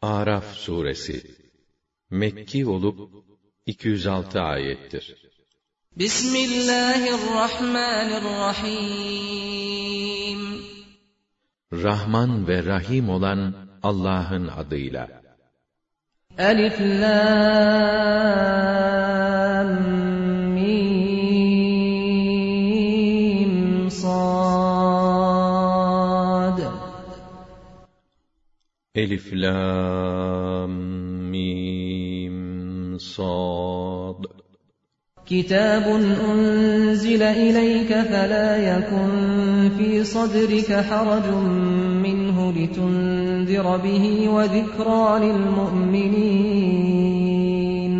Araf suresi Mekki olup 206 ayettir. Bismillahirrahmanirrahim. Rahman ve Rahim olan Allah'ın adıyla. Elif Lam Mim Sad. Elif Lam Mim Sad. Kitabun unzile ileyke felâ yekun fî sadrike haracun minhu litundira bihi ve zikrâ lilmu'minîn.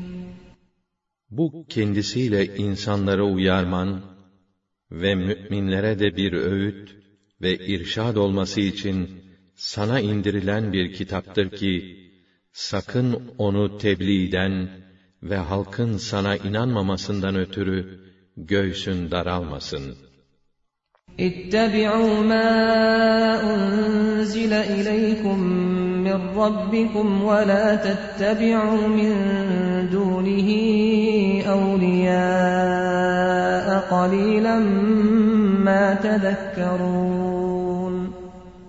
Bu kendisiyle insanları uyarman ve müminlere de bir öğüt ve irşad olması için sana indirilen bir kitaptır ki, sakın onu tebliğden ve halkın sana inanmamasından ötürü göğsün daralmasın. İttebi'û mâ unzile ileykum min rabbikum ve lâ tettebi'û min dûnihi evliyâe qalîlen mâ tedekkerûn.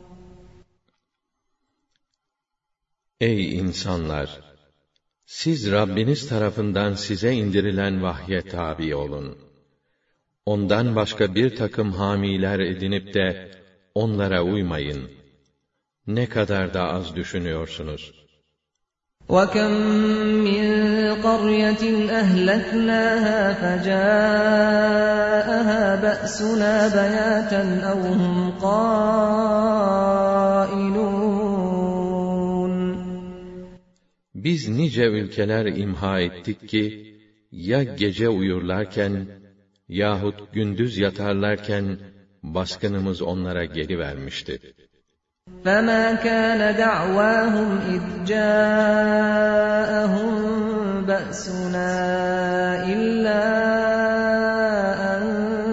Ey insanlar! Siz Rabbiniz tarafından size indirilen vahye tabi olun. Ondan başka bir takım hamiler edinip de onlara uymayın. Ne kadar da az düşünüyorsunuz. وَكَمْ مِنْ قَرْيَةٍ أَهْلَكْنَاهَا فَجَاءَهَا بَأْسُنَا بَيَاتًا أَوْ هُمْ قَائِلُونَ. Biz nice ülkeler imha ettik ki, ya gece uyurlarken, yahut gündüz yatarlarken, baskınımız onlara gelivermişti. فَمَا كَانَ دَعْوَاهُمْ إِذْ جَاءَهُمْ بَأْسُنَا إِلَّا أَنْ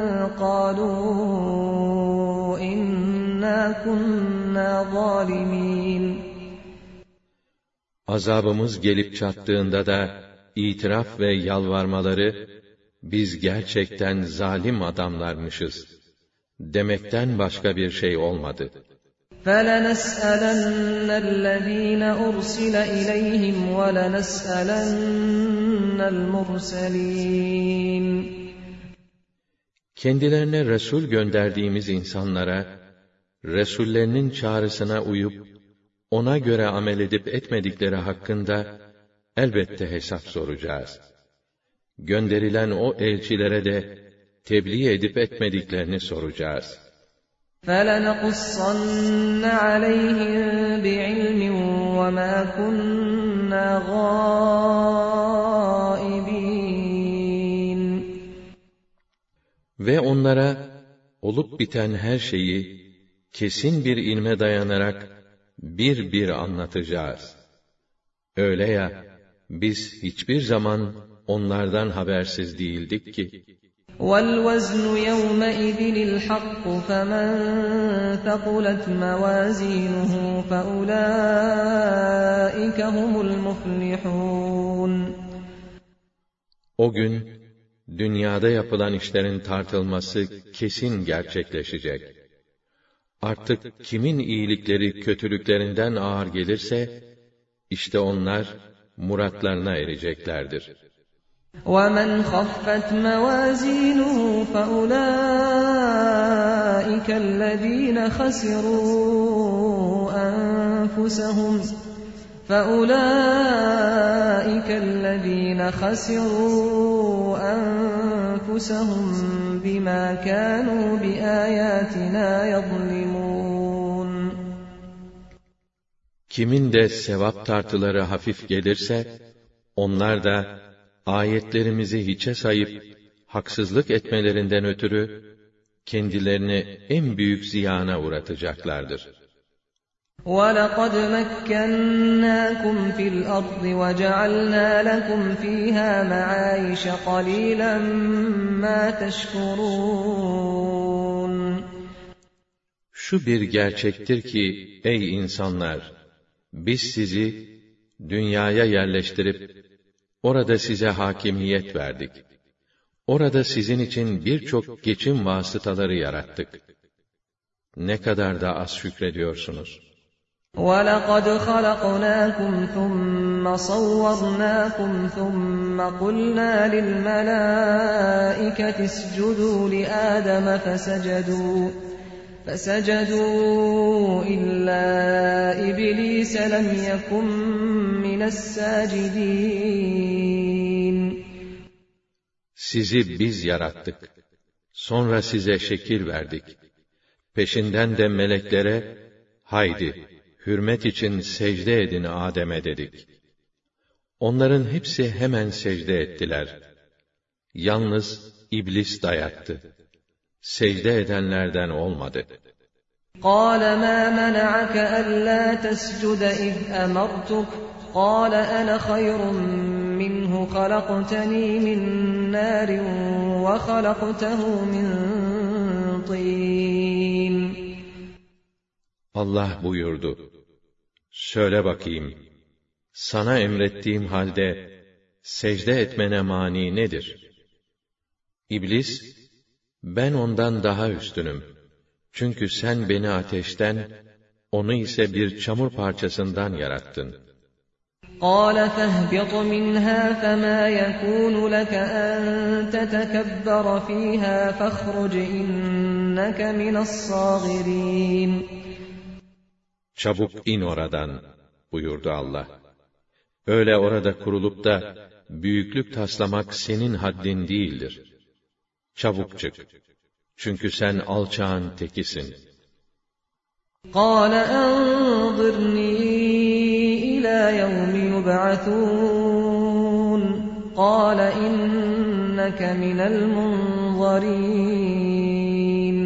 قَالُوا إِنَّا كُنَّا ظَالِمِينَ. Azabımız gelip çattığında da, itiraf ve yalvarmaları, biz gerçekten zalim adamlarmışız demekten başka bir şey olmadı. فَلَنَسْأَلَنَّ الَّذ۪ينَ أُرْسِلَ إِلَيْهِمْ وَلَنَسْأَلَنَّ الْمُرْسَلِينَ. Kendilerine Resul gönderdiğimiz insanlara, Resullerinin çağrısına uyup, ona göre amel edip etmedikleri hakkında, elbette hesap soracağız. Gönderilen o elçilere de, tebliğ edip etmediklerini soracağız. فَلَنَقُصَّنَّ عَلَيْهِمْ بِعِلْمٍ وَمَا كُنَّا غَائِبِينَ. Ve onlara, olup biten her şeyi, kesin bir ilme dayanarak, bir bir anlatacağız. Öyle ya, biz hiçbir zaman onlardan habersiz değildik ki. وَالْوَزْنُ يَوْمَئِذٍ الْحَقُّ فَمَنْ ثَقُلَتْ مَوَازِينُهُ فَأُولَٰئِكَ هُمُ الْمُفْلِحُونَ. O gün, dünyada yapılan işlerin tartılması kesin gerçekleşecek. Artık kimin iyilikleri kötülüklerinden ağır gelirse, işte onlar muratlarına ereceklerdir. وَمَنْ خَفَّتْ مَوَازِينُهُ فَأُولَٰئِكَ الَّذ۪ينَ خَسِرُوا أَنفُسَهُمْ بِمَا كَانُوا بِآيَاتِنَا يَظْلِمُونَ. Kimin de sevap tartıları hafif gelirse, onlar da, ayetlerimizi hiçe sayıp, haksızlık etmelerinden ötürü, kendilerini en büyük ziyana uğratacaklardır. وَلَقَدْ مَكَّنَّاكُمْ فِي الْأَرْضِ وَجَعَلْنَا لَكُمْ فِيهَا مَعَايِشَ قَلِيلًا مَا تَشْكُرُونَ. Şu bir gerçektir ki, ey insanlar! Biz sizi dünyaya yerleştirip orada size hakimiyet verdik. Orada sizin için birçok geçim vasıtaları yarattık. Ne kadar da az şükrediyorsunuz. وَلَقَدْ خَلَقْنَاكُمْ ثُمَّ صَوَّرْنَاكُمْ ثُمَّ قُلْنَا لِلْمَلَائِكَةِ اسْجُدُوا لِآدَمَ فَسَجَدُوا إِلَّا إِبْلِيسَ لَمْ يَكُنْ مِنَ السَّاجِدِينَ Sizi biz yarattık. Sonra size şekil verdik. Peşinden de meleklere, haydi, hürmet için secde edin Adem'e dedik. Onların hepsi hemen secde ettiler. Yalnız iblis dayattı. Secde edenlerden olmadı. قَالَ مَا مَنَعَكَ أَلَّا تَسْجُدَ إِذْ أَمَرْتُكَ قَالَ أَنَا خَيْرٌ مِّنْهُ خَلَقْتَنِي مِنْ نَارٍ وَخَلَقْتَهُ مِنْ طِينٍ Allah buyurdu, söyle bakayım, sana emrettiğim halde secde etmene mani nedir? İblis, ben ondan daha üstünüm. Çünkü sen beni ateşten, onu ise bir çamur parçasından yarattın. قَالَ فَاهْبِطْ مِنْهَا فَمَا يَكُونُ لَكَ أَنْ تَتَكَبَّرَ فِيهَا فَاخْرُجْ إِنَّكَ مِنَ الصَّاغِرِينَ Çabuk in oradan, buyurdu Allah. Öyle orada kurulup da büyüklük taslamak senin haddin değildir. Çabuk çık. Çünkü sen alçağın tekisin. قَالَ أَنظِرْنِي إِلَى يَوْمِ يُبْعَثُونَ قَالَ إِنَّكَ مِنَ الْمُنظَرِينَ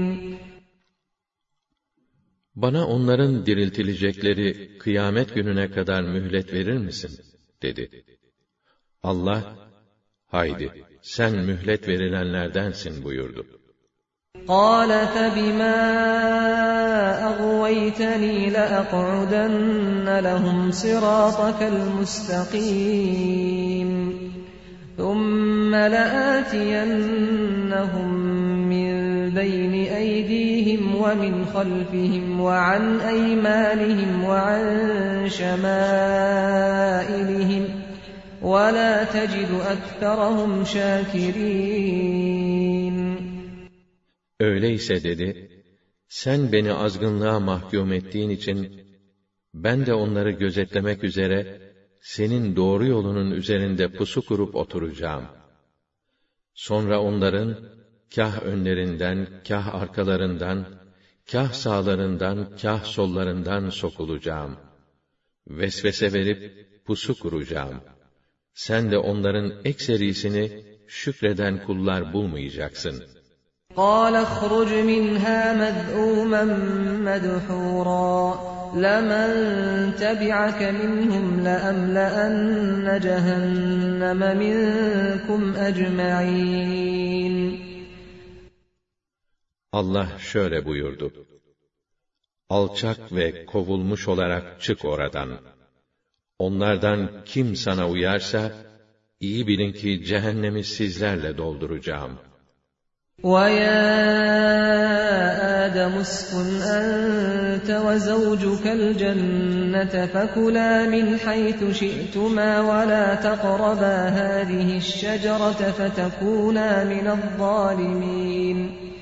Bana onların diriltilecekleri kıyamet gününe kadar mühlet verir misin? Dedi. Allah, haydi sen mühlet verilenlerdensin buyurdu. قَالَ فَبِمَا أَغْوَيْتَنِي لَأَقْعُدَنَّ لَهُمْ صِرَاطَكَ الْمُسْتَقِيمَ ثُمَّ لَآتِيَنَّهُمْ مِنْ بَيْنِ أَيْدِيهِمْ وَمِنْ خَلْفِهِمْ وَعَنْ أَيْمَانِهِمْ وَعَنْ شَمَائِلِهِمْ وَلَا تَجِدُ أَكْثَرَهُمْ شَاكِرِينَ Öyleyse dedi, sen beni azgınlığa mahkum ettiğin için, ben de onları gözetlemek üzere, senin doğru yolunun üzerinde pusu kurup oturacağım. Sonra onların, kâh önlerinden, kâh arkalarından, kâh sağlarından, kâh sollarından sokulacağım. Vesvese verip, pusu kuracağım. Sen de onların ekserisini, şükreden kullar bulmayacaksın. قَالَ اخْرُجْ مِنْهَا مَذْءُومًا مَدْحُورًا لَمَنْ تَبِعَكَ مِنْهُمْ لَأَمْلَأَنَّ جَهَنَّمَ مِنْكُمْ أَجْمَعِينَ Allah şöyle buyurdu. Alçak ve kovulmuş olarak çık oradan. Onlardan kim sana uyarsa, iyi bilin ki cehennemi sizlerle dolduracağım. وَيَا آدَمُ اسْكُنْ أَنْتَ وَزَوْجُكَ الْجَنَّةَ فَكُلَا مِنْ حَيْثُ شِئْتُمَا وَلَا تَقْرَبَا هَٰذِهِ الشَّجَرَةَ فَتَكُونَا مِنَ الظَّالِمِينَ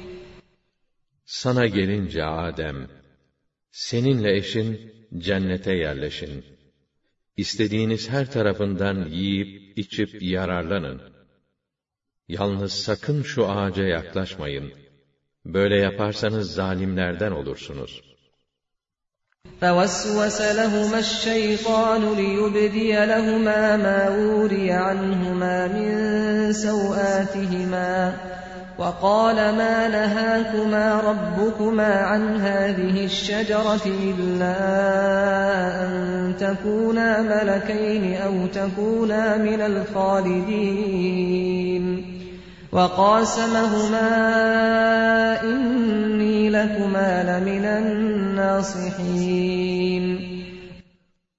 Sana gelince Adem, seninle eşin cennete yerleşin. İstediğiniz her tarafından yiyip içip yararlanın. Yalnız sakın şu ağaca yaklaşmayın. Böyle yaparsanız zalimlerden olursunuz. فَوَسْوَسَ لَهُمَا الشَّيْطَانُ لِيُبْدِيَ لَهُمَا مَا وُورِيَ عَنْهُمَا مِنْ سَوْآتِهِمَا وَقَالَ مَا نَهَاكُمَا رَبُّكُمَا عَنْ هَٰذِهِ الشَّجَرَةِ إِلَّا أَن تَكُونَا مَلَكَيْنِ أَوْ تَكُونَا مِنَ الْخَالِدِينَ وَقَاسَمَهُمَا إِنِّي لَكُمَا لَمِنَ النَّاصِحِينَ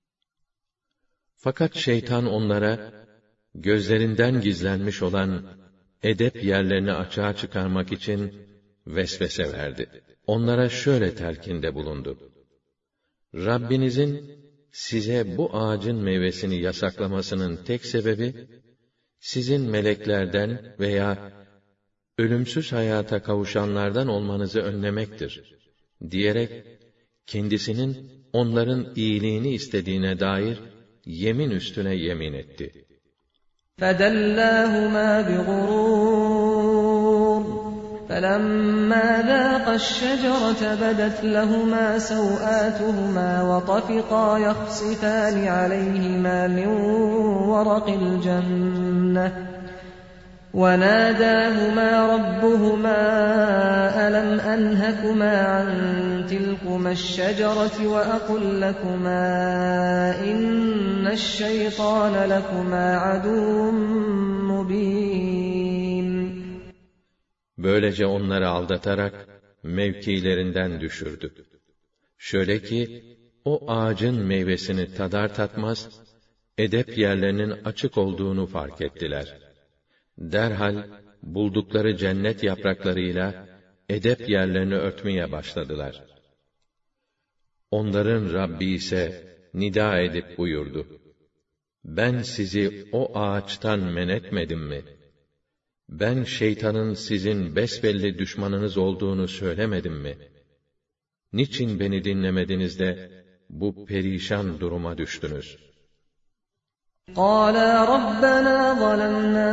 Fakat şeytan onlara, gözlerinden gizlenmiş olan edep yerlerini açığa çıkarmak için vesvese verdi. Onlara şöyle telkinde bulundu: Rabbinizin size bu ağacın meyvesini yasaklamasının tek sebebi, sizin meleklerden veya ölümsüz hayata kavuşanlardan olmanızı önlemektir, diyerek, kendisinin onların iyiliğini istediğine dair yemin üstüne yemin etti. فَدَلَّاهُمَا بِغُرُورٍ فَلَمَّا ذَاقَا الشَّجَرَةَ بَدَتْ لَهُمَا سَوْآتُهُمَا وَطَفِقَا يَخْصِفَانِ عَلَيْهِمَا مِنْ وَرَقِ الْجَنَّةِ وَنَادَاهُمَا رَبُّهُمَا أَلَمْ أَنْهَكُمَا عَنْ تِلْكُمَا الشَّجَرَةِ وَأَقُلْ لَكُمَا إِنَّ الشَّيْطَانَ لَكُمَا عَدُوٌّ مُّبِينٌ. Böylece onları aldatarak mevkilerinden düşürdü. Şöyle ki, o ağacın meyvesini tadar tatmaz, edep yerlerinin açık olduğunu fark ettiler. Derhal buldukları cennet yapraklarıyla edep yerlerini örtmeye başladılar. Onların Rabbi ise nida edip buyurdu: Ben sizi o ağaçtan men etmedim mi? Ben şeytanın sizin besbelli düşmanınız olduğunu söylemedim mi? Niçin beni dinlemediniz de bu perişan duruma düştünüz? قَالَا رَبَّنَا ظَلَمْنَا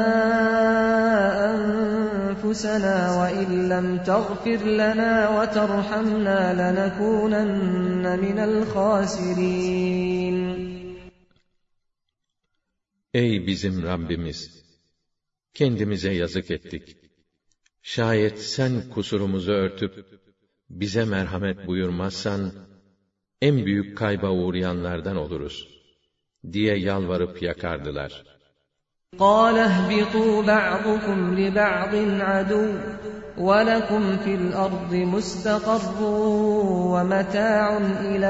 أَنفُسَنَا وَإِن لَّمْ تَغْفِرْ لَنَا وَتَرْحَمْنَا لَنَكُونَنَّ مِنَ الْخَاسِرِينَ. Ey bizim Rabbimiz! Kendimize yazık ettik. Şayet sen kusurumuzu örtüp bize merhamet buyurmazsan, en büyük kayba uğrayanlardan oluruz diye yalvarıp yakardılar. قَالَ اهْبِطُوا بَعْضُكُمْ لِبَعْضٍ عَدُوٌّ وَلَكُمْ فِي الْأَرْضِ مُسْتَقَرٌّ وَمَتَاعٌ إِلَى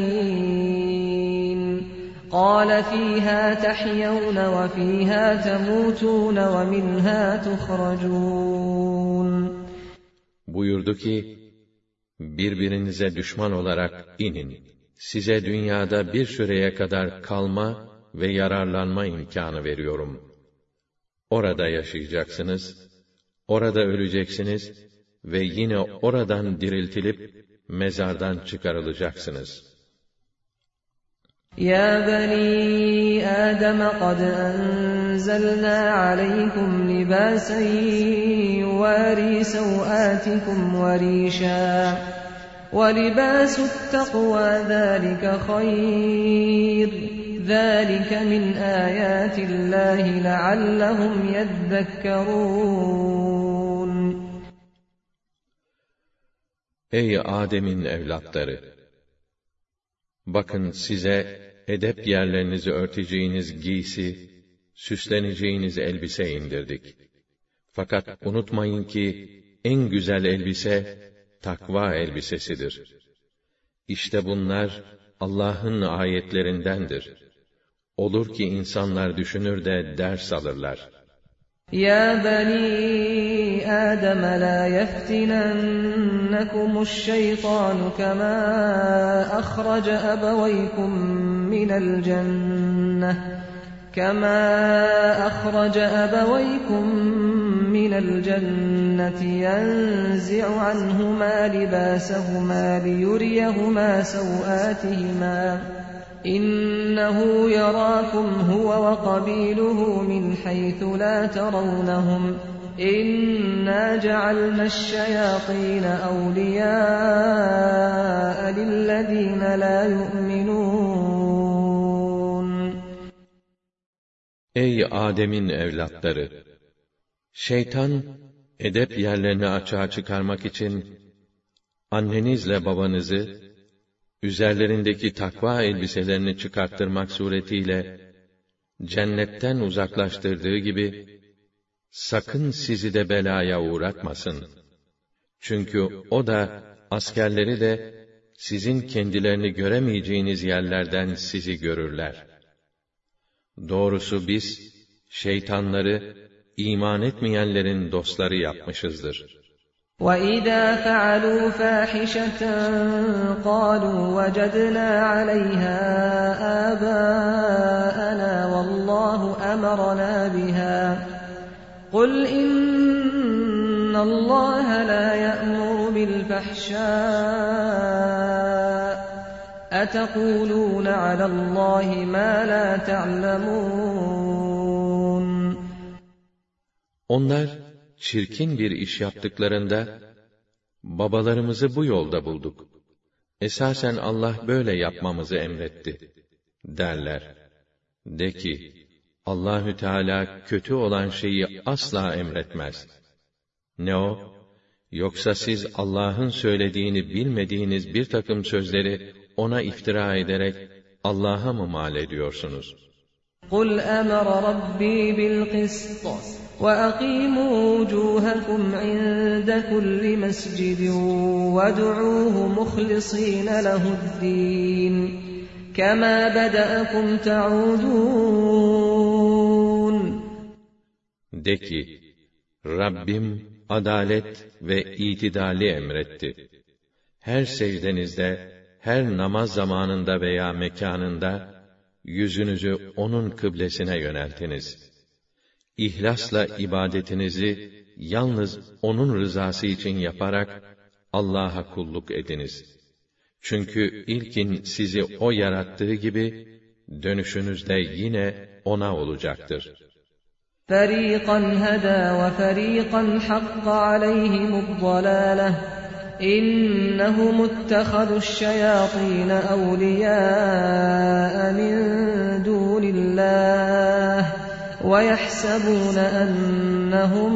حِينٍ قَالَ فِيهَا تَحْيَوْنَ وَفِيهَا تَمُوتُونَ وَمِنْهَا تُخْرَجُونَ. Buyurdu ki, birbirinize düşman olarak inin. Size dünyada bir süreye kadar kalma ve yararlanma imkânı veriyorum. Orada yaşayacaksınız, orada öleceksiniz ve yine oradan diriltilip mezardan çıkarılacaksınız. يَا بَنِي آدَمَ قَدْ أَنزَلْنَا عَلَيْكُمْ لِبَاسًا يُوَارِي سَوْآتِكُمْ وَرِيشًا وَلِبَاسُ التَّقْوَى ذَلِكَ خَيْرٌ ذَلِكَ مِنْ آيَاتِ اللّٰهِ لَعَلَّهُمْ يَذَّكَّرُونَ. Ey Adem'in evlatları! Bakın size edep yerlerinizi örteceğiniz giysi, süsleneceğiniz elbise indirdik. Fakat unutmayın ki en güzel elbise takva elbisesidir. İşte bunlar Allah'ın ayetlerindendir. Olur ki insanlar düşünür de ders alırlar. يَا بَنِي آدَمَ لَا يَفْتِنَنَّكُمُ الشَّيْطَانُ كَمَا أَخْرَجَ أَبَوَيْكُمْ مِنَ الْجَنَّةِ يَنزِعُ عَنْهُمَا لِبَاسَهُمَا لِيُرِيَهُمَا سَوْآتِهِمَا إِنَّهُ يَرَاكُمْ هُوَ وَقَبِيلُهُ مِنْ حَيْثُ لَا تَرَوْنَهُمْ إِنَّا جَعَلْنَا الشَّيَاطِينَ أَوْلِيَاءَ لِلَّذِينَ لَا يُؤْمِنُونَ. Ey Adem'in evlatları! Şeytan, edep yerlerini açığa çıkarmak için, annenizle babanızı, üzerlerindeki takva elbiselerini çıkarttırmak suretiyle, cennetten uzaklaştırdığı gibi, sakın sizi de belaya uğratmasın. Çünkü o da, askerleri de, sizin kendilerini göremeyeceğiniz yerlerden sizi görürler. Doğrusu biz, şeytanları, iman etmeyenlerin dostları yapmışızdır. وَإِذَا فَعَلُوا فَاحِشَةً قَالُوا وَجَدْنَا عَلَيْهَا آبَاءَنَا وَاللَّهُ أَمَرَنَا بِهَا قُلْ إِنَّ اللَّهَ لَا يَأْمُرُ بِالْفَحْشَاءِ أَتَقُولُونَ عَلَى اللَّهِ مَا لَا تَعْلَمُونَ Onlar, çirkin bir iş yaptıklarında, babalarımızı bu yolda bulduk. Esasen Allah böyle yapmamızı emretti, derler. De ki, Allahü Teala kötü olan şeyi asla emretmez. Ne o? Yoksa siz Allah'ın söylediğini bilmediğiniz bir takım sözleri ona iftira ederek Allah'a mı mal ediyorsunuz? قُلْ أَمَرَ رَبِّي بِالْقِسْطِ وَأَقِيمُوا وُجُوهَكُمْ عِندَ كُلِّ مَسْجِدٍ وَادْعُوهُ مُخْلِصِينَ لَهُ الدِّينَ كَمَا بَدَأَكُمْ تَعُودُونَ De ki, Rabbim adalet ve itidali emretti. Her secdenizde, her namaz zamanında veya mekanında, yüzünüzü onun kıblesine yöneltiniz. İhlasla ibadetinizi yalnız onun rızası için yaparak Allah'a kulluk ediniz. Çünkü ilkin sizi o yarattığı gibi dönüşünüz de yine ona olacaktır. فَرِيقًا هَدَى وَفَرِيقًا حَقَّ عَلَيْهِمُ الضَّلَالَةُ إِنَّهُمُ اتَّخَذُوا الشَّيَاطِينَ أَوْلِيَاءَ مِن دُونِ اللَّهِ وَيَحْسَبُونَ أَنَّهُمْ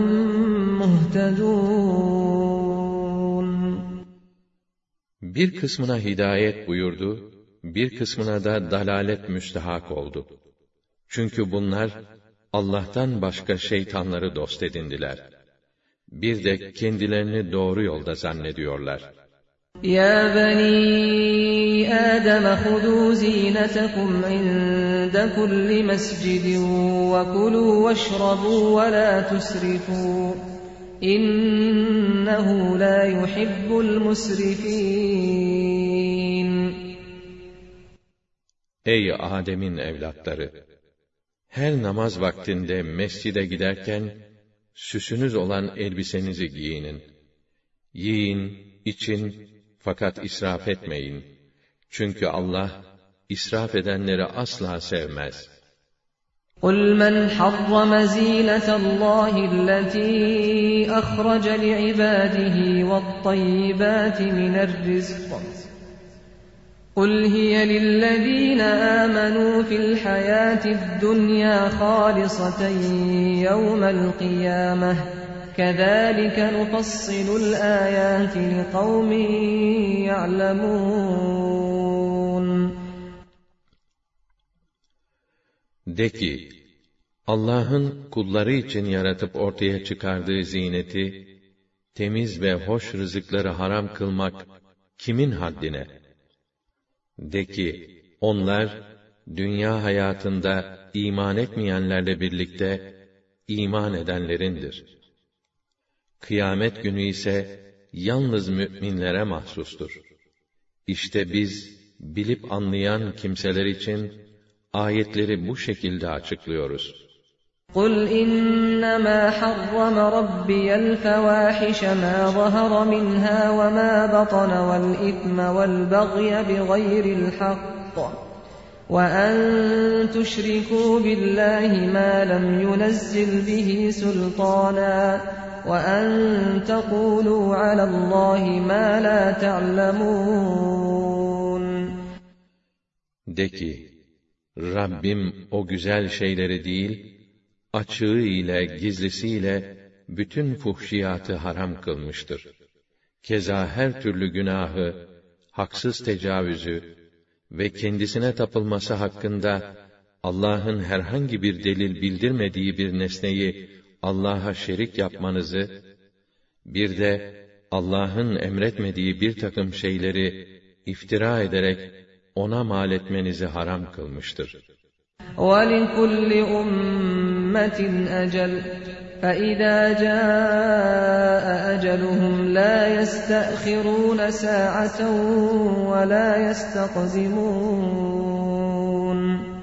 مُهْتَدُونَ Bir kısmına hidayet buyurdu, bir kısmına da dalalet müstehak oldu. Çünkü bunlar, Allah'tan başka şeytanları dost edindiler. Bir de kendilerini doğru yolda zannediyorlar. يَا بَنِي آدَمَ خُذُوا زِينَتَكُمْ عِندَ كُلِّ مَسْجِدٍ وَكُلُوا وَاشْرَبُوا وَلَا تُسْرِفُوا إِنَّهُ لَا يُحِبُّ الْمُسْرِفِينَ Ey Adem'in evlatları! Her namaz vaktinde mescide giderken, süsünüz olan elbisenizi giyinin. Yiyin, için, fakat israf etmeyin. Çünkü Allah, israf edenleri asla sevmez. قُلْ مَنْ حَرَّمَ زِينَةَ اللَّهِ الَّتِي أَخْرَجَ لِعِبَادِهِ وَالطَّيِّبَاتِ مِنَ الرِّزْقِ قُلْ هِيَ لِلَّذِينَ آمَنُوا فِي الْحَيَاةِ الدُّنْيَا خَالِصَةً يَوْمَ الْقِيَامَةِ كَذَٰلِكَ نُفَصِّلُ الْآيَاتِ لِقَوْمٍ يَعْلَمُونَ De ki, Allah'ın kulları için yaratıp ortaya çıkardığı zineti, temiz ve hoş rızıkları haram kılmak kimin haddine? De ki, onlar, dünya hayatında iman etmeyenlerle birlikte, iman edenlerindir. Kıyamet günü ise, yalnız mü'minlere mahsustur. İşte biz, bilip anlayan kimseler için, ayetleri bu şekilde açıklıyoruz. قُلْ إِنَّمَا حَرَّمَ رَبِّيَ الْفَوَاحِشَ مَا ظَهَرَ مِنْهَا وَمَا بَطَنَ وَالْإِثْمَ وَالْبَغْيَ بِغَيْرِ الْحَقِّ وَأَن تُشْرِكُوا بِاللَّهِ مَا لَمْ يُنَزِّلْ بِهِ سُلْطَانًا وَأَن تَقُولُوا عَلَى اللَّهِ مَا لَا تَعْلَمُونَ De ki, Rabbim o güzel şeyleri değil, açığı ile gizlisiyle bütün fuhşiyatı haram kılmıştır. Keza her türlü günahı, haksız tecavüzü ve kendisine tapılması hakkında Allah'ın herhangi bir delil bildirmediği bir nesneyi Allah'a şerik yapmanızı, bir de Allah'ın emretmediği bir takım şeyleri iftira ederek ona mal etmenizi haram kılmıştır. وَلِكُلِّ أُمَّةٍ أَجَلٌ فَإِذَا جَاءَ أَجَلُهُمْ لَا يَسْتَأْخِرُونَ سَاعَةً وَلَا يَسْتَقْدِمُونَ.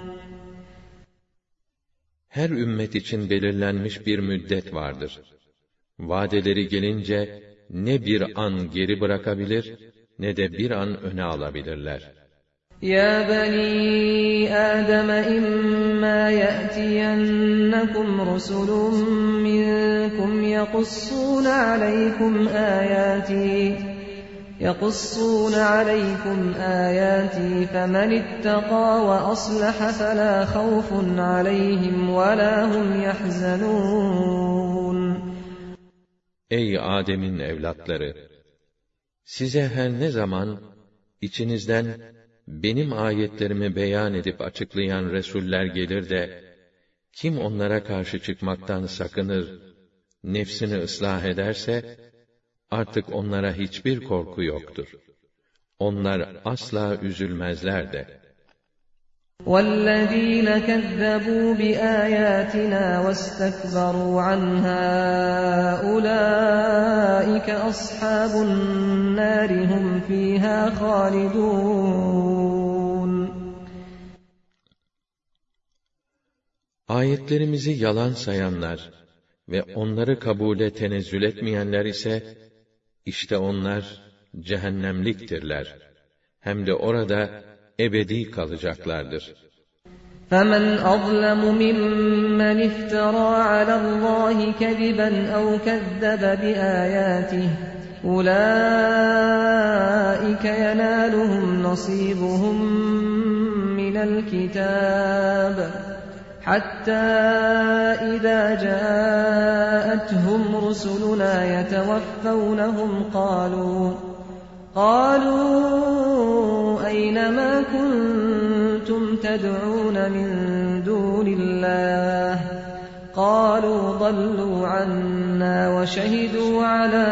Her ümmet için belirlenmiş bir müddet vardır. Vadeleri gelince ne bir an geri bırakabilir ne de bir an öne alabilirler. يَا بَنِي آدَمَ إِمَّا يَأْتِيَنَّكُمْ رُسُلٌ مِّنكُمْ يَقُصُّونَ عَلَيْكُمْ آيَاتِي فَمَنِ اتَّقَىٰ وَأَصْلَحَ فَلَا خَوْفٌ عَلَيْهِمْ وَلَا هُمْ يَحْزَنُونَ. Ey Adem'in evlatları! Size her ne zaman içinizden benim ayetlerimi beyan edip açıklayan resuller gelir de, kim onlara karşı çıkmaktan sakınır, nefsini ıslah ederse, artık onlara hiçbir korku yoktur. Onlar asla üzülmezler de. وَالَّذ۪ينَ كَذَّبُوا بِآيَاتِنَا وَاسْتَكْبَرُوا عَنْهَا أُولَٰئِكَ أَصْحَابُ النَّارِ هُمْ ف۪يهَا خَالِدُونَ. Ayetlerimizi yalan sayanlar ve onları kabule tenezzül etmeyenler ise, işte onlar cehennemliktirler. Hem de orada ebedi kalacaklardır. فَمَنْ أَظْلَمُ مِمَّنِ افْتَرَىٰ عَلَى اللّٰهِ كَذِبًا أَوْ كَذَّبَ بِآيَاتِهِ أُولَٰئِكَ يَنَالُهُمْ نَصِيبُهُم مِّنَ الْكِتَابِ حَتَّى إِذَا جَاءَتْهُمْ رُسُلُنَا يَتَوَفَّوْنَهُمْ قالوا أين ما كنتم تدعون من دون الله قالوا ضلوا عنا وشهدوا على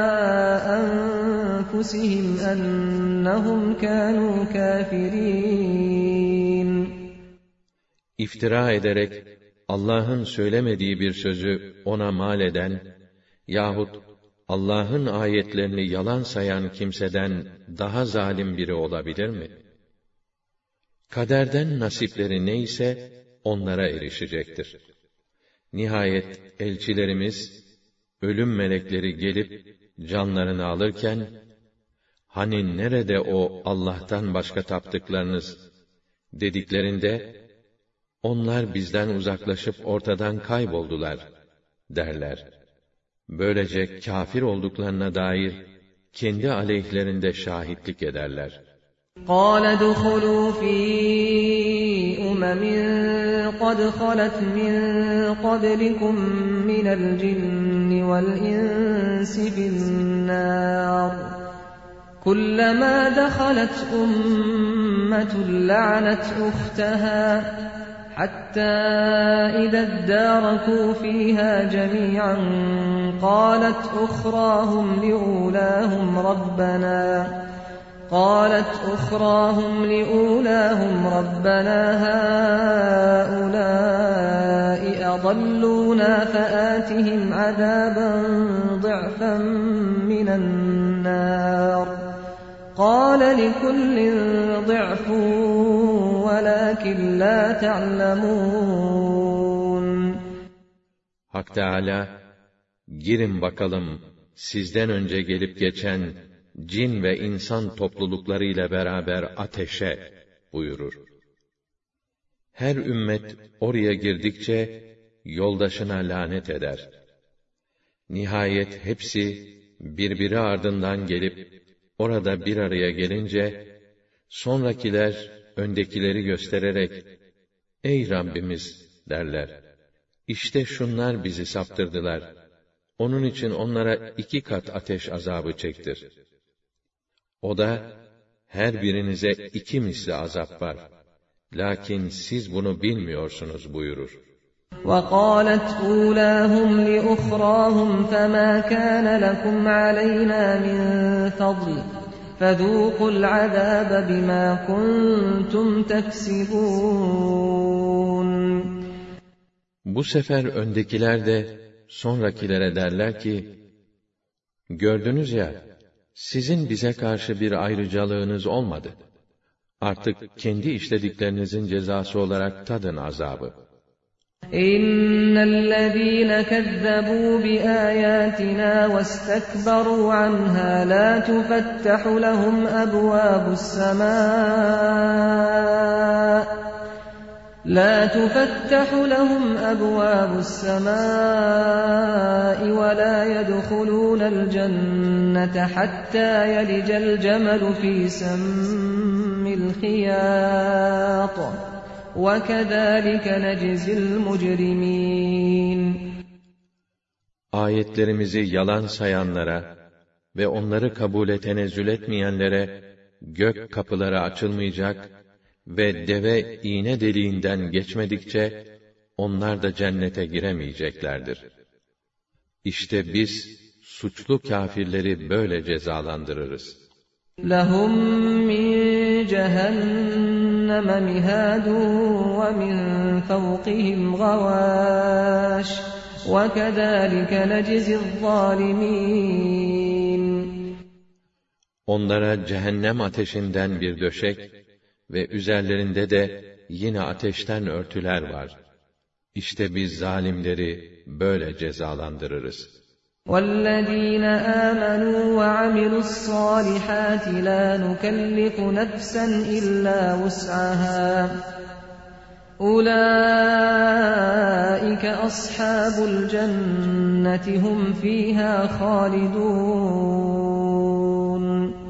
أنفسهم أنهم كانوا كافرين. İftira ederek Allah'ın söylemediği bir sözü ona mal eden yahut Allah'ın ayetlerini yalan sayan kimseden daha zalim biri olabilir mi? Kaderden nasipleri neyse onlara erişecektir. Nihayet elçilerimiz, ölüm melekleri gelip canlarını alırken, hani nerede o Allah'tan başka taptıklarınız dediklerinde, onlar bizden uzaklaşıp ortadan kayboldular derler. Böylece kâfir olduklarına dair kendi aleyhlerinde şahitlik ederler. قَالَ ادْخُلُوا فِي أُمَمٍ قَدْ خَلَتْ مِن قَبْلِكُم مِّنَ الْجِنِّ وَالْإِنسِ فِي النَّارِ كُلَّمَا دَخَلَتْ أُمَّةٌ لَّعَنَتْ أُخْتَهَا حَتَّى إِذَا ادَّارَكُوا فِيهَا جَمِيعًا قَالَتْ أُخْرَاهُمْ لِأُولَاهُمْ رَبَّنَا هَٰؤُلَاءِ أَضَلُّونَا فَآتِهِمْ عَذَابًا ضِعْفًا مِّنَ النَّارِ قَالَ لِكُلٍّ ضِعْفٌ وَلَٰكِنْ لَا تَعْلَمُونَ. Hak Teâlâ, girin bakalım sizden önce gelip geçen cin ve insan topluluklarıyla beraber ateşe buyurur. Her ümmet oraya girdikçe yoldaşına lanet eder. Nihayet hepsi birbiri ardından gelip orada bir araya gelince, sonrakiler öndekileri göstererek, "Ey Rabbimiz!" derler. "İşte şunlar bizi saptırdılar. Onun için onlara 2 kat ateş azabı çektir." O da, her birinize 2 misli azap var. Lakin siz bunu bilmiyorsunuz buyurur. وَقَالَتْ أُولَاهُمْ لِأُخْرَاهُمْ فَمَا كَانَ لَكُمْ عَلَيْنَا مِنْ فَضْلٍ فَذُوقُوا الْعَذَابَ بِمَا كُنْتُمْ تَكْسِبُونَ. Bu sefer öndekiler de sonrakilere derler ki, gördünüz ya, sizin bize karşı bir ayrıcalığınız olmadı. Artık kendi işlediklerinizin cezası olarak tadın azabı. İnnellezîne kezzebû biâyâtinâ vestekberû anhâ lâ tufettahu lehum ebvâbus semâ لا تفتح لهم أبواب السماء ولا يدخلون الجنة حتى يلج الجمل في سم الخياط وكذلك نجزي المجرمين. Ayetlerimizi yalan sayanlara ve onları kabule tenezzül etmeyenlere gök kapıları açılmayacak ve deve iğne deliğinden geçmedikçe onlar da cennete giremeyeceklerdir. İşte biz suçlu kâfirleri böyle cezalandırırız. لَهُمْ مِنْ جَهَنَّمَ مِهَادٌ وَمِنْ فَوْقِهِمْ غَوَاشٍ وَكَذَلِكَ نَجْزِي الظَّالِمِينَ. Onlara cehennem ateşinden bir döşek ve üzerlerinde de yine ateşten örtüler var. İşte biz zalimleri böyle cezalandırırız. وَالَّذ۪ينَ آمَنُوا وَعَمِلُوا الصَّالِحَاتِ لَا نُكَلِّفُ نَفْسًا إِلَّا وُسْعَهَا أُولَٰئِكَ أَصْحَابُ الْجَنَّةِ هُمْ ف۪يهَا خَالِدُونَ.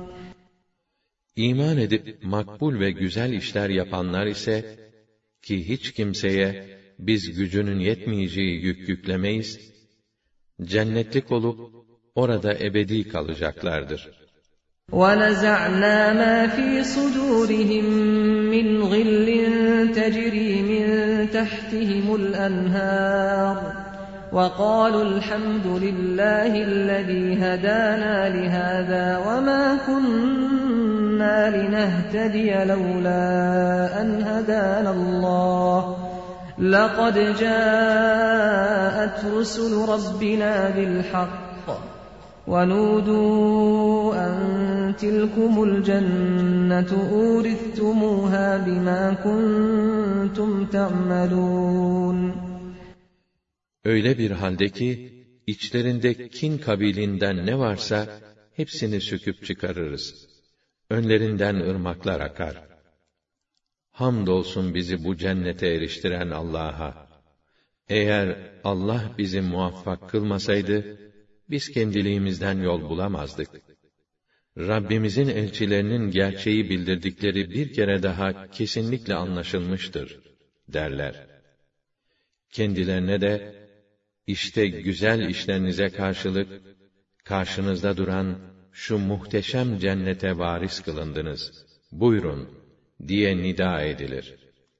İman edip makbul ve güzel işler yapanlar ise, ki hiç kimseye biz gücünün yetmeyeceği yük yüklemeyiz, cennetlik olup orada ebedi kalacaklardır. وَنَزَعْنَا مَا فِي صُدُورِهِمْ مِنْ غِلٍّ تَجْرِي مِنْ تَحْتِهِمُ الْأَنْهَارُ وَقَالُوا الْحَمْدُ لِلَّهِ الَّذِي هَدَانَا لِهَذَا وَمَا كُنَّا لِنَهْتَدِيَ لَوْلَا أَنْ هَدَانَا اللَّهُ لَقَدْ جَاءَتْ رُسُلُ رَبِّنَا بِالْحَقِّ وَنُودُوا أَنْ تِلْكُمُ الْجَنَّةُ أُورِثْتُمُوهَا بِمَا كُنْتُمْ تَعْمَلُونَ. Öyle bir halde ki, içlerinde kin kabilinden ne varsa, hepsini söküp çıkarırız. Önlerinden ırmaklar akar. Hamdolsun bizi bu cennete eriştiren Allah'a. Eğer Allah bizi muvaffak kılmasaydı, biz kendiliğimizden yol bulamazdık. Rabbimizin elçilerinin gerçeği bildirdikleri bir kere daha kesinlikle anlaşılmıştır, derler. Kendilerine de, işte güzel işlerinize karşılık, karşınızda duran şu muhteşem cennete varis kılındınız. Buyurun, diye nida edilir.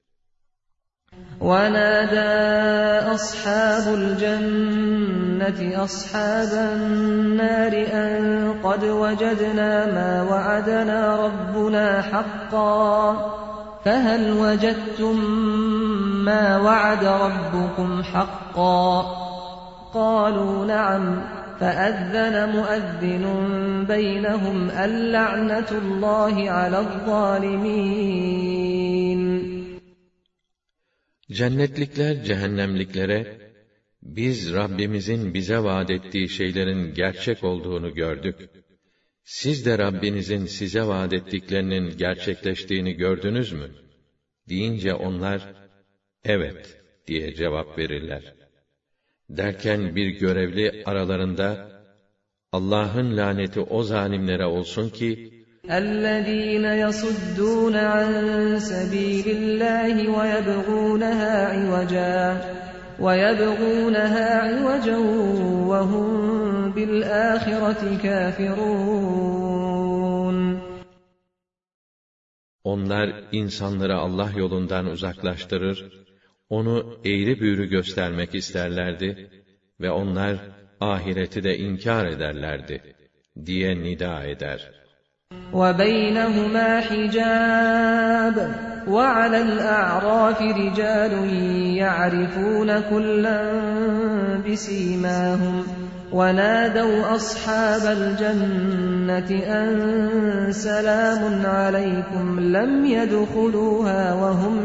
وَنَادَى أَصْحَابُ الْجَنَّةِ أَصْحَابَ النَّارِ أَنْ قَدْ وَجَدْنَا مَا وَعَدَنَا رَبُّنَا حَقًّا فَهَلْ وَجَدْتُمْ مَا وَعَدَ رَبُّكُمْ حَقًّا قَالُوا نَعَمْ فَأَذَّنَ مُؤَذِّنٌ بَيْنَهُمْ اللَّعْنَةُ اللّٰهِ عَلَى الظَّالِمِينَ. Cennetlikler cehennemliklere, biz Rabbimizin bize vaat ettiği şeylerin gerçek olduğunu gördük. Siz de Rabbinizin size vaat ettiklerinin gerçekleştiğini gördünüz mü? Deyince onlar, evet diye cevap verirler. Derken bir görevli aralarında, Allah'ın laneti o zalimlere olsun ki, اَلَّذ۪ينَ يَصُدُّونَ عَنْ سَب۪يلِ اللّٰهِ وَيَبْغُونَهَا عِوَجًا وَهُمْ بِالْآخِرَةِ كَافِرُونَ. Onlar insanları Allah yolundan uzaklaştırır, onu eğri büğrü göstermek isterlerdi ve onlar ahireti de inkar ederlerdi diye nida eder. وَبَيْنَهُمَا حِجَابٌ وَعَلَى الْأَعْرَافِ رِجَالٌ يَعْرِفُونَ كُلًّا بِسِيمَاهُمْ وَنَادَوْا أَصْحَابَ الْجَنَّةِ أَن سَلَامٌ عَلَيْكُمْ لَمْ يَدْخُلُوهَا وَهُمْ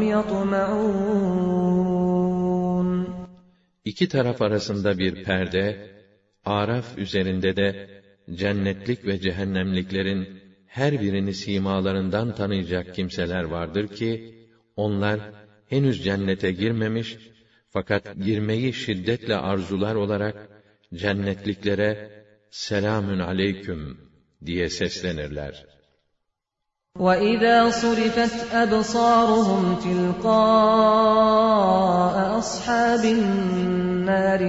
يَطْمَعُونَ. İki taraf arasında bir perde, Araf üzerinde de cennetlik ve cehennemliklerin her birini simalarından tanıyacak kimseler vardır ki, onlar henüz cennete girmemiş, fakat girmeyi şiddetle arzular olarak, cennetliklere selamün aleyküm diye seslenirler. وَإِذَا صُرِفَتْ أَبْصَارُهُمْ تِلْقَاءَ أَصْحَابِ النَّارِ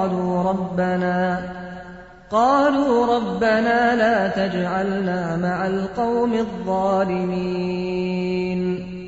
قَالُوا رَبَّنَا لَا تَجْعَلْنَا مَعَ الْقَوْمِ الظَّالِمِينَ.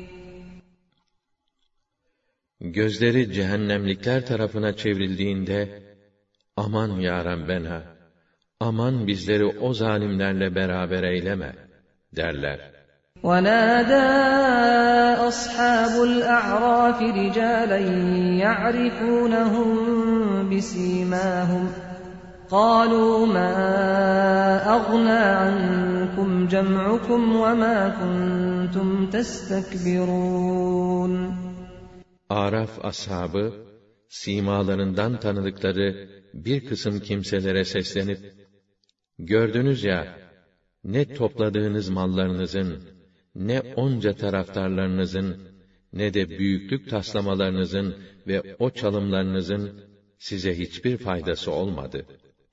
Gözleri cehennemlikler tarafına çevrildiğinde, aman ya Rabbena, aman bizleri o zalimlerle beraber eyleme derler. وَنَادَى أَصْحَابُ الْأَعْرَافِ رِجَالًا يَعْرِفُونَهُم بِسِيمَاهُمْ قَالُوا مَا أَغْنَىٰ عَنكُمْ جَمْعُكُمْ وَمَا كُنتُمْ تَسْتَكْبِرُونَ. Araf ashabı, simalarından tanıdıkları bir kısım kimselere seslenip, gördünüz ya, ne topladığınız mallarınızın, ne onca taraftarlarınızın, ne de büyüklük taslamalarınızın ve o çalımlarınızın size hiçbir faydası olmadı.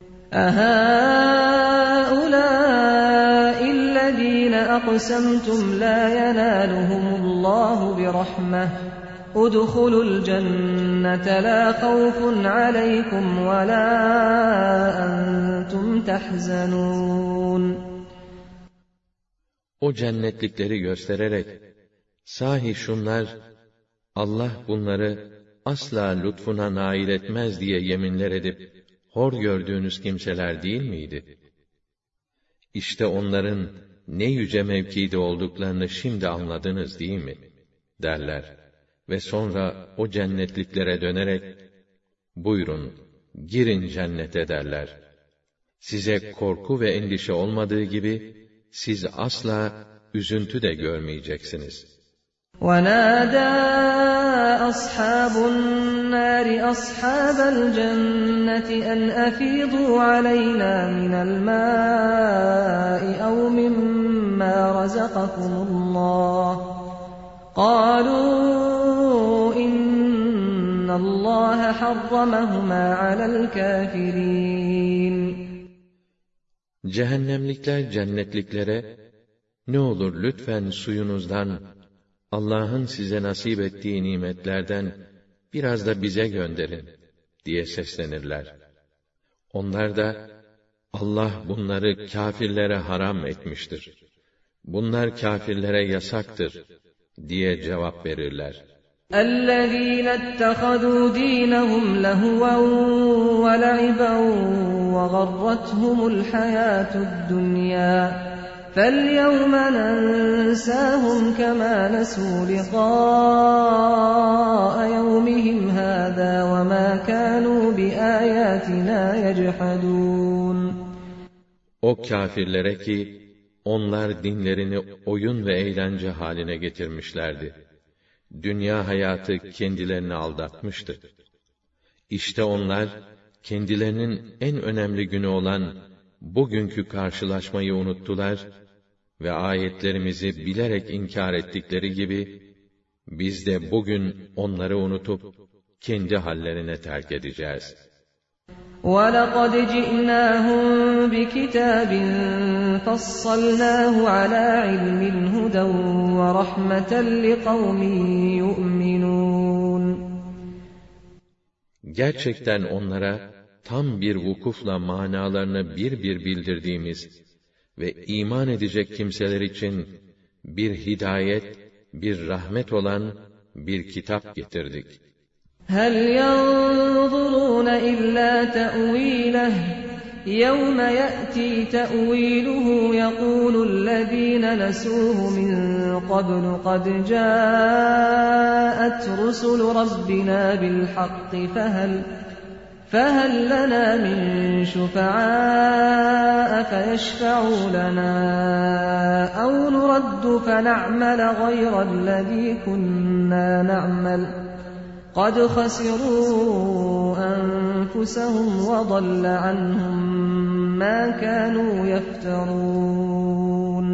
أَهَٰؤُلَاءِ الَّذ۪ينَ أَقْسَمْتُمْ لَا يَنَالُهُمُ اللّٰهُ بِرَحْمَةٍ اُدْخُلُوا الْجَنَّةَ لَا خَوْفٌ عَلَيْكُمْ وَلَا أَنْتُمْ تَحْزَنُونَ. O cennetlikleri göstererek, sahi şunlar, Allah bunları asla lütfuna nail etmez diye yeminler edip, hor gördüğünüz kimseler değil miydi? İşte onların ne yüce mevkide olduklarını şimdi anladınız değil mi? derler. Ve sonra o cennetliklere dönerek, buyurun, girin cennete derler. Size korku ve endişe olmadığı gibi, siz asla üzüntü de görmeyeceksiniz. وَنَادَى أَصْحَابُ النَّارِ أَصْحَابَ الْجَنَّةِ أَنْ أَفِيضُوا عَلَيْنَا مِنَ الْمَاءِ أَوْ مِمَّا رَزَقَكُمُ اللّٰهُ قَالُوا إِنَّ اللّٰهَ حَرَّمَهُمَا عَلَى الْكَافِرِينَ. Cehennemlikler cennetliklere, ne olur lütfen suyunuzdan, Allah'ın size nasip ettiği nimetlerden biraz da bize gönderin diye seslenirler. Onlar da, Allah bunları kâfirlere haram etmiştir. Bunlar kâfirlere yasaktır diye cevap verirler. اَلَّذ۪ينَ اتَّخَذُوا د۪ينَهُمْ لَهُوًا وَلَعِبًا وَغَرَّتْهُمُ الْحَيَاةُ الدُّنْيَا فَالْيَوْمَ نَنْسَاهُمْ كَمَا نَسُوا لِقَاءَ يَوْمِهِمْ هَذَا وَمَا كَانُوا بِآيَاتِنَا يَجْحَدُونَ. O kâfirlere ki, onlar dinlerini oyun ve eğlence haline getirmişlerdi. Dünya hayatı kendilerini aldatmıştı. İşte onlar, kendilerinin en önemli günü olan bugünkü karşılaşmayı unuttular ve ayetlerimizi bilerek inkar ettikleri gibi, biz de bugün onları unutup, kendi hallerine terk edeceğiz. وَلَقَدْ جِئْنَاهُمْ بِكِتَابٍ فَصَّلْنَاهُ عَلَى عِلْمٍ هُدًى وَرَحْمَةً لِقَوْمٍ يُؤْمِنُونَ. Gerçekten onlara tam bir vukufla manalarını bir bir bildirdiğimiz ve iman edecek kimseler için bir hidayet, bir rahmet olan bir kitap getirdik. هَلْ يَنْظُرُونَ إِلَّا تَأْوِيلَهُ يَوْمَ يَأْتِي تَأْوِيلُهُ يَقُولُ الَّذِينَ نَسُوهُ مِن قَبْلُ قَدْ جَاءَتْ رُسُلُ رَبِّنَا بِالْحَقِّ فَهَلْ لَنَا مِن شُفَعَاءَ فَيَشْفَعُوا لَنَا أَوْ نُرَدُّ فَنَعْمَلَ غَيْرَ الَّذِي كُنَّا نَعْمَلُ قَدْ خَسِرُوا أَنفُسَهُمْ وَضَلَّ عَنْهُمْ مَا كَانُوا يَفْتَرُونَ.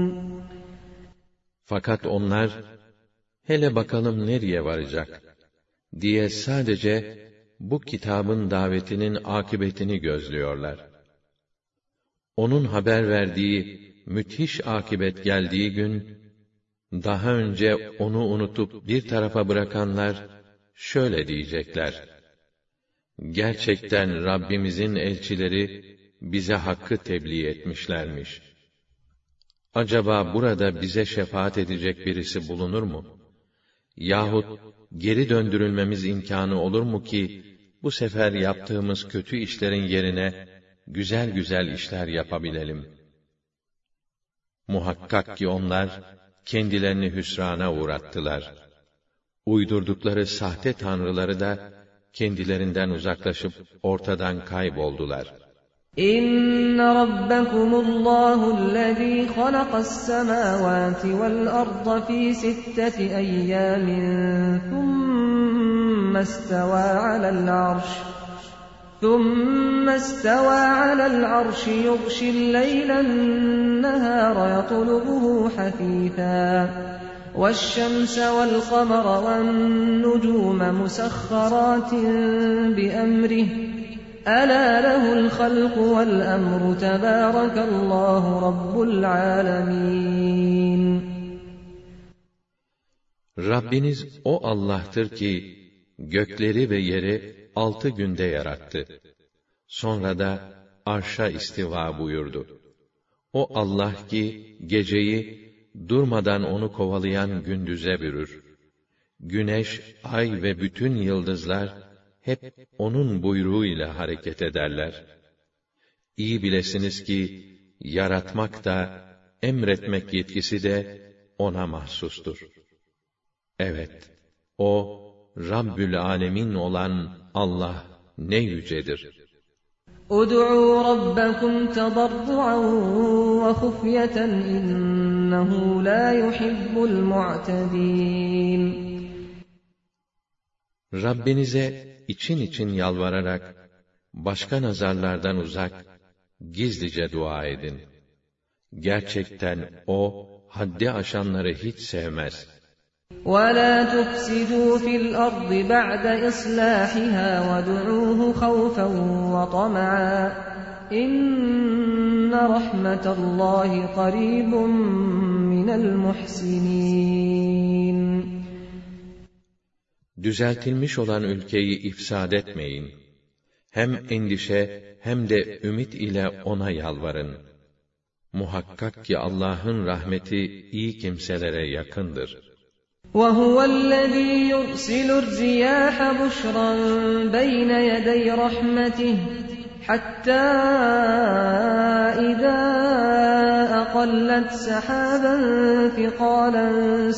Fakat onlar, hele bakalım nereye varacak diye sadece bu kitabın davetinin akıbetini gözlüyorlar. Onun haber verdiği müthiş akıbet geldiği gün, daha önce onu unutup bir tarafa bırakanlar şöyle diyecekler: gerçekten Rabbimizin elçileri bize hakkı tebliğ etmişlermiş. Acaba burada bize şefaat edecek birisi bulunur mu? Yahut geri döndürülmemiz imkânı olur mu ki, bu sefer yaptığımız kötü işlerin yerine güzel güzel işler yapabilelim? Muhakkak ki onlar kendilerini hüsrana uğrattılar. Uydurdukları sahte tanrıları da kendilerinden uzaklaşıp ortadan kayboldular. İnne rabbekumullâhu'llezî halaqas-semâvâti vel-arda fî sitteti eyyâmin thumma istevâ alel-arşi yughşil-leylen-nehâra yatlubuhu hafîfâ وَالشَّمْسَ وَالْقَمَرَ وَالنُّجُومَ مُسَخَّرَاتٍ بِأَمْرِهِ أَلَا لَهُ الْخَلْقُ وَالْأَمْرُ تَبَارَكَ اللّٰهُ رَبُّ الْعَالَمِينَ. Rabbiniz o Allah'tır ki, gökleri ve yeri 6 günde yarattı. Sonra da arşa istiva buyurdu. O Allah ki, geceyi durmadan onu kovalayan gündüze bürür. Güneş, ay ve bütün yıldızlar hep onun buyruğuyla hareket ederler. İyi bilesiniz ki, yaratmak da, emretmek yetkisi de ona mahsustur. Evet, o, Rabbül Âlemin olan Allah ne yücedir. اُدْعُوا رَبَّكُمْ تَضَرُّعًا وَخُفْيَةً إِنَّهُ لَا يُحِبُّ الْمُعْتَدِينَ. Rabbinize için için yalvararak, başka nazarlardan uzak, gizlice dua edin. Gerçekten o, haddi aşanları hiç sevmez. وَلَا تُفْسِدُوا فِي الْأَرْضِ بَعْدَ إِصْلَاحِهَا وَادْعُوهُ خَوْفًا وَطَمَعًا إِنَّ رَحْمَةَ اللّٰهِ قَرِيبٌ مِنَ الْمُحْسِنِينَ. Düzeltilmiş olan ülkeyi ifsad etmeyin. Hem endişe hem de ümit ile ona yalvarın. Muhakkak ki Allah'ın rahmeti iyi kimselere yakındır. وَهُوَ الَّذ۪ي يُرْسِلُ الرِّيَاحَ بُشْرًا بَيْنَ يَدَيْ رَحْمَتِهِ حَتَّى إِذَا أَقَلَّتْ سَحَابًا ثِقَالًا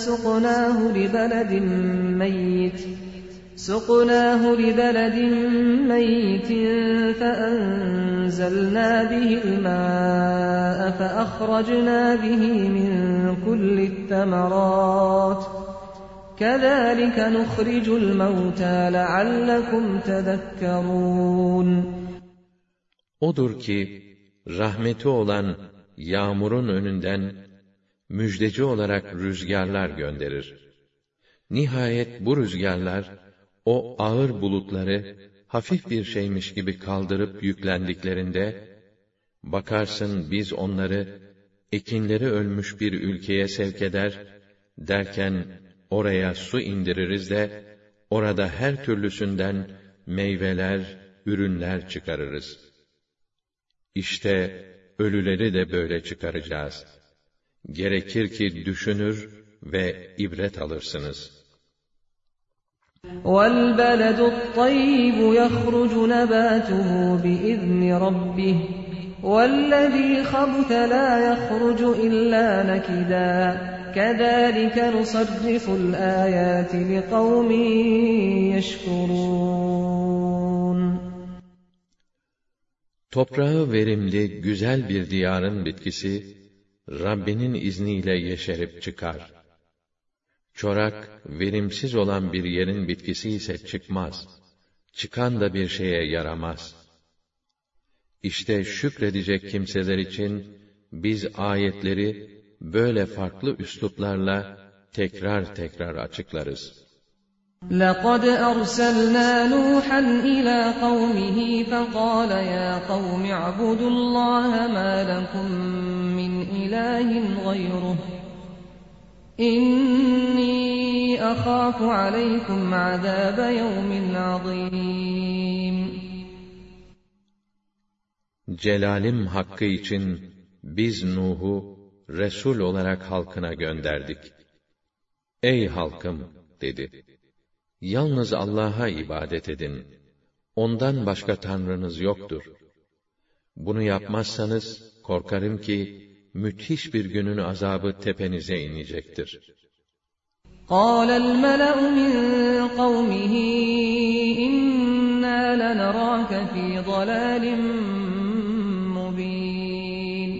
سُقْنَاهُ لِبَلَدٍ مَّيِّتٍ فَأَنزَلْنَا بِهِ الْمَاءَ فَأَخْرَجْنَا بِهِ مِن كُلِّ الثَّمَرَاتِ كَذَٰلِكَ نُخْرِجُ الْمَوْتَىٰ لَعَلَّكُمْ تَذَكَّرُونَ. Odur ki, rahmeti olan yağmurun önünden müjdeci olarak rüzgarlar gönderir. Nihayet bu rüzgarlar, o ağır bulutları hafif bir şeymiş gibi kaldırıp yüklendiklerinde, bakarsın biz onları ekinleri ölmüş bir ülkeye sevk eder, derken oraya su indiririz de, orada her türlüsünden meyveler, ürünler çıkarırız. İşte ölüleri de böyle çıkaracağız. Gerekir ki düşünür ve ibret alırsınız. وَالْبَلَدُ الطَّيِّبُ يَخْرُجُ نَبَاتُهُ بِإِذْنِ رَبِّهِ وَالَّذ۪ي خَبُثَ لَا يَخْرُجُ إِلَّا نَكِدًا كَذَٰلِكَ نُصَرِّفُ الْآيَاتِ لِقَوْمٍ يَشْكُرُونَ. Toprağı verimli, güzel bir diyarın bitkisi, Rabbinin izniyle yeşerip çıkar. Çorak, verimsiz olan bir yerin bitkisi ise çıkmaz. Çıkan da bir şeye yaramaz. İşte şükredecek kimseler için, biz ayetleri, böyle farklı üsluplarla, tekrar tekrar açıklarız. لَقَدْ أَرْسَلْنَا نُوحًا إِلَى قَوْمِهِ فَقَالَ يَا قَوْمِ اعْبُدُوا اللَّهَ مَا لَكُمْ مِنْ إِلَٰهٍ غَيْرُهُ إِنِّي أَخَافُ عَلَيْكُمْ عَذَابَ يَوْمٍ عَظِيمٍ. Celalim hakkı için biz Nuh'u Resul olarak halkına gönderdik. Ey halkım, dedi. Yalnız Allah'a ibadet edin. Ondan başka tanrınız yoktur. Bunu yapmazsanız, korkarım ki, müthiş bir günün azabı tepenize inecektir. قَالَ الْمَلَأُ مِنْ قَوْمِهِ إِنَّا لَنَرَاكَ فِي ضَلَالٍ مُبِينٍ.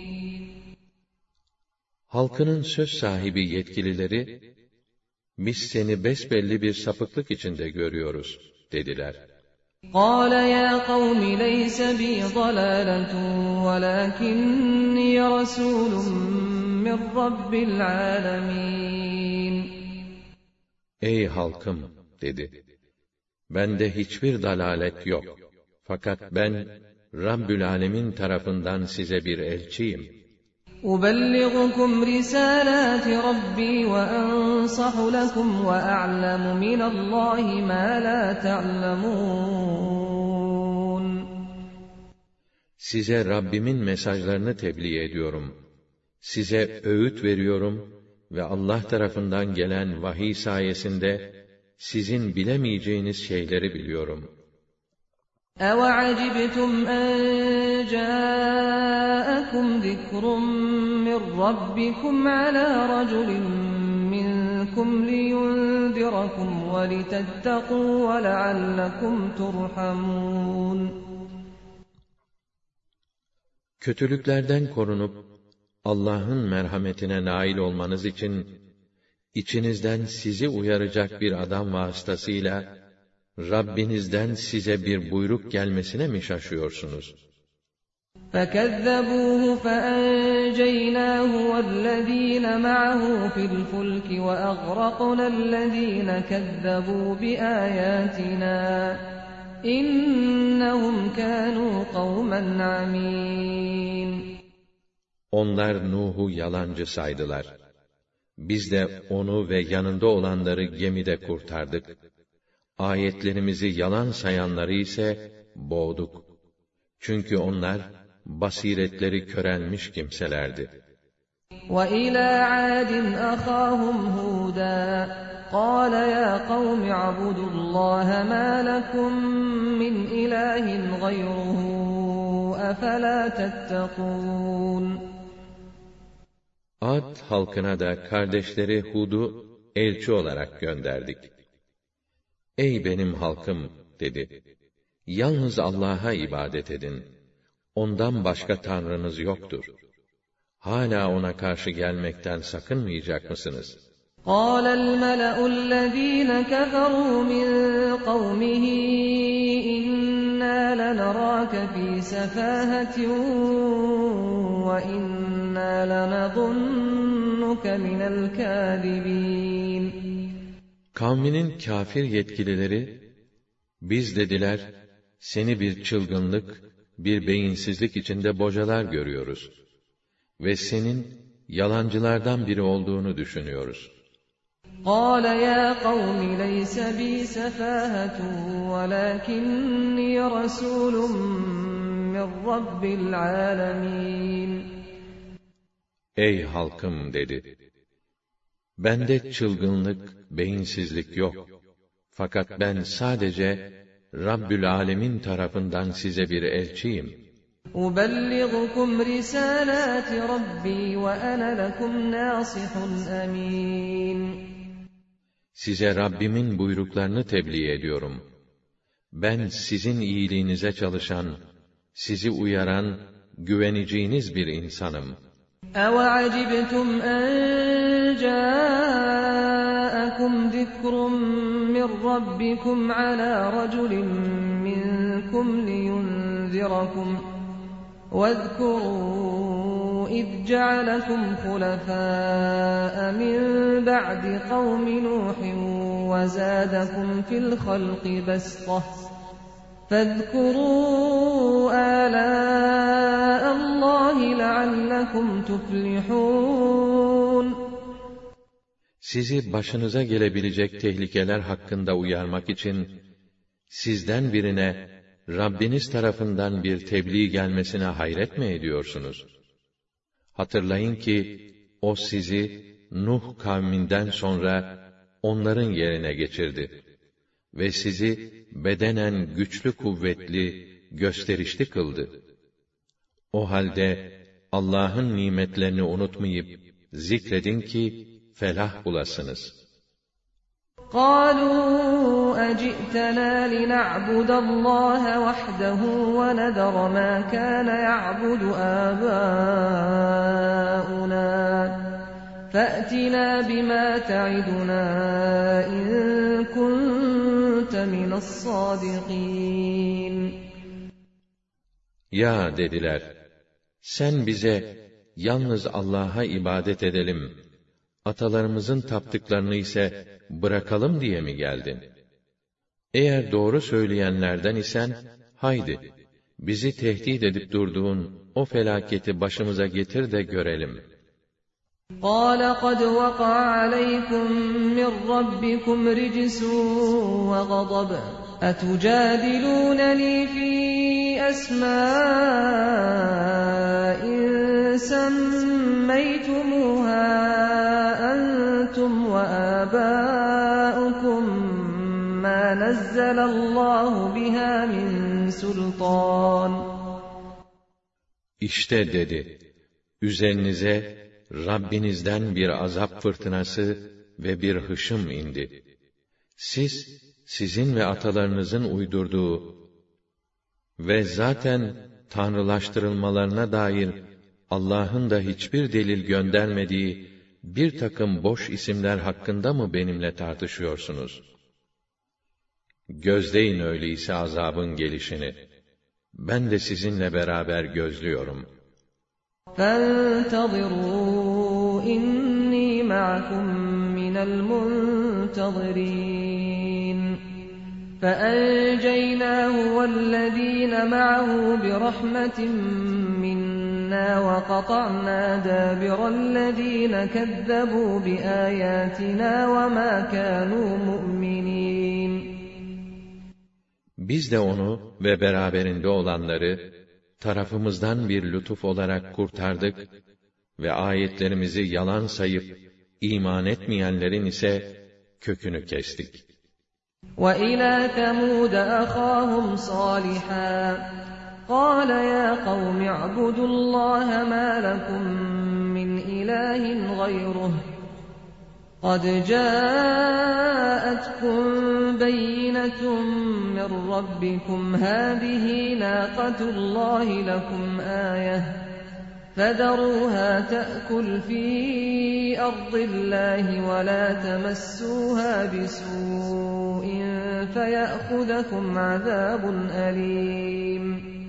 Halkının söz sahibi yetkilileri, biz seni besbelli bir sapıklık içinde görüyoruz, dediler. قَالَ يَا قَوْمِ لَيْسَ بِي ضَلَالَةٌ وَلَكِنِّي رَسُولٌ مِّن رَّبِّ الْعَالَمِينَ. Ey halkım, dedi. Bende hiçbir dalalet yok. Fakat ben, Rabbül Alemin tarafından size bir elçiyim. أُبَلِّغُكُمْ رِسَالَاتِ رَبِّي وَأَنصَحُ لَكُمْ وَأَعْلَمُ مِنَ اللّٰهِ مَا لَا تَعْلَمُونَ. Size Rabbimin mesajlarını tebliğ ediyorum. Size öğüt veriyorum ve Allah tarafından gelen vahiy sayesinde sizin bilemeyeceğiniz şeyleri biliyorum. أَوَعَجِبْتُمْ أَنْ جَاءَكُمْ ذِكْرٌ مِّن رَّبِّكُمْ عَلَىٰ رَجُلٍ مِّنكُمْ لِيُنذِرَكُمْ وَلِتَتَّقُوا وَلَعَلَّكُمْ تُرْحَمُونَ. Kötülüklerden korunup, Allah'ın merhametine nail olmanız için, içinizden sizi uyaracak bir adam vasıtasıyla, Rabbinizden size bir buyruk gelmesine mi şaşıyorsunuz? فَكَذَّبُوهُ فَأَنْجَيْنَاهُ وَالَّذ۪ينَ مَعَهُ فِي الْفُلْكِ وَأَغْرَقْنَا الَّذ۪ينَ كَذَّبُوا بِآيَاتِنَا إِنَّهُمْ كَانُوا قَوْمًا عَمِينَ. Onlar Nuh'u yalancı saydılar. Biz de onu ve yanında olanları gemide kurtardık. Ayetlerimizi yalan sayanları ise boğduk. Çünkü onlar basiretleri körelmiş kimselerdi. وَإِلَى عَادٍ أَخَاهُمْ هُودًا قَالَ يَا قَوْمِ اعْبُدُوا اللَّهَ مَا لَكُمْ مِنْ إِلَٰهٍ غَيْرُهُ أَفَلَا تَتَّقُونَ. Ad halkına da kardeşleri Hud'u elçi olarak gönderdik. Ey benim halkım, dedi. Yalnız Allah'a ibadet edin. Ondan başka tanrınız yoktur. Hala ona karşı gelmekten sakınmayacak mısınız? قَالَ الْمَلَأُ الَّذ۪ينَ كَفَرُوا مِنْ قَوْمِهِ إِنَّا لَنَرَاكَ فِي سَفَاهَةٍ وَإِنَّا لَنَظُنُّكَ مِنَ الْكَاذِبِينَ. Kavminin kâfir yetkilileri, biz dediler, seni bir çılgınlık, bir beyinsizlik içinde bocalar görüyoruz ve senin yalancılardan biri olduğunu düşünüyoruz. قَالَ يَا قَوْمِ لَيْسَ بِي سَفَاهَةٌ وَلَكِنِّي رَسُولٌ مِّن رَّبِّ الْعَالَمِينَ. Ey halkım, dedi. Bende çılgınlık, beyinsizlik yok. Fakat ben sadece Rabbül Alemin tarafından size bir elçiyim. أُبَلِّغُكُمْ رِسَالَاتِ رَبِّي وَأَنَا لَكُمْ نَاصِحٌ أَمِينٌ. Size Rabbimin buyruklarını tebliğ ediyorum. Ben sizin iyiliğinize çalışan, sizi uyaran, güveneceğiniz bir insanım. أَوَعَجِبْتُمْ أَنْ جَاءَكُمْ ذِكْرٌ مِّنْ رَبِّكُمْ عَلَى رَجُلٍ مِّنْكُمْ لِيُنْذِرَكُمْ وَاذْكُرُوا إِذْ جَعَلَكُمْ خُلَفَاءَ مِنْ بَعْدِ قَوْمِ نُوحٍ وَزَادَكُمْ فِي الْخَلْقِ بَسْطَةً فَاذْكُرُوا آلَاءَ اللّٰهِ لَعَلَّكُمْ تُفْلِحُونَ. Sizi başınıza gelebilecek tehlikeler hakkında uyarmak için, sizden birine Rabbiniz tarafından bir tebliğ gelmesine hayret mi ediyorsunuz? Hatırlayın ki, o sizi Nuh kavminden sonra onların yerine geçirdi ve sizi bedenen güçlü, kuvvetli, gösterişli kıldı. O halde Allah'ın nimetlerini unutmayıp zikredin ki felah bulasınız. قَالُوا أَجِئْتَنَا لِنَعْبُدَ اللّٰهَ وَحْدَهُ وَنَذَرَ مَا كَانَ يَعْبُدُ آبَاؤُنَا فَأْتِنَا بِمَا تَعِدُنَا إِن كُنتَ مِنَ الصَّادِقِينَ. Ya dediler, sen bize yalnız Allah'a ibadet edelim, atalarımızın taptıklarını ise bırakalım diye mi geldin? Eğer doğru söyleyenlerden isen, haydi, bizi tehdit edip durduğun o felaketi başımıza getir de görelim. قَالَ قَدْ وَقَعَ عَلَيْكُمْ مِنْ رَبِّكُمْ رِجْسٌ وَغَضَبٌ أَتُجَادِلُونَنِي فِي أَسْمَاءٍ سَمَّيْتُمُوهَا أَنْتُمْ وَآبَاؤُكُمْ مَا نَزَّلَ اللّٰهُ بِهَا مِنْ سُلْطَانٍ. İşte dedi, üzerinize Rabbinizden bir azap fırtınası ve bir hışım indi. Sizin ve atalarınızın uydurduğu ve zaten tanrılaştırılmalarına dair Allah'ın da hiçbir delil göndermediği bir takım boş isimler hakkında mı benimle tartışıyorsunuz? Gözleyin öyleyse azabın gelişini. Ben de sizinle beraber gözlüyorum. فَانْتَظِرُوا إِنِّي مَعَكُمْ مِنَ الْمُنْتَظِرِينَ. فَأَنْجَيْنَاهُ وَالَّذِينَ مَعَهُ بِرَحْمَةٍ مِنَّا وَقَطَعْنَا دَابِرَ الَّذِينَ كَذَّبُوا بِآيَاتِنَا وَمَا كَانُوا مُؤْمِنِينَ. Biz de onu ve beraberinde olanları tarafımızdan bir lütuf olarak kurtardık ve ayetlerimizi yalan sayıp iman etmeyenlerin ise kökünü kestik. وَإِلَى ثَمُودَ أَخَاهُمْ صَالِحًا قَالَ يَا قَوْمِ اعْبُدُوا اللَّهَ مَا لَكُمْ مِنْ إِلَٰهٍ غَيْرُهُ قَدْ جَاءَتْكُمْ بَيِّنَةٌ مِّن رَّبِّكُمْ هَٰذِهِ نَاقَةُ اللَّهِ لَكُمْ آيَةً فَذَرُوهَا تَأْكُلْ فِي أَرْضِ اللَّهِ وَلَا تَمَسُّوهَا بِسُوءٍ فَيَأْخُذَكُمْ عَذَابٌ أَلِيمٌ.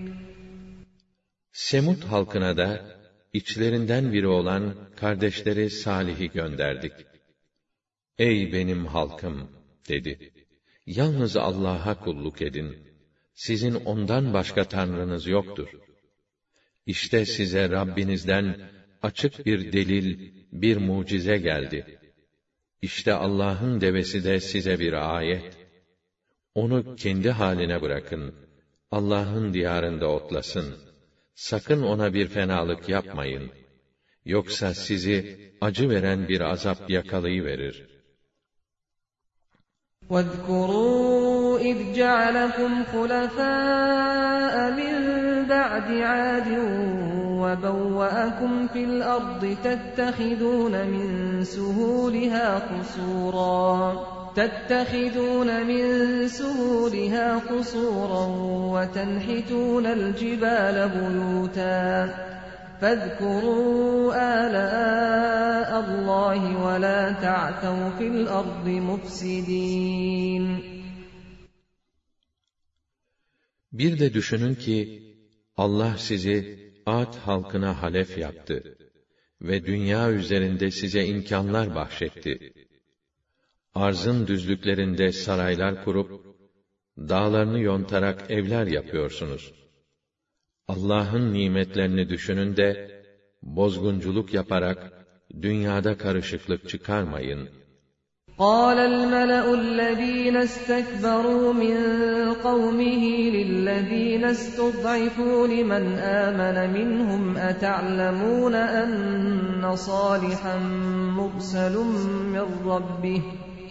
Semud halkına da içlerinden biri olan kardeşleri Salih'i gönderdik. Ey benim halkım dedi. Yalnız Allah'a kulluk edin. Sizin ondan başka tanrınız yoktur. İşte size Rabbinizden açık bir delil, bir mucize geldi. İşte Allah'ın devesi de size bir ayet. Onu kendi haline bırakın. Allah'ın diyarında otlasın. Sakın ona bir fenalık yapmayın. Yoksa sizi acı veren bir azap yakalayıverir. وَاذْكُرُوا إذ جعلكم خلفاء من بعد عاد وبوأكم في الأرض تتخذون من سهولها قصورا وتنحتون الجبال بيوتا فاذكروا آلاء الله ولا تعثوا في الأرض مفسدين. Bir de düşünün ki Allah sizi Ad halkına halef yaptı ve dünya üzerinde size imkanlar bahşetti. Arzın düzlüklerinde saraylar kurup, dağlarını yontarak evler yapıyorsunuz. Allah'ın nimetlerini düşünün de, bozgunculuk yaparak, dünyada karışıklık çıkarmayın. قال الملأ الذين استكبروا من قومه للذين استضعفوا لمن آمن منهم أتعلمون أن صالحا مرسل من ربه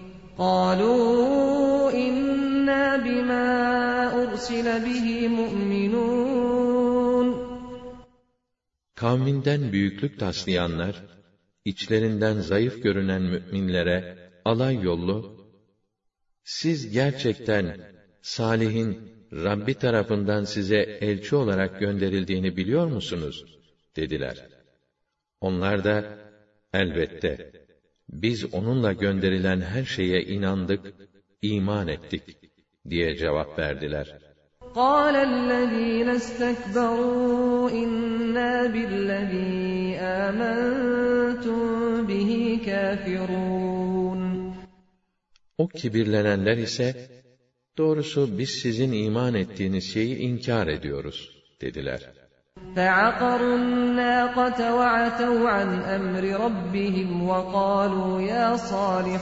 قالوا إنا بما أرسل به مؤمنون. Kavminden büyüklük taslayanlar, içlerinden zayıf görünen müminlere, alay yollu, siz gerçekten Salih'in Rabbi tarafından size elçi olarak gönderildiğini biliyor musunuz? Dediler. Onlar da, elbette, biz onunla gönderilen her şeye inandık, iman ettik, diye cevap verdiler. قال الذين استكبروا إنا بالذي آمنتم به كافرون. O kibirlenenler ise, doğrusu biz sizin iman ettiğiniz şeyi inkar ediyoruz, dediler. فَعَقَرُوا النَّاقَةَ وَعَتَوْا عَنْ أَمْرِ رَبِّهِمْ وَقَالُوا يَا صَالِحُ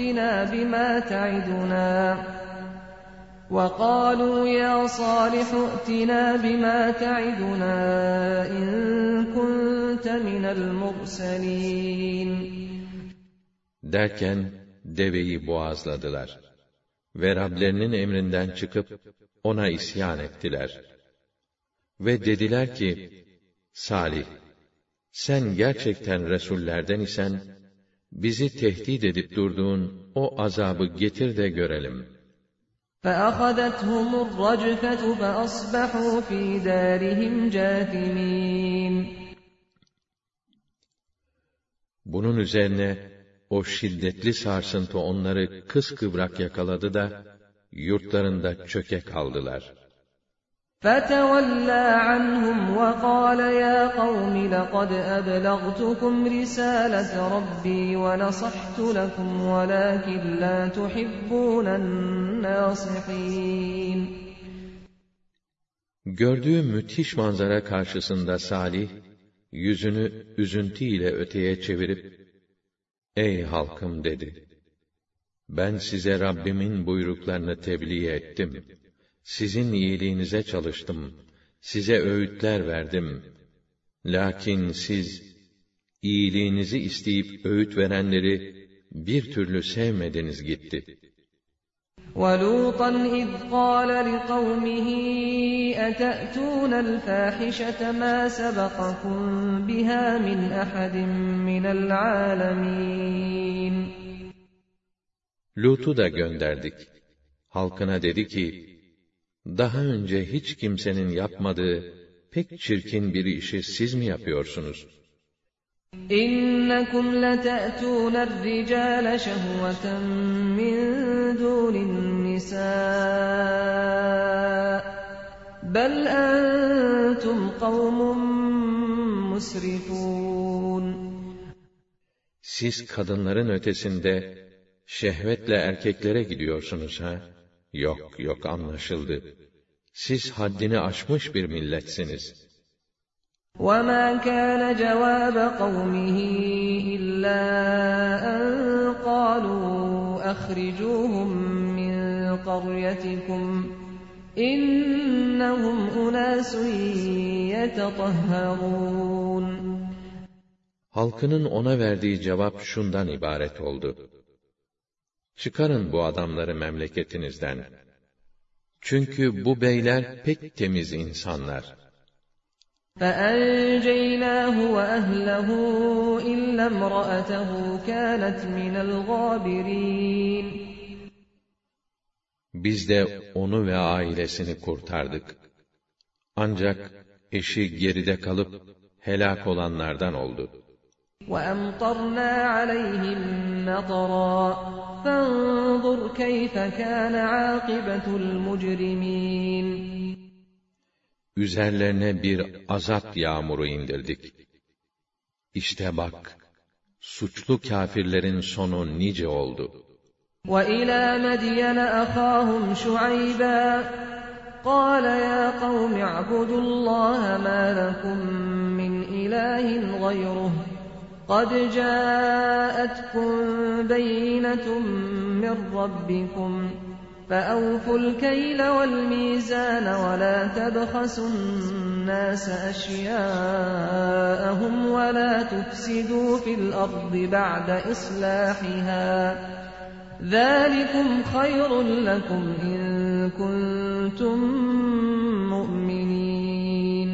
ائْتِنَا بِمَا تَعِدُنَا إِن كُنتَ مِنَ الْمُرْسَلِينَ. Derken deveyi boğazladılar ve Rablerinin emrinden çıkıp ona isyan ettiler. Ve dediler ki, Salih, sen gerçekten Resullerden isen, bizi tehdit edip durduğun o azabı getir de görelim. فَأَخَذَتْهُمُ الرَّجْفَةُ فَأَصْبَحُوا فِي دَارِهِمْ جَاثِمِينَ. Bunun üzerine, o şiddetli sarsıntı onları kıskıvrak yakaladı da, yurtlarında çöke kaldılar. فَتَوَلَّى عَنْهُمْ وَقَالَ يَا قَوْمِ لَقَدْ أَبْلَغْتُكُمْ رِسَالَةَ رَبِّي وَنَصَحْتُ لَكُمْ وَلَكِنْ لَا تُحِبُّونَ النَّاصِحِينَ. Gördüğü müthiş manzara karşısında Salih, yüzünü üzüntü ile öteye çevirip, "Ey halkım," dedi. "Ben size Rabbimin buyruklarını tebliğ ettim. Sizin iyiliğinize çalıştım. Size öğütler verdim. Lakin siz, iyiliğinizi isteyip öğüt verenleri bir türlü sevmediniz gitti." وَلُوطًا إِذْ قَالَ لِقَوْمِهِ أَتَأْتُونَ الْفَاحِشَةَ مَا سَبَقَكُمْ بِهَا مِنْ أَحَدٍ مِنَ الْعَالَمِينَ. Lut'u da gönderdik. Halkına dedi ki, daha önce hiç kimsenin yapmadığı pek çirkin bir işi siz mi yapıyorsunuz? إِنَّكُمْ لَتَأْتُونَ الرِّجَالَ شَهْوَةً مِّن دُونِ النِّسَاءِ بَلْ أَنْتُمْ قَوْمٌ مُسْرِفُونَ. Siz kadınların ötesinde şehvetle erkeklere gidiyorsunuz ha? Yok anlaşıldı. Siz haddini aşmış bir milletsiniz. وَمَا كَانَ جَوَابَ قَوْمِهِ إِلَّا أَنْ قَالُوا أَخْرِجُوهُمْ مِنْ قَرْيَتِكُمْ إِنَّهُمْ أُنَاسٌ يَتَطَهَّرُونَ. Halkının ona verdiği cevap şundan ibaret oldu: "Çıkarın bu adamları memleketinizden. Çünkü bu beyler pek temiz insanlar. فَأَنْجَيْنَاهُ وَأَهْلَهُ إِلَّا امْرَأَتَهُ كَانَتْ مِنَ الْغَابِرِينَ Biz de onu ve ailesini kurtardık. Ancak eşi geride kalıp helak olanlardan oldu. وَأَمْطَرْنَا عَلَيْهِمْ مَطَرًا فَانظُرْ كَيْفَ كَانَ عَاقِبَةُ الْمُجْرِمِينَ Üzerlerine bir azap yağmuru indirdik. İşte bak, suçlu kâfirlerin sonu nice oldu. وَإِلَى مَدْيَنَ أَخَاهُمْ شُعَيْبًا قَالَ يَا قَوْمِ اعْبُدُوا اللَّهَ مَا لَكُمْ مِنْ إِلَٰهٍ غَيْرُهُ قَدْ جَاءَتْكُمْ بَيِّنَةٌ مِّن رَّبِّكُمْ فَأَوْفُوا الْكَيْلَ وَالْمِيزَانَ وَلَا تَبْخَسُوا النَّاسَ أَشْيَاءَهُمْ وَلَا تُفْسِدُوا فِي الْأَرْضِ بَعْدَ إِصْلَاحِهَا ذَٰلِكُمْ خَيْرٌ لَّكُمْ إِن كُنتُم مُّؤْمِنِينَ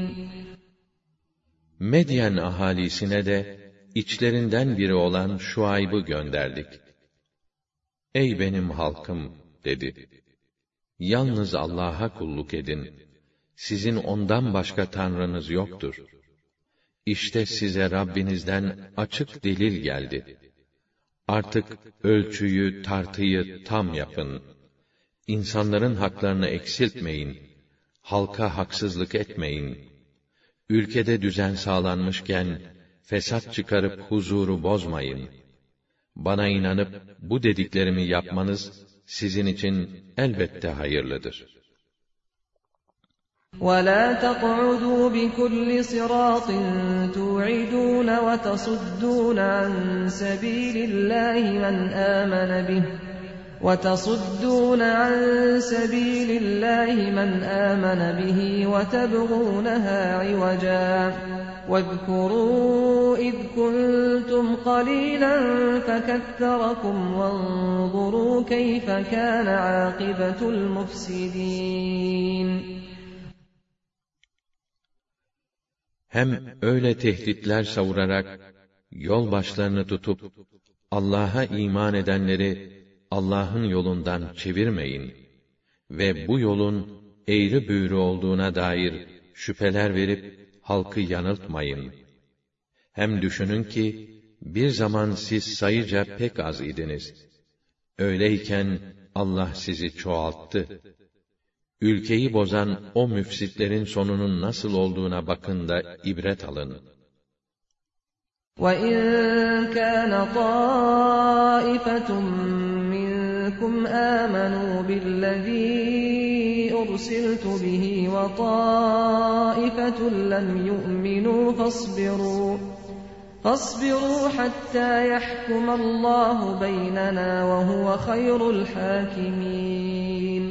Medyen ahalisine de içlerinden biri olan Şuayb'ı gönderdik. Ey benim halkım, dedi. Yalnız Allah'a kulluk edin. Sizin ondan başka tanrınız yoktur. İşte size Rabbinizden açık delil geldi. Artık ölçüyü, tartıyı tam yapın. İnsanların haklarını eksiltmeyin. Halka haksızlık etmeyin. Ülkede düzen sağlanmışken fesat çıkarıp huzuru bozmayın. Bana inanıp bu dediklerimi yapmanız sizin için elbette hayırlıdır. وَلَا تَقْعُدُوا بِكُلِّ صِرَاطٍ تُوعِدُونَ وَتَصُدُّونَ عَن سَبِيلِ اللَّهِ مَنْ آمَنَ بِهِ وَتَبْغُونَهَا عِوَجًا وَاذْكُرُوا إِذْ كُنتُمْ قَلِيلًا فَكَثَّرَكُمْ وَانظُرُوا كَيْفَ كَانَ عَاقِبَةُ الْمُفْسِدِينَ Hem öyle tehditler savurarak yol başlarını tutup Allah'a iman edenleri Allah'ın yolundan çevirmeyin ve bu yolun eğri büğrü olduğuna dair şüpheler verip halkı yanıltmayın. Hem düşünün ki bir zaman siz sayıca pek az idiniz. Öyleyken Allah sizi çoğalttı. Ülkeyi bozan o müfsitlerin sonunun nasıl olduğuna bakın da ibret alın. وَإِنْ كَانَ طَائِفَةٌ مِّنكُمْ آمَنُوا بِالَّذِي أُرْسِلْتُ بِهِ وَطَائِفَةٌ لَّمْ يُؤْمِنُوا فاصبروا حَتَّى يَحْكُمَ اللَّهُ بَيْنَنَا وَهُوَ خَيْرُ الْحَاكِمِينَ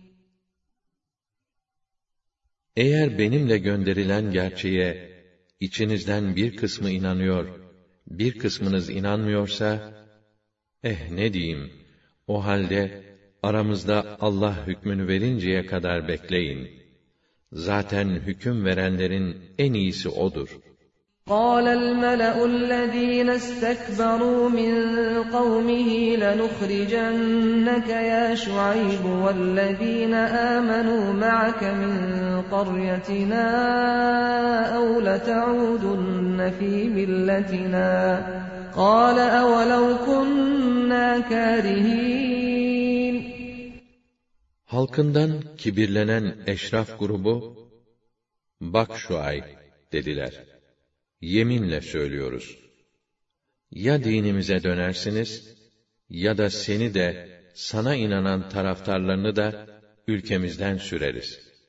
Eğer benimle gönderilen gerçeğe içinizden bir kısmı inanıyor, bir kısmınız inanmıyorsa, ne diyeyim, o halde aramızda Allah hükmünü verinceye kadar bekleyin. Zaten hüküm verenlerin en iyisi O'dur. قَالَ الْمَلَأُ الَّذ۪ينَ اسْتَكْبَرُوا مِنْ قَوْمِهِ لَنُخْرِجَنَّكَ يَا شُعَيْبُ وَالَّذ۪ينَ آمَنُوا مَعَكَ مِنْ قَرْيَتِنَا أَوْ لَتَعُودُنَّ ف۪ي مِلَّتِنَا قَالَ أَوَلَوْ كُنَّا كَارِهِينَ Halkından kibirlenen eşraf grubu, bak Şuayb dediler. Yeminle söylüyoruz. Ya dinimize dönersiniz, ya da seni de, sana inanan taraftarlarını da ülkemizden süreriz.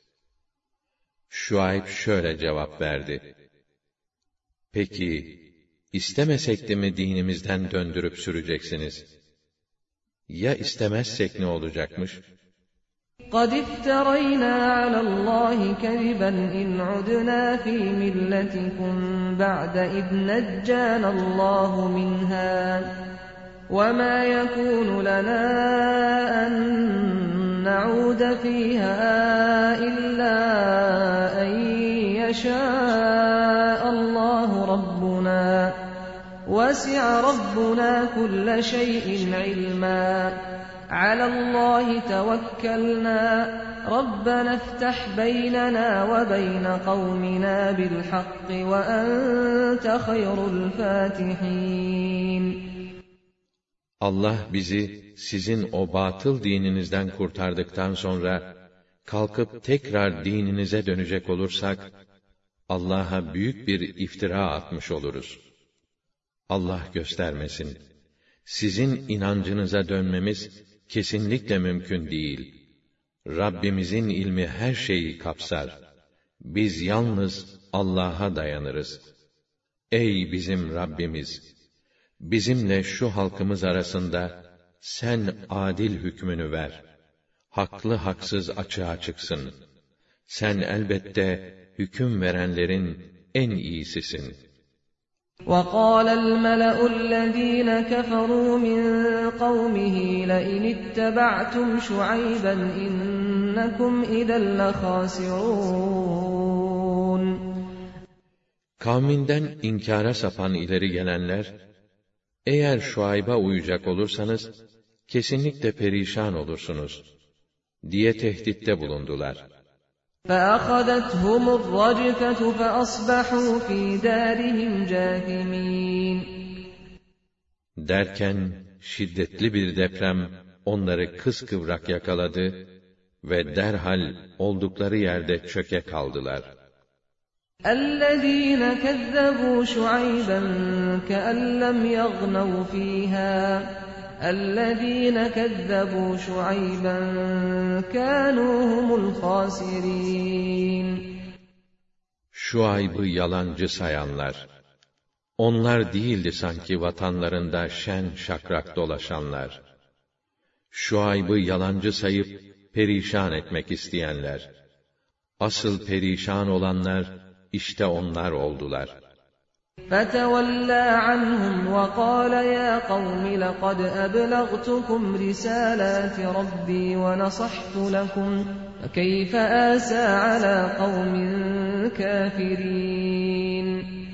Şuayb şöyle cevap verdi. Peki, istemesek de mi dinimizden döndürüp süreceksiniz? Ya istemezsek ne olacakmış? قَدِ افْتَرَيْنَا عَلَى اللّٰهِ كَذِبًا إِنْ عُدْنَا فِي مِلَّتِكُمْ بَعْدَ إِذْ نَجَّانَا اللّٰهُ مِنْهَا وَمَا يَكُونُ لَنَا أَن نعود فيها إلا أن يشاء الله ربنا وسع ربنا كل شيء علما على الله توكلنا ربنا افتح بيننا وبين قومنا بالحق وأنت خير الفاتحين. Allah bizi sizin o batıl dininizden kurtardıktan sonra kalkıp tekrar dininize dönecek olursak Allah'a büyük bir iftira atmış oluruz. Allah göstermesin. Sizin inancınıza dönmemiz kesinlikle mümkün değil. Rabbimizin ilmi her şeyi kapsar. Biz yalnız Allah'a dayanırız. Ey bizim Rabbimiz! Bizimle şu halkımız arasında sen adil hükmünü ver. Haklı haksız açığa çıksın. Sen elbette hüküm verenlerin en iyisisin. وَقَالَ الْمَلَأُ الَّذ۪ينَ كَفَرُوا مِنْ قَوْمِهِ لَئِنِ اتَّبَعْتُمْ شُعَيْبًا إِنَّكُمْ اِذًا لَخَاسِرُونَ. Kavminden inkara sapan ileri gelenler, eğer Şuayb'a uyacak olursanız, kesinlikle perişan olursunuz, diye tehditte bulundular. فَأَخَذَتْهُمُ الرَّجْفَةُ فَأَصْبَحُوا فِي دَارِهِمْ جَاثِمِينَ. Derken, şiddetli bir deprem onları kıskıvrak yakaladı ve derhal oldukları yerde çöke kaldılar. الَّذ۪ينَ كَذَّبُوا شُعَيْبًا كَأَنْ لَمْ يَغْنَوْا فِيهَا الَّذ۪ينَ كَذَّبُوا شُعَيْبًا كَانُوا هُمُ الْخَاسِرِينَ. Şuayb'ı yalancı sayanlar, onlar değildi sanki vatanlarında şen şakrak dolaşanlar. Şuayb'ı yalancı sayıp perişan etmek isteyenler, asıl perişan olanlar işte onlar oldular. فَتَوَلَّى عَنْهُمْ وَقَالَ يَا قَوْمِ لَقَدْ أَبْلَغْتُكُمْ رِسَالَاتِ رَبِّي وَنَصَحْتُ لَكُمْ فَكَيْفَ آسَى عَلَى قَوْمٍ كَافِرِينَ.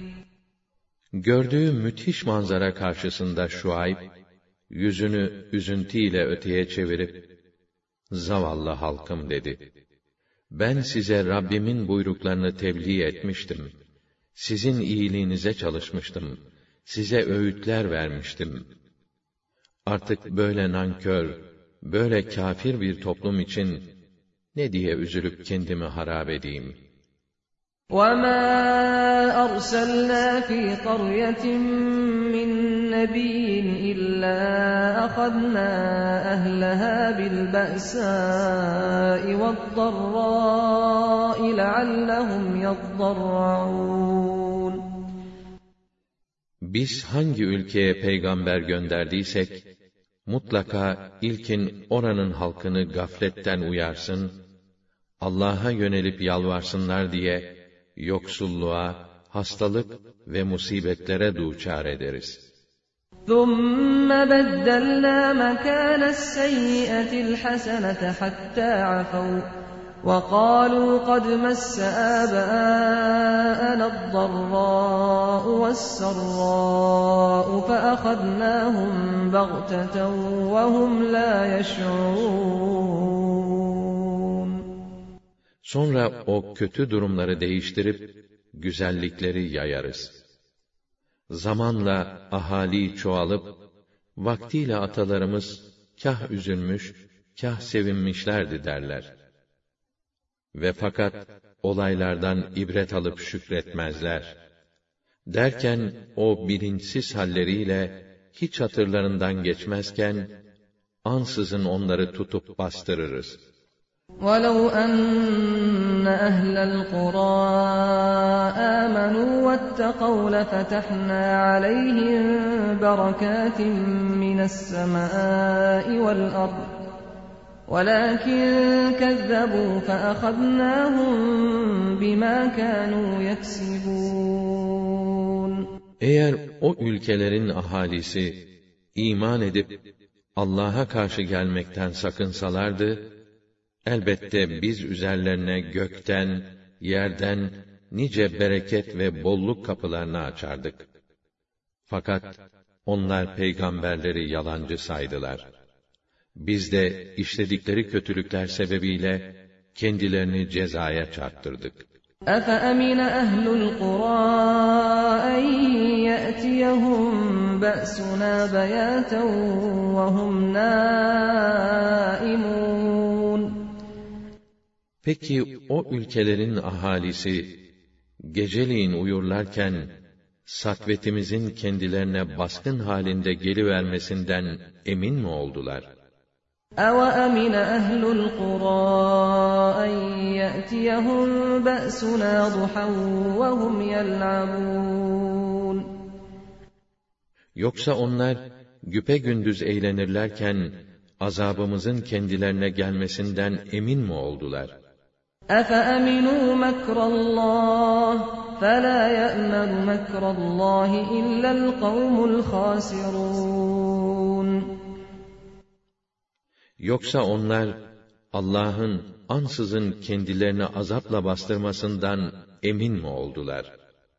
Gördüğü müthiş manzara karşısında Şuayb, yüzünü üzüntüyle öteye çevirip, "Zavallı halkım" dedi. "Ben size Rabbimin buyruklarını tebliğ etmiştim. Sizin iyiliğinize çalışmıştım. Size öğütler vermiştim. Artık böyle nankör, böyle kâfir bir toplum için ne diye üzülüp kendimi harap edeyim?" وَمَا أَرْسَلْنَا فِي قَرْيَةٍ مِّن نَّبِيٍّ إِلَّا أَخَذْنَا أَهْلَهَا بِالْبَأْسَاءِ وَالضَّرَّاءِ لَعَلَّهُمْ يَضَّرَّعُونَ. Biz hangi ülkeye peygamber gönderdiysek, mutlaka ilkin oranın halkını gafletten uyarsın, Allah'a yönelip yalvarsınlar diye, yoksulluğa, hastalık ve musibetlere duçar ederiz. ثُمَّ بَدَّلْنَا مَكَانَ السَّيِّئَةِ الْحَسَنَةَ حَتَّى عَفَوْا وَقَالُوا قَدْ مَسَّ آبَاءَنَا الضَّرَّاءُ وَالسَّرَّاءُ فَأَخَذْنَاهُمْ بَغْتَةً وَهُمْ لَا يَشْعُرُونَ. Sonra o kötü durumları değiştirip, güzellikleri yayarız. Zamanla ahali çoğalıp, vaktiyle atalarımız kah üzülmüş, kah sevinmişlerdi derler. Ve fakat olaylardan ibret alıp şükretmezler. Derken o bilinçsiz halleriyle hiç hatırlarından geçmezken, ansızın onları tutup bastırırız. وَلَوْ أَنَّ أَهْلَ الْقُرَىٰ آمَنُوا وَاتَّقَوْا لَفَتَحْنَا عَلَيْهِم بَرَكَاتٍ مِّنَ السَّمَاءِ وَالْأَرْضِ وَلَٰكِن كَذَّبُوا فَأَخَذْنَاهُم بِمَا كَانُوا يَكْسِبُونَ. Eğer o ülkelerin ahalisi iman edip Allah'a karşı gelmekten sakınsalardı, elbette biz üzerlerine gökten, yerden nice bereket ve bolluk kapılarını açardık. Fakat onlar peygamberleri yalancı saydılar. Biz de işledikleri kötülükler sebebiyle kendilerini cezaya çarptırdık. أَفَأَمِنَ أَهْلُ الْقُرَىٰ أَن يَأْتِيَهُم بَأْسُنَا بَيَاتًا وَهُمْ نَائِمُونَ Peki o ülkelerin ahalisi geceleyin uyurlarken satvetimizin kendilerine baskın halinde gelivermesinden emin mi oldular? أَوَأَمِنَ أَهْلُ الْقُرَىٰ أَن يَأْتِيَهُم بَأْسُنَا ضُحًى وَهُمْ يَلْعَبُونَ Yoksa onlar güpegündüz eğlenirlerken azabımızın kendilerine gelmesinden emin mi oldular? أَفَأَمِنُوا مَكْرَ اللّٰهِ فَلَا يَأْمَنُ مَكْرَ اللّٰهِ إِلَّا الْقَوْمُ الْخَاسِرُونَ Yoksa onlar Allah'ın ansızın kendilerini azapla bastırmasından emin mi oldular?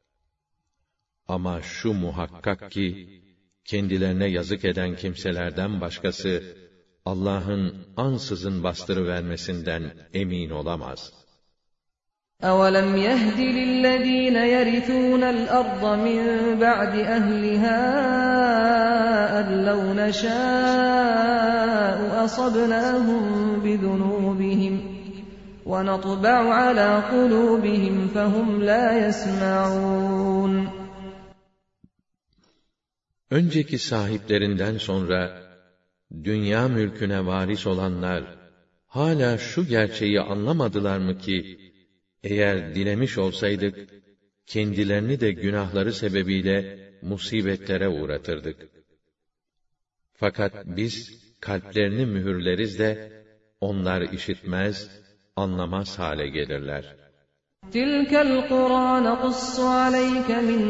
Ama şu muhakkak ki kendilerine yazık eden kimselerden başkası Allah'ın ansızın bastırıvermesinden emin olamaz. أَوَلَمْ يَهْدِ لِلَّذ۪ينَ يَرِثُونَ الْأَرْضَ مِنْ بَعْدِ أَهْلِهَا أَنْ لَوْ نَشَاءُ أَصَبْنَاهُمْ بِذُنُوبِهِمْ وَنَطْبَعُ عَلَى قُلُوبِهِمْ فَهُمْ لَا يَسْمَعُونَ Önceki sahiplerinden sonra dünya mülküne varis olanlar hala şu gerçeği anlamadılar mı ki eğer dilemiş olsaydık kendilerini de günahları sebebiyle musibetlere uğratırdık. Fakat biz kalplerini mühürleriz de onlar işitmez, anlamaz hale gelirler. تِلْكَ الْقُرَى نَقُصُّ عَلَيْكَ مِنْ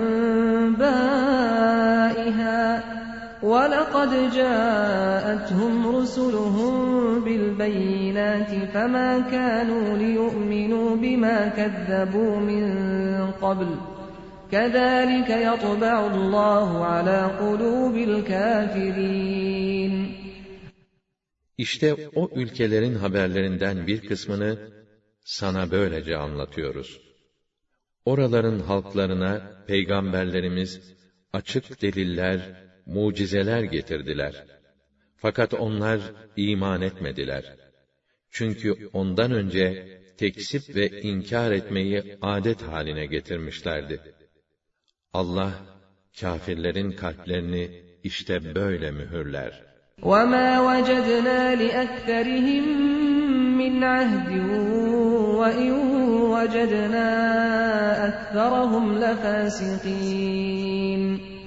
أَنْبَائِهَا وَلَقَدْ جَاءَتْهُمْ رُسُلُهُم بِالْبَيِّنَاتِ فَمَا كَانُوا لِيُؤْمِنُوا بِمَا كَذَّبُوا مِن قَبْلُ كَذَٰلِكَ يَطْبَعُ اللّٰهُ عَلَى قُلُوبِ الْكَافِرِينَ İşte o ülkelerin haberlerinden bir kısmını sana böylece anlatıyoruz. Oraların halklarına peygamberlerimiz açık deliller, mucizeler getirdiler. Fakat onlar iman etmediler. Çünkü ondan önce tekzip ve inkar etmeyi adet haline getirmişlerdi. Allah kâfirlerin kalplerini işte böyle mühürler. وَمَا وَجَدْنَا لِأَكْثَرِهِم مِّنْ عَهْدٍ وَإِن وَجَدْنَا أَكْثَرَهُمْ لَفَاسِقِينَ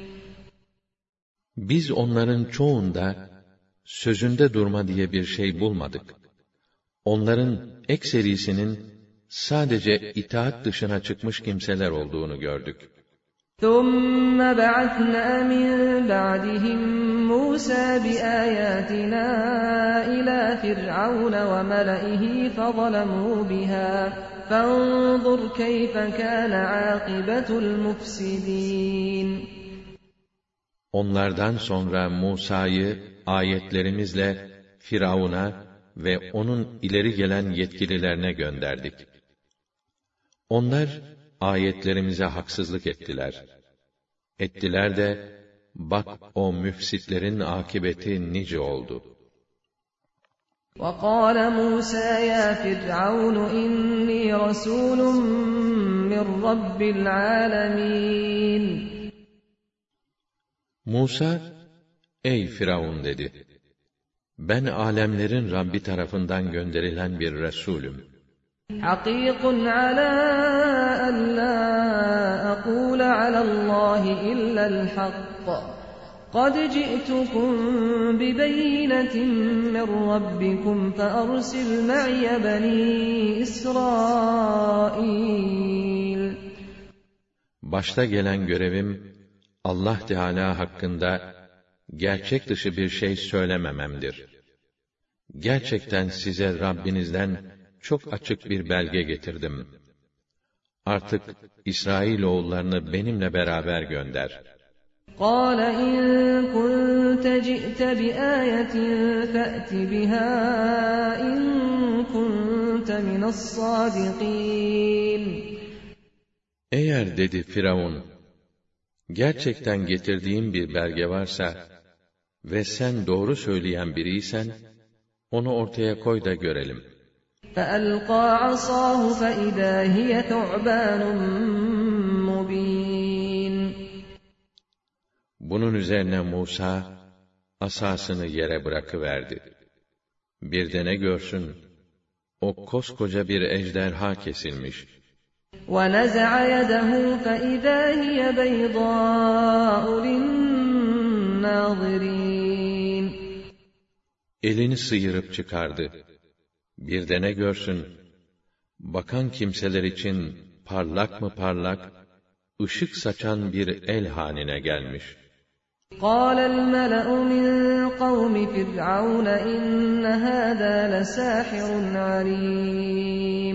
Biz onların çoğunda sözünde durma diye bir şey bulmadık. Onların ekserisinin sadece itaat dışına çıkmış kimseler olduğunu gördük. ثُمَّ بَعَثْنَا مِن بَعْدِهِم مُّوسَىٰ بِآيَاتِنَا إِلَىٰ فِرْعَوْنَ وَمَلَئِهِ فَظَلَمُوا بِهَا فَانظُرْ كَيْفَ كَانَ عَاقِبَةُ الْمُفْسِدِينَ Onlardan sonra Musa'yı ayetlerimizle Firavun'a ve onun ileri gelen yetkililerine gönderdik. Onlar ayetlerimize haksızlık ettiler. Ettiler de bak o müfsitlerin akıbeti nice oldu. وَقَالَ مُوسَى يَا فِرْعَوْنُ إِنِّي رَسُولٌ مِّن رَّبِّ الْعَالَمِينَ Musa, ey Firavun dedi. Ben alemlerin Rabbi tarafından gönderilen bir Resulüm. حَقِيقٌ عَلَىٰ أَن لَّا أَقُولَ عَلَى اللّٰهِ إِلَّا الْحَقَّ قَدْ جِئْتُكُم بِبَيِّنَةٍ مِّن رَّبِّكُمْ فَأَرْسِلْ مَعِيَ بَنِي إِسْرَائِيلَ Başta gelen görevim, Allah Teâlâ hakkında gerçek dışı bir şey söylemememdir. gerçekten size Rabbinizden çok açık bir belge getirdim. Artık İsrailoğullarını benimle beraber gönder. قَالَ إِن كُنتَ جِئْتَ بِآيَةٍ فَأْتِ بِهَا إِن كُنتَ مِنَ الصَّادِقِينَ Eğer dedi Firavun, gerçekten getirdiğim bir belge varsa ve sen doğru söyleyen biriysen, onu ortaya koy da görelim. فَأَلْقَى عَصَاهُ فَإِذَا هِيَ ثُعْبَانٌ مُّبِينٌ Bunun üzerine Musa, asasını yere bırakıverdi. Bir de ne görsün, o koskoca bir ejderha kesilmiş. وَنَزَعَ يَدَهُ فَإِذَا هِيَ بَيْضَاءُ لِلنَّاظِرِينَ Elini sıyırıp çıkardı. Bir de ne görsün, bakan kimseler için parlak mı parlak, ışık saçan bir el haline gelmiş. قَالَ الْمَلَأُ مِنْ قَوْمِ فِرْعَوْنَ إِنَّ هَذَا لَسَاحِرٌ عَلِيمٌ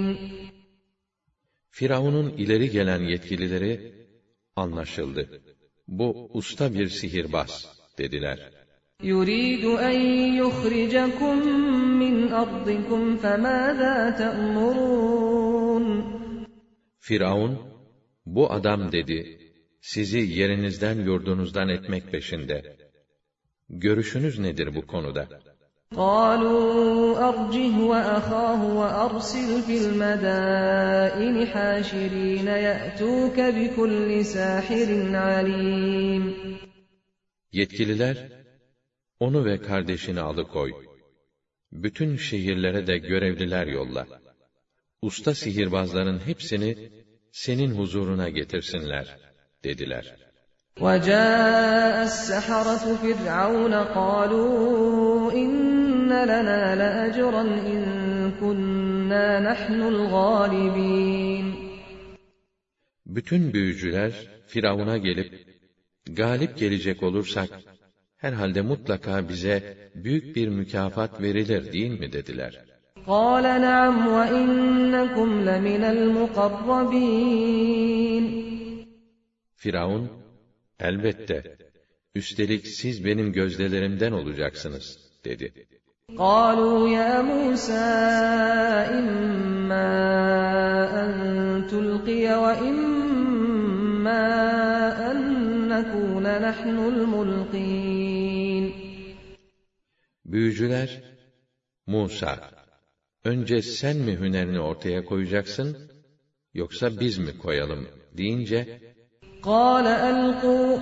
Firavun'un ileri gelen yetkilileri, anlaşıldı, bu usta bir sihirbaz dediler. يُرِيدُ أَنْ يُخْرِجَكُمْ مِنْ أَرْضِكُمْ فَمَاذَا تَأْمُرُونَ Firavun, bu adam dedi, sizi yerinizden yurdunuzdan etmek peşinde. Görüşünüz nedir bu konuda? قَالُوا أَرْجِهْ وَأَخَاهُ وَأَرْسِلْ فِي الْمَدَائِنِ حَاشِرِينَ يَأْتُوكَ بِكُلِّ سَاحِرٍ عَلِيمٍ Yetkililer, onu ve kardeşini alıkoy. Bütün şehirlere de görevliler yolla. Usta sihirbazların hepsini senin huzuruna getirsinler, dediler. وَجَاءَ السَّحَرَةُ فِرْعَوْنَ قَالُوا إِنَّ لَنَا لَأَجْرًا إِن كُنَّا نَحْنُ الْغَالِبِينَ Bütün büyücüler Firavun'a gelip, galip gelecek olursak, herhalde mutlaka bize büyük bir mükafat verilir değil mi dediler. قَالَ نَعَمْ وَإِنَّكُمْ لَمِنَ الْمُقَرَّبِينَ Firavun, elbette, üstelik siz benim gözdelerimden olacaksınız, dedi. قَالُوا يَا مُوسَى إِمَّا أَن تُلْقِيَ وَإِمَّا أَن نَّكُونَ نَحْنُ الْمُلْقِينَ Büyücüler, Musa, önce sen mi hünerini ortaya koyacaksın, yoksa biz mi koyalım, deyince, قَالَ أَلْقُوا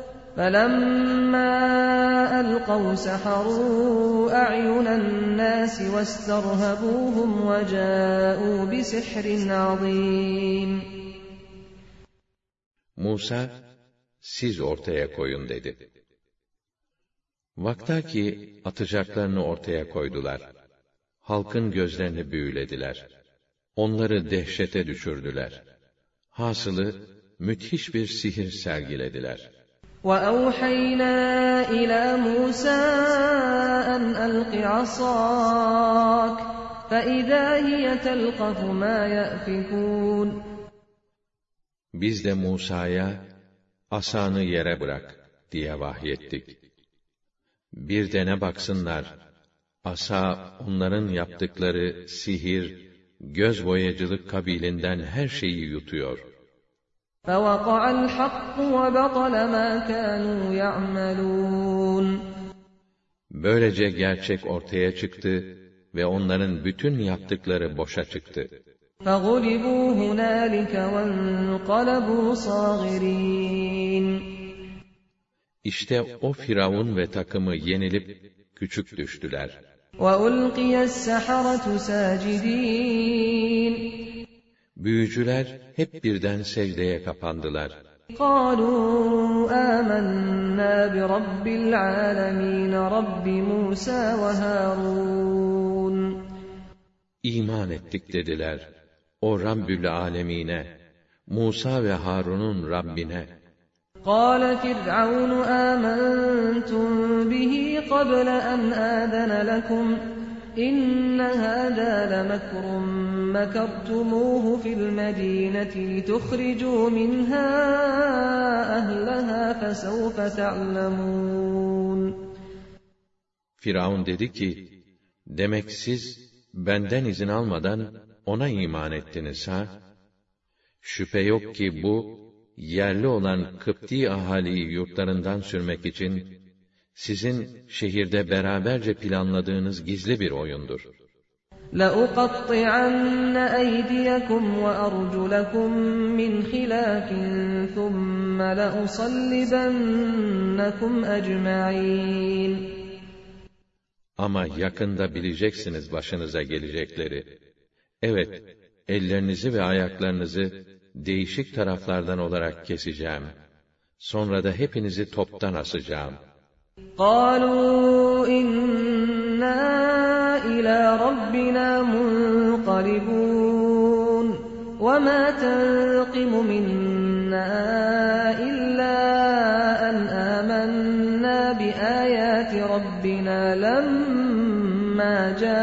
فَلَمَّا أَلْقَوْا سَحَرُوا أَعْيُنَ النَّاسِ وَاسْتَرْهَبُوهُمْ وَجَاءُوا بِسِحْرٍ عَظِيمٍ Musa, siz ortaya koyun dedi. Vaktaki atacaklarını ortaya koydular. Halkın gözlerini büyülediler. Onları dehşete düşürdüler. Hasılı, müthiş bir sihir sergilediler. وَأَوْحَيْنَا إِلَى مُوسَى أَنْ أَلْقِ عَصَاكَ فَإِذَا هِيَ تَلْقَفُ مَا يَأْفِكُونَ Biz de Musa'ya, asanı yere bırak diye vahyettik. Bir de ne baksınlar, asa onların yaptıkları sihir, göz boyacılık kabilinden her şeyi yutuyor. فَوَقَعَ الْحَقُّ وَبَطَلَ مَا كَانُوا يَعْمَلُونَ Böylece gerçek ortaya çıktı ve onların bütün yaptıkları boşa çıktı. فَغُلِبُوا هُنَالِكَ وَانقَلَبُوا صَاغِرِينَ İşte o Firavun ve takımı yenilip küçük düştüler. وَأُلْقِيَ السَّحَرَةُ سَاجِدِينَ Büyücüler hep birden secdeye kapandılar. قَالُوا آمَنَّا بِرَبِّ الْعَالَمِينَ رَبِّ مُوسَى وَهَارُونَ İman ettik dediler. O Rabbül Alemine, Musa ve Harun'un Rabbine. قَالَ فِرْعَوْنُ آمَنْتُمْ بِهِ قَبْلَ أَنْ آذَنَ لَكُمْ إن هذا لمكر مكرتموه في المدينة لتخرجوا منها أهلها فسوف تعلمون. Firavun dedi ki, demek siz benden izin almadan ona iman ettiniz ha? Şüphe yok ki bu, yerli olan Kıpti ahaliyi yurtlarından sürmek için, sizin şehirde beraberce planladığınız gizli bir oyundur. لَأُقَطِّعَنَّ أَيْدِيَكُمْ وَأَرْجُلَكُمْ مِنْ خِلَافٍ ثُمَّ لَأُصَلِّبَنَّكُمْ أَجْمَعِينَ. Ama yakında bileceksiniz başınıza gelecekleri. Evet, ellerinizi ve ayaklarınızı değişik taraflardan olarak keseceğim. Sonra da hepinizi toptan asacağım. قَالُوا إِنَّا إِلَى رَبِّنَا مُنْقَلِبُونَ وَمَا تَنْقِمُ مِنَّا إِلَّا أَنْ آمَنَّا بِآيَاتِ رَبِّنَا لَمَّا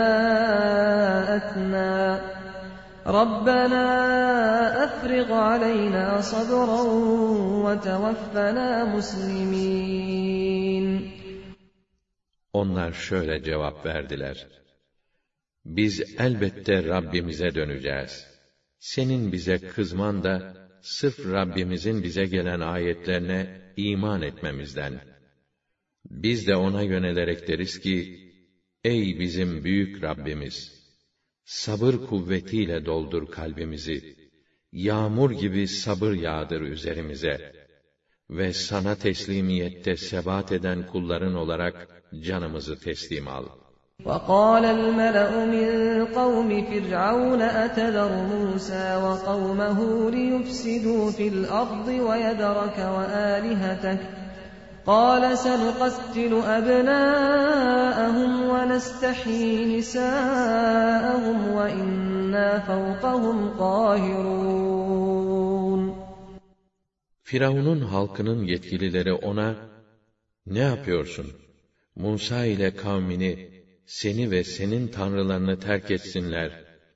جَاءَتْنَا رَبَّنَا أَفْرِغْ عَلَيْنَا صَبْرًا وَتَوَفَّنَا مُسْلِمِينَ. Onlar şöyle cevap verdiler: Biz elbette Rabbimize döneceğiz. Senin bize kızman da sırf Rabbimizin bize gelen ayetlerine iman etmemizden. Biz de ona yönelerek deriz ki, ey bizim büyük Rabbimiz! Sabır kuvvetiyle doldur kalbimizi, yağmur gibi sabır yağdır üzerimize ve sana teslimiyette sebat eden kulların olarak canımızı teslim al. وَقَالَ الْمَلَأُ مِنْ قَوْمِ فِرْعَوْنَ أَتَذَرُ مُوسَى وَقَوْمَهُ لِيُفْسِدُوا فِي الْأَرْضِ وَيَذَرَكَ وَآلِهَتَكَ قَالَ سَنُقَتِّلُ أَبْنَاءَهُمْ وَنَسْتَحْيِي نِسَاءَهُمْ وَإِنَّا فَوْقَهُمْ قَاهِرُونَ. Firavun'un halkının yetkilileri ona, ne yapıyorsun? Musa ile kavmini, seni ve senin tanrılarını terk etsinler,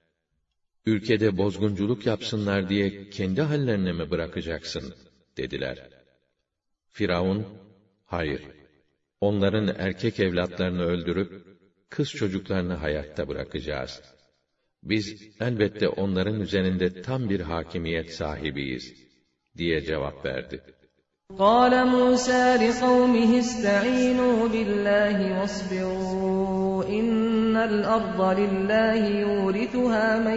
ülkede bozgunculuk yapsınlar diye kendi hallerine mi bırakacaksın? Dediler. Firavun, hayır, onların erkek evlatlarını öldürüp, kız çocuklarını hayatta bırakacağız. Biz elbette onların üzerinde tam bir hakimiyet sahibiyiz, diye cevap verdi. قَالَ مُوسَى لِقَوْمِهِ اسْتَعِينُوا بِاللَّهِ وَاصْبِرُوا إِنَّ الْأَرْضَ لِلَّهِ يُورِثُهَا مَن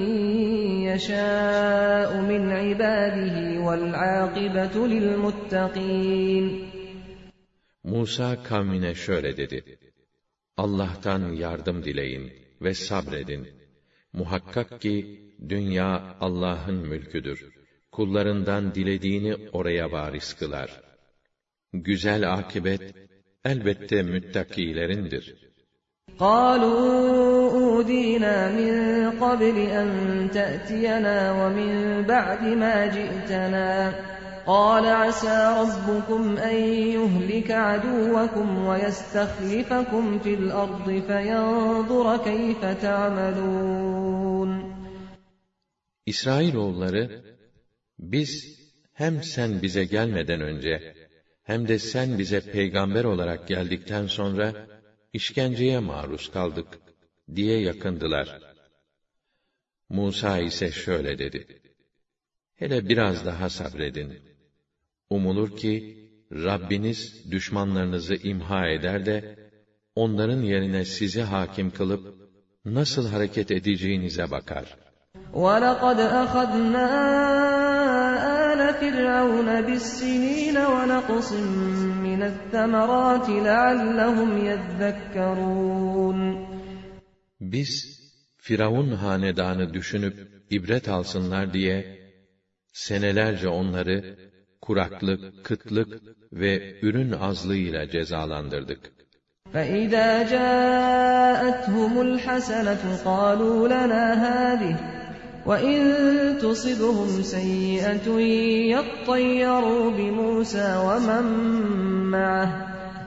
يَشَاءُ مِنْ عِبَادِهِ وَالْعَاقِبَةُ لِلْمُتَّقِينَ. Musa kavmine şöyle dedi: Allah'tan yardım dileyin ve sabredin. Muhakkak ki dünya Allah'ın mülküdür. Kullarından dilediğini oraya varis kılar. Güzel akibet elbette müttakilerindir. قَالُوا أُوذِينَا مِنْ قَبْلِ أَنْ تَأْتِيَنَا وَمِنْ بَعْدِ مَا جِئْتَنَا قَالَ عَسَى رَبُّكُمْ أَنْ يُهْلِكَ عَدُوَّكُمْ وَيَسْتَخْلِفَكُمْ فِي الْأَرْضِ فَيَنْظُرَ كَيْفَ تَعْمَلُونَ. İsrailoğulları, biz hem sen bize gelmeden önce, hem de sen bize peygamber olarak geldikten sonra, işkenceye maruz kaldık, diye yakındılar. Musa ise şöyle dedi: Hele biraz daha sabredin. Umulur ki, Rabbiniz düşmanlarınızı imha eder de, onların yerine sizi hakim kılıp, nasıl hareket edeceğinize bakar. وَلَقَدْ أَخَذْنَا آلَ فِرْعَوْنَ بِالسِّنِينَ وَنَقْصٍ مِّنَ الثَّمَرَاتِ لَعَلَّهُمْ يَذَّكَّرُونَ. Biz, Firavun hanedanı düşünüp ibret alsınlar diye, senelerce onları kuraklık, kıtlık ve ürün azlığıyla cezalandırdık. فَإِذَا جَاءَتْهُمُ الْحَسَنَةُ قَالُوا لَنَا هَٰذِهِ وَإِن تُصِبْهُمْ سَيِّئَةٌ يَطَّيَّرُوا بِمُوسَىٰ وَمَن مَّعَهُ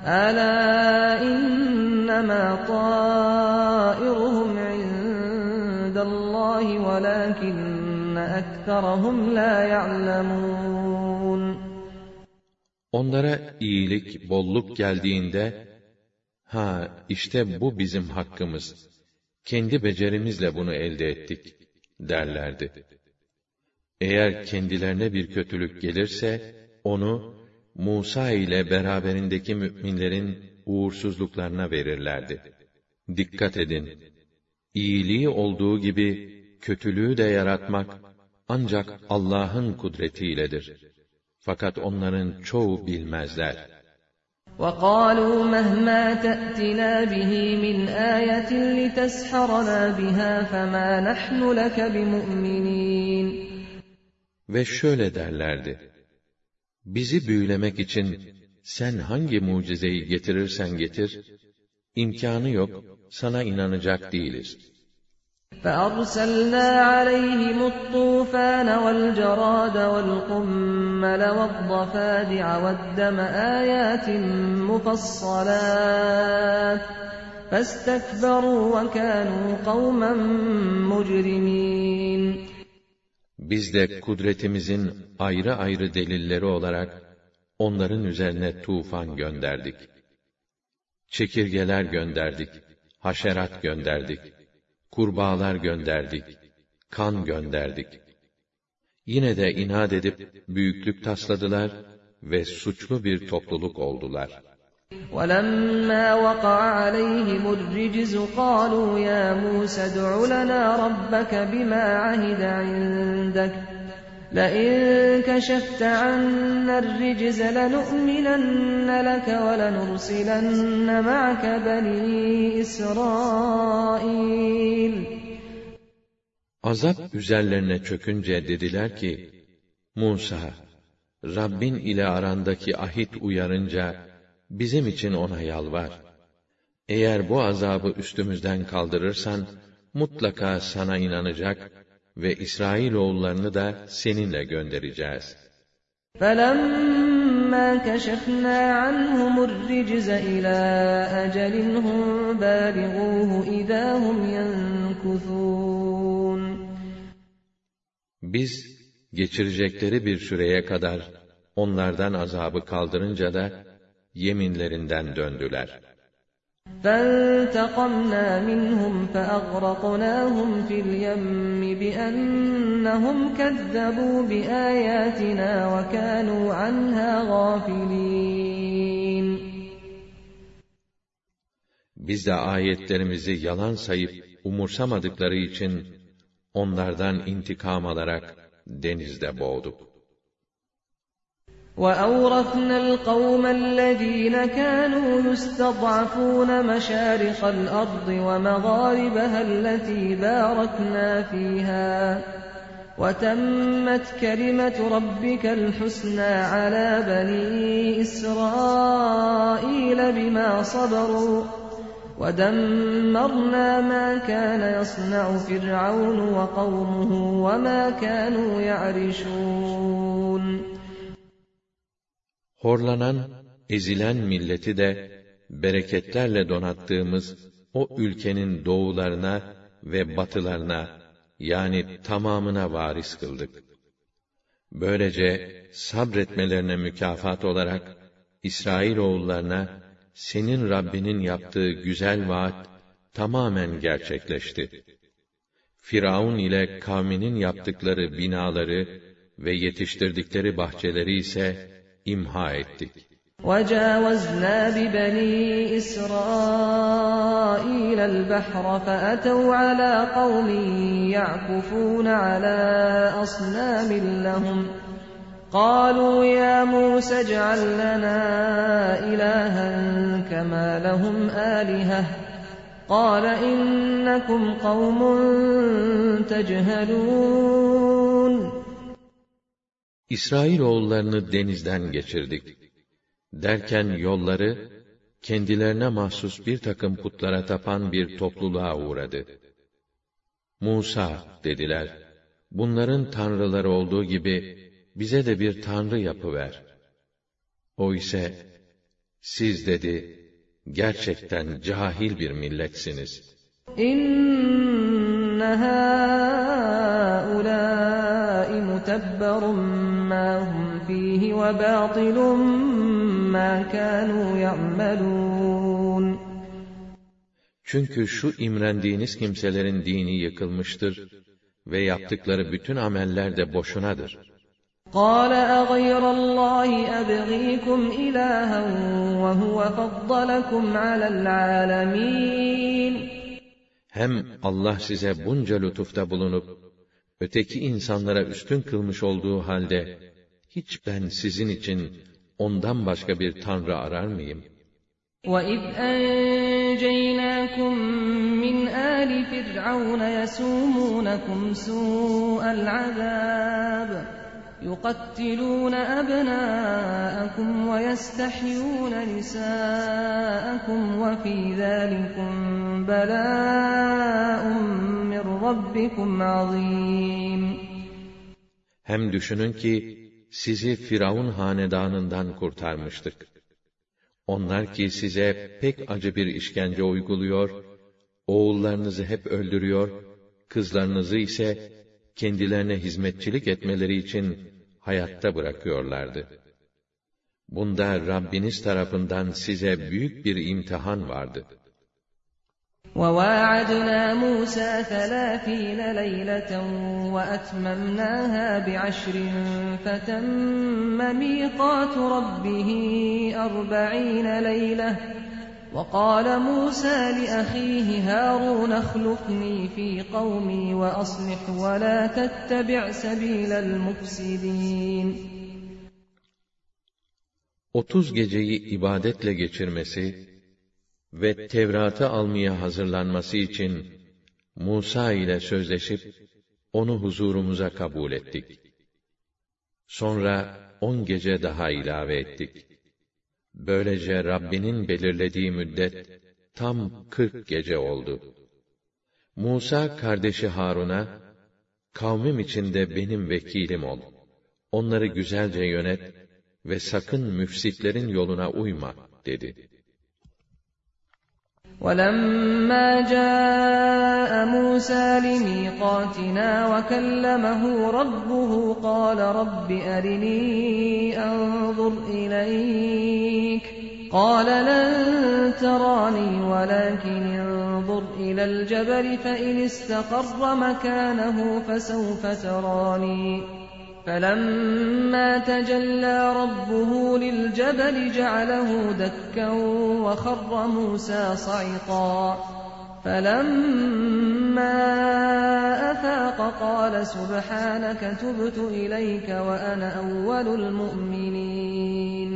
أَلَا إِنَّمَا طَائِرُهُمْ عِندَ اللّٰهِ وَلَٰكِنَّ أَكْثَرَهُمْ لَا يَعْلَمُونَ. Onlara iyilik, bolluk geldiğinde, işte bu bizim hakkımız, kendi becerimizle bunu elde ettik derlerdi. Eğer kendilerine bir kötülük gelirse, onu Musa ile beraberindeki müminlerin uğursuzluklarına verirlerdi. Dikkat edin! İyiliği olduğu gibi kötülüğü de yaratmak ancak Allah'ın kudretiyledir. Fakat onların çoğu bilmezler. وَقَالُوا مَهْمَا تَأْتِنَا بِهِ مِنْ آيَةٍ لِتَسْحَرَنَا بِهَا فَمَا نَحْنُ لَكَ بِمُؤْمِنِينَ. Ve şöyle derlerdi: bizi büyülemek için sen hangi mucizeyi getirirsen getir, imkânı yok, sana inanacak değiliz. فَأَرْسَلْنَا عَلَيْهِمُ الطُّوفَانَ وَالْجَرَادَ وَالْقُمَّلَ وَالضَّفَادِعَ وَالدَّمَ آيَاتٍ مُفَصَّلَاتٍ فَاسْتَكْبَرُوا وَكَانُوا قَوْمًا مُجْرِمِينَ. Biz de kudretimizin ayrı ayrı delilleri olarak onların üzerine tufan gönderdik. Çekirgeler gönderdik, haşerat gönderdik, kurbağalar gönderdik, kan gönderdik. Yine de inat edip büyüklük tasladılar ve suçlu bir topluluk oldular. وَلَمَّا وَقَعَ عَلَيْهِمُ الرِّجْزُ قَالُوا يَا مُوسَى ادْعُ لَنَا رَبَّكَ بِمَا عَهِدَ عِندَكَ لَئِن كَشَفْتَ عَنَّا الرِّجْزَ لَنُؤْمِنَنَّ لَكَ وَلَنُرْسِلَنَّ مَعَكَ بَنِي إِسْرَائِيلَ. Azap üzerlerine çökünce dediler ki, Musa, Rabbin ile arandaki ahit uyarınca, bizim için ona yalvar. Eğer bu azabı üstümüzden kaldırırsan, mutlaka sana inanacak ve İsrailoğullarını da seninle göndereceğiz. فَلَمَّا كَشَفْنَا عَنْهُمُ الرِّجْزَ إِلَى أَجَلٍ هُمْ بَالِغُوهُ إِذَا هُمْ يَنكُثُونَ. Biz, geçirecekleri bir süreye kadar onlardan azabı kaldırınca da yeminlerinden döndüler. فَانْتَقَمْنَا مِنْهُمْ فَأَغْرَقْنَاهُمْ فِي الْيَمِّ بِأَنَّهُمْ كَذَّبُوا بِآيَاتِنَا وَكَانُوا عَنْهَا غَافِلِينَ. Biz de ayetlerimizi yalan sayıp umursamadıkları için onlardan intikam alarak denizde boğduk. وَأَوْرَثْنَا الْقَوْمَ الَّذِينَ كَانُوا يُسْتَضْعَفُونَ مَشَارِقَ الْأَرْضِ وَمَغَارِبَهَا الَّتِي بَارَكْنَا فِيهَا وَتَمَّتْ كَلِمَةُ رَبِّكَ الْحُسْنَى عَلَى بَنِي إِسْرَائِيلَ بِمَا صَبَرُوا وَدَمَّرْنَا مَا كَانَ يَصْنَعُ فِرْعَوْنُ وَقَوْمُهُ وَمَا كَانُوا يَعْرِشُونَ. Horlanan, ezilen milleti de bereketlerle donattığımız o ülkenin doğularına ve batılarına, yani tamamına varis kıldık. Böylece sabretmelerine mükafat olarak İsrailoğullarına senin Rabbinin yaptığı güzel vaat tamamen gerçekleşti. Firavun ile kavminin yaptıkları binaları ve yetiştirdikleri bahçeleri ise imha ettik. وَجَاوَزْنَا بِبَنِي إِسْرَائِيلَ الْبَحْرَ فَأَتَوْا عَلَى قَوْمٍ يَعْكُفُونَ عَلَى أَصْنَامٍ لَهُمْ قَالُوا يَا مُوسَى اجْعَل لَّنَا إِلَٰهًا كَمَا لَهُمْ آلِهَةٌ قَالَ إِنَّكُمْ قَوْمٌ تَجْهَلُونَ. İsrailoğullarını denizden geçirdik. Derken yolları, kendilerine mahsus bir takım putlara tapan bir topluluğa uğradı. Musa, dediler, bunların tanrıları olduğu gibi, bize de bir tanrı yapıver. O ise, Siz dedi, gerçekten cahil bir milletsiniz. İnne hâulâi mutebberun mâ hum fîhi ve bâtilun mâ kânû ya'melûn. Çünkü şu imrendiğiniz kimselerin dini yıkılmıştır ve yaptıkları bütün ameller de boşunadır. قَالَ أَغَيْرَ اللّٰهِ أَبْغِيكُمْ إِلَٰهًا وَهُوَ فَضَّلَكُمْ عَلَى الْعَالَمِينَ. Hem Allah size bunca lütufta bulunup, öteki insanlara üstün kılmış olduğu halde, hiç ben sizin için ondan başka bir tanrı arar mıyım? وَإِذْ أَنْجَيْنَاكُمْ مِنْ آلِ فِرْعَوْنَ يَسُومُونَكُمْ سُوءَ الْعَذَابِ يُقَتِّلُونَ أَبْنَاءَكُمْ وَيَسْتَحْيُونَ نِسَاءَكُمْ وَفِي ذَلِكُمْ بَلَاءٌ مِّن رَّبِّكُمْ عَظِيمٌ. Hem düşünün ki, sizi Firavun hanedanından kurtarmıştık. Onlar ki size pek acı bir işkence uyguluyor, oğullarınızı hep öldürüyor, kızlarınızı ise kendilerine hizmetçilik etmeleri için hayatta bırakıyorlardı. Bunda Rabbiniz tarafından size büyük bir imtihan vardı. وَوَاعَدْنَا مُوسَى 30 لَيْلَةً وَأَتْمَمْنَاهَا بِعَشْرٍ فَتَمَّ مِيقَاتُ رَبِّهِ 40 لَيْلَةً وَقَالَ مُوسَى لِأَخِيهِ هَارُونَ اخْلُفْنِي فِي قَوْمِي وَأَصْلِحْ وَلَا تَتَّبِعْ سَبِيلَ الْمُفْسِدِينَ. 30 geceyi ibadetle geçirmesi ve Tevrat'ı almaya hazırlanması için Musa ile sözleşip onu huzurumuza kabul ettik. Sonra 10 gece daha ilave ettik. Böylece Rabbinin belirlediği müddet tam 40 gece oldu. Musa kardeşi Harun'a, kavmim içinde benim vekilim ol. Onları güzelce yönet ve sakın müfsitlerin yoluna uyma dedi. وَلَمَّا جَاءَ مُوسَى لِمِيقَاتِنَا وَكَلَّمَهُ رَبُّهُ قَالَ رَبِّ أَرِنِي أَنظُرْ إِلَيْكَ قَالَ لَن تَرَانِي وَلَكِنِ انظُرْ إِلَى الْجَبَلِ فَإِنِ اسْتَقَرَّ مَكَانَهُ فَسَوْفَ تَرَانِي فَلَمَّا تَجَلَّى رَبُّهُ لِلْجَبَلِ جَعَلَهُ دَكًّا وَخَرَّ مُوسَى صَعِقًا فَلَمَّا أَفَاقَ قَالَ سُبْحَانَكَ تُبْتُ إِلَيْكَ وَأَنَا أَوَّلُ الْمُؤْمِنِينَ.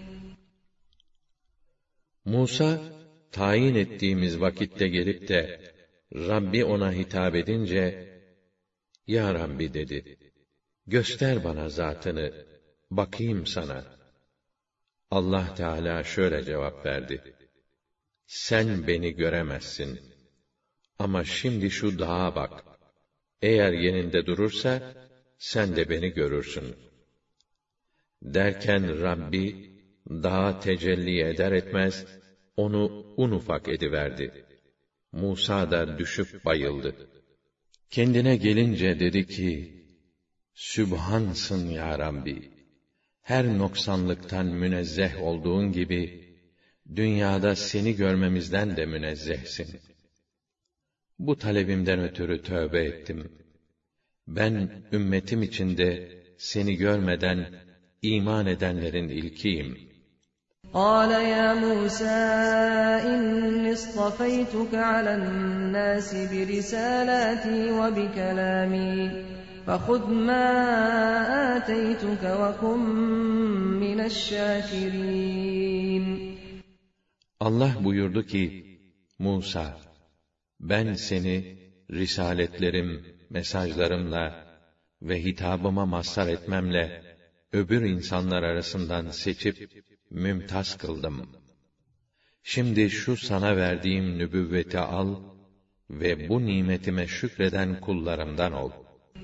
Musa, tayin ettiğimiz vakitte gelip de, Rabbi ona hitap edince, Ya Rabbi dedi, göster bana zatını, bakayım sana. Allah Teala şöyle cevap verdi. Sen beni göremezsin. Ama şimdi şu dağa bak. Eğer yerinde durursa, sen de beni görürsün. Derken Rabbi, dağa tecelli eder etmez, onu un ufak ediverdi. Musa da düşüp bayıldı. Kendine gelince dedi ki, Sübhansın ya Rabbi! Her noksanlıktan münezzeh olduğun gibi, dünyada seni görmemizden de münezzehsin. Bu talebimden ötürü tövbe ettim. Ben, ümmetim içinde seni görmeden iman edenlerin ilkiyim. قَالَ يَا مُوسَى إِنِّي اصْطَفَيْتُكَ عَلَى النَّاسِ بِرِسَالَاتِي وَبِكَلَامِي فَخُذْ مَا آتَيْتُكَ وَكُنْ مِنَ الشَّاكِرِينَ. Allah buyurdu ki, Musa, ben seni risaletlerim, mesajlarımla ve hitabıma mazhar etmemle öbür insanlar arasından seçip mümtaz kıldım. Şimdi şu sana verdiğim nübüvveti al ve bu nimetime şükreden kullarımdan ol.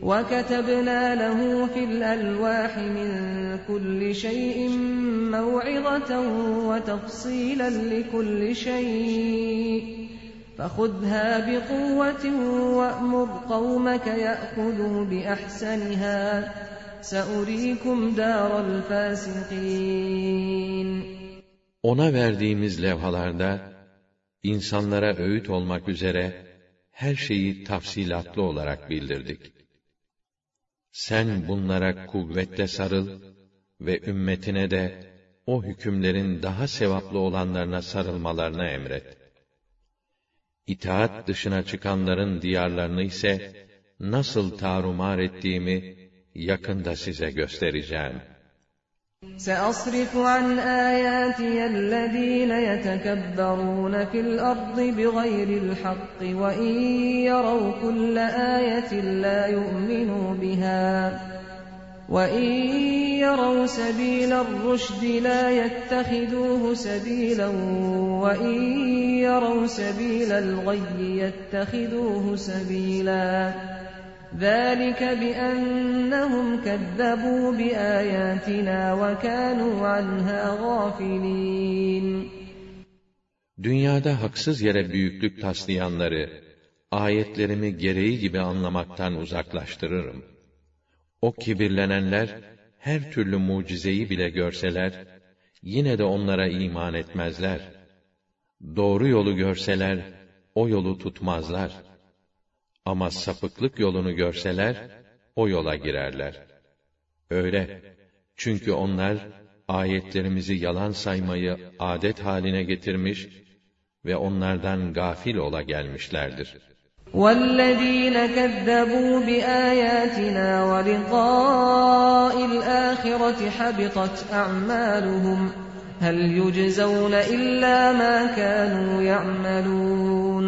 وَكَتَبْنَا لَهُ فِي الْأَلْوَاحِ مِنْ كُلِّ شَيْءٍ مَوْعِظَةً وَتَفْصِيلًا لِكُلِّ شَيْءٍ فَخُذْهَا بِقُوَّةٍ وَأْمُرْ قَوْمَكَ يَأْخُذُوا بِأَحْسَنِهَا سَأُرِيكُمْ دَارَ الْفَاسِقِينَ. Ona verdiğimiz levhalarda, insanlara öğüt olmak üzere, her şeyi tafsilatlı olarak bildirdik. Sen bunlara kuvvetle sarıl ve ümmetine de o hükümlerin daha sevaplı olanlarına sarılmalarına emret. İtaat dışına çıkanların diyarlarını ise nasıl tarumar ettiğimi yakında size göstereceğim. سَأَصْرِفُ عَنْ آيَاتِيَ الَّذِينَ يَتَكَبَّرُونَ فِي الْأَرْضِ بِغَيْرِ الْحَقِّ وَإِنْ يَرَوْا كُلَّ آيَةٍ لَا يُؤْمِنُوا بِهَا وَإِنْ يَرَوْا سَبِيلَ الرُّشْدِ لَا يَتَّخِذُوهُ سَبِيلًا وَإِنْ يَرَوْا سَبِيلَ الْغَيِّ يَتَّخِذُوهُ سَبِيلًا ذَٰلِكَ بِأَنَّهُمْ كَذَّبُوا بِآيَاتِنَا وَكَانُوا عَنْهَا غَافِلِينَ. Dünyada haksız yere büyüklük taslayanları, ayetlerimi gereği gibi anlamaktan uzaklaştırırım. O kibirlenenler, her türlü mucizeyi bile görseler, yine de onlara iman etmezler. Doğru yolu görseler, o yolu tutmazlar. Ama sapıklık yolunu görseler, o yola girerler. Öyle, çünkü onlar, ayetlerimizi yalan saymayı adet haline getirmiş ve onlardan gafil ola gelmişlerdir. وَالَّذ۪ينَ كَذَّبُوا بِآيَاتِنَا وَلِقَاءِ الْآخِرَةِ حَبِطَتْ أَعْمَالُهُمْ هَلْ يُجْزَوْنَ إِلَّا مَا كَانُوا يَعْمَلُونَ.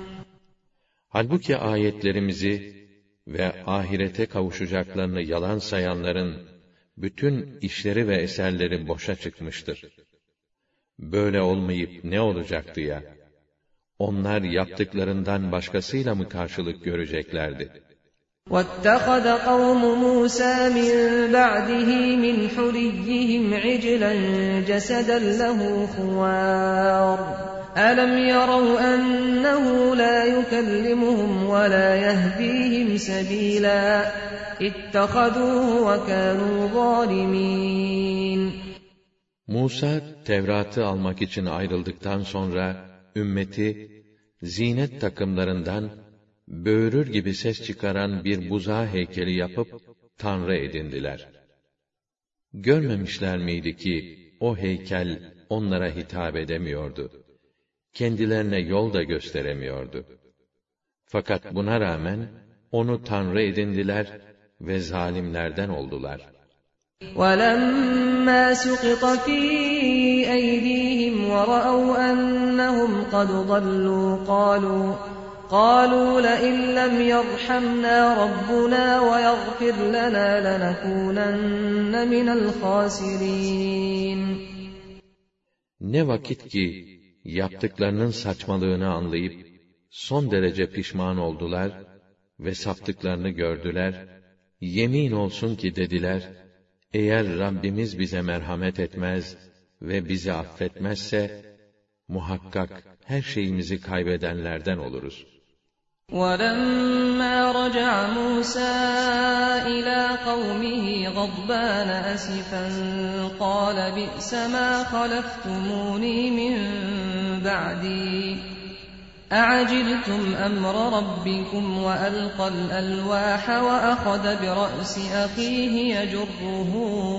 Halbuki ayetlerimizi ve ahirete kavuşacaklarını yalan sayanların bütün işleri ve eserleri boşa çıkmıştır. Böyle olmayıp ne olacaktı ya? Onlar yaptıklarından başkasıyla mı karşılık göreceklerdi? وَاتَّخَذَ قَوْمُ مُوسَى مِنْ بَعْدِهِ مِنْ حُلِيِّهِمْ عِجْلًا جَسَدًا لَهُ خُوَارٌ أَلَمْ يَرَوْا أَنَّهُ لَا يُكَلِّمُهُمْ وَلَا يَهْدِيهِمْ سَبِيلًا اتَّخَذُوهُ وَكَانُوا ظَالِمِينَ. Musa, Tevrat'ı almak için ayrıldıktan sonra, ümmeti, zinet takımlarından, böğürür gibi ses çıkaran bir buzağı heykeli yapıp, tanrı edindiler. Görmemişler miydi ki, o heykel onlara hitap edemiyordu? Kendilerine yol da gösteremiyordu. Fakat buna rağmen, onu tanrı edindiler ve zalimlerden oldular. وَلَمَّا سُقِطَ فِي أَيْدِيهِمْ وَرَأَوْا أَنَّهُمْ قَدْ ضَلُّوا قَالُوا لَئِن لَّمْ يَرْحَمْنَا رَبُّنَا وَيَغْفِرْ لَنَا لَنَكُونَنَّ مِنَ الْخَاسِرِينَ. Ne vakit ki, yaptıklarının saçmalığını anlayıp, son derece pişman oldular ve saptıklarını gördüler, yemin olsun ki dediler, eğer Rabbimiz bize merhamet etmez ve bizi affetmezse, muhakkak her şeyimizi kaybedenlerden oluruz. وَلَمَّا رَجَعَ مُوسَى إِلَى قَوْمِهِ غَضْبَانَ أَسِفًا قَالَ بِئْسَ مَا خَلَفْتُمُونِي مِنْ بَعْدِي أَعَجِلْتُمْ أَمْرَ رَبِّكُمْ وَأَلْقَى الْأَلْوَاحَ وَأَخَذَ بِرَأْسِ أَخِيهِ يَجُرُّهُ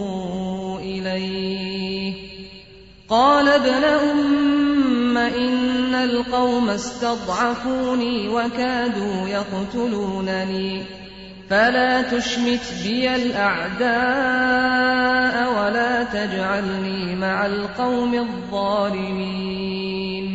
إِلَيْهِ قَالَ ابْنَ أُمَّ إِنَّ الْقَوْمَ اسْتَضْعَفُونِي وَكَادُوا يَقْتُلُونَنِي فَلَا تُشْمِتْ بِيَ الْأَعْدَاءَ وَلَا تَجْعَلْنِي مَعَ الْقَوْمِ الظَّالِمِينَ.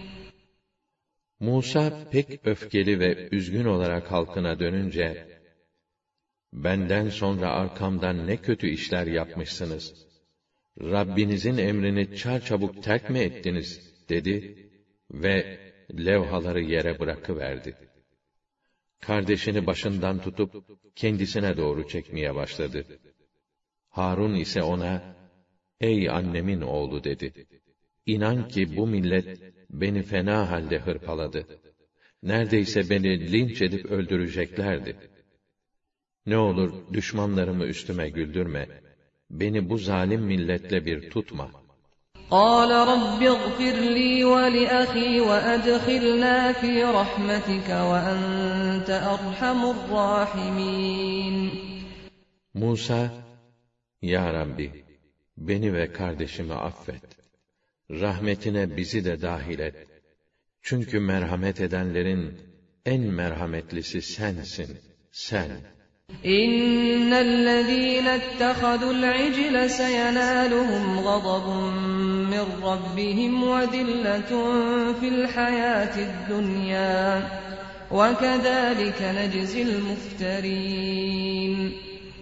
Musa pek öfkeli ve üzgün olarak halkına dönünce, benden sonra arkamdan ne kötü işler yapmışsınız, Rabbinizin emrini çarçabuk terk mi ettiniz, dedi ve levhaları yere bırakıverdi. kardeşini başından tutup kendisine doğru çekmeye başladı. Harun ise ona, "Ey annemin oğlu," dedi. "İnan ki bu millet beni fena halde hırpaladı. Neredeyse beni linç edip öldüreceklerdi. Ne olur düşmanlarımı üstüme güldürme. Beni bu zalim milletle bir tutma." قال رب اغفر لي ولأخي وأدخلنا في رحمتك وأنت أرحم الراحمين. Musa, "Ya Rabbi, beni ve kardeşimi affet. Rahmetine bizi de dahil et. Çünkü merhamet edenlerin en merhametlisi sensin, sen." إِنَّ الَّذِينَ اتَّخَذُوا الْعِجْلَ سَيَنَالُهُمْ غَضَبٌ مِّن رَّبِّهِمْ وَذِلَّةٌ فِي الْحَيَاةِ الدُّنْيَا وَكَذَٰلِكَ نَجْزِي الْمُفْتَرِينَ.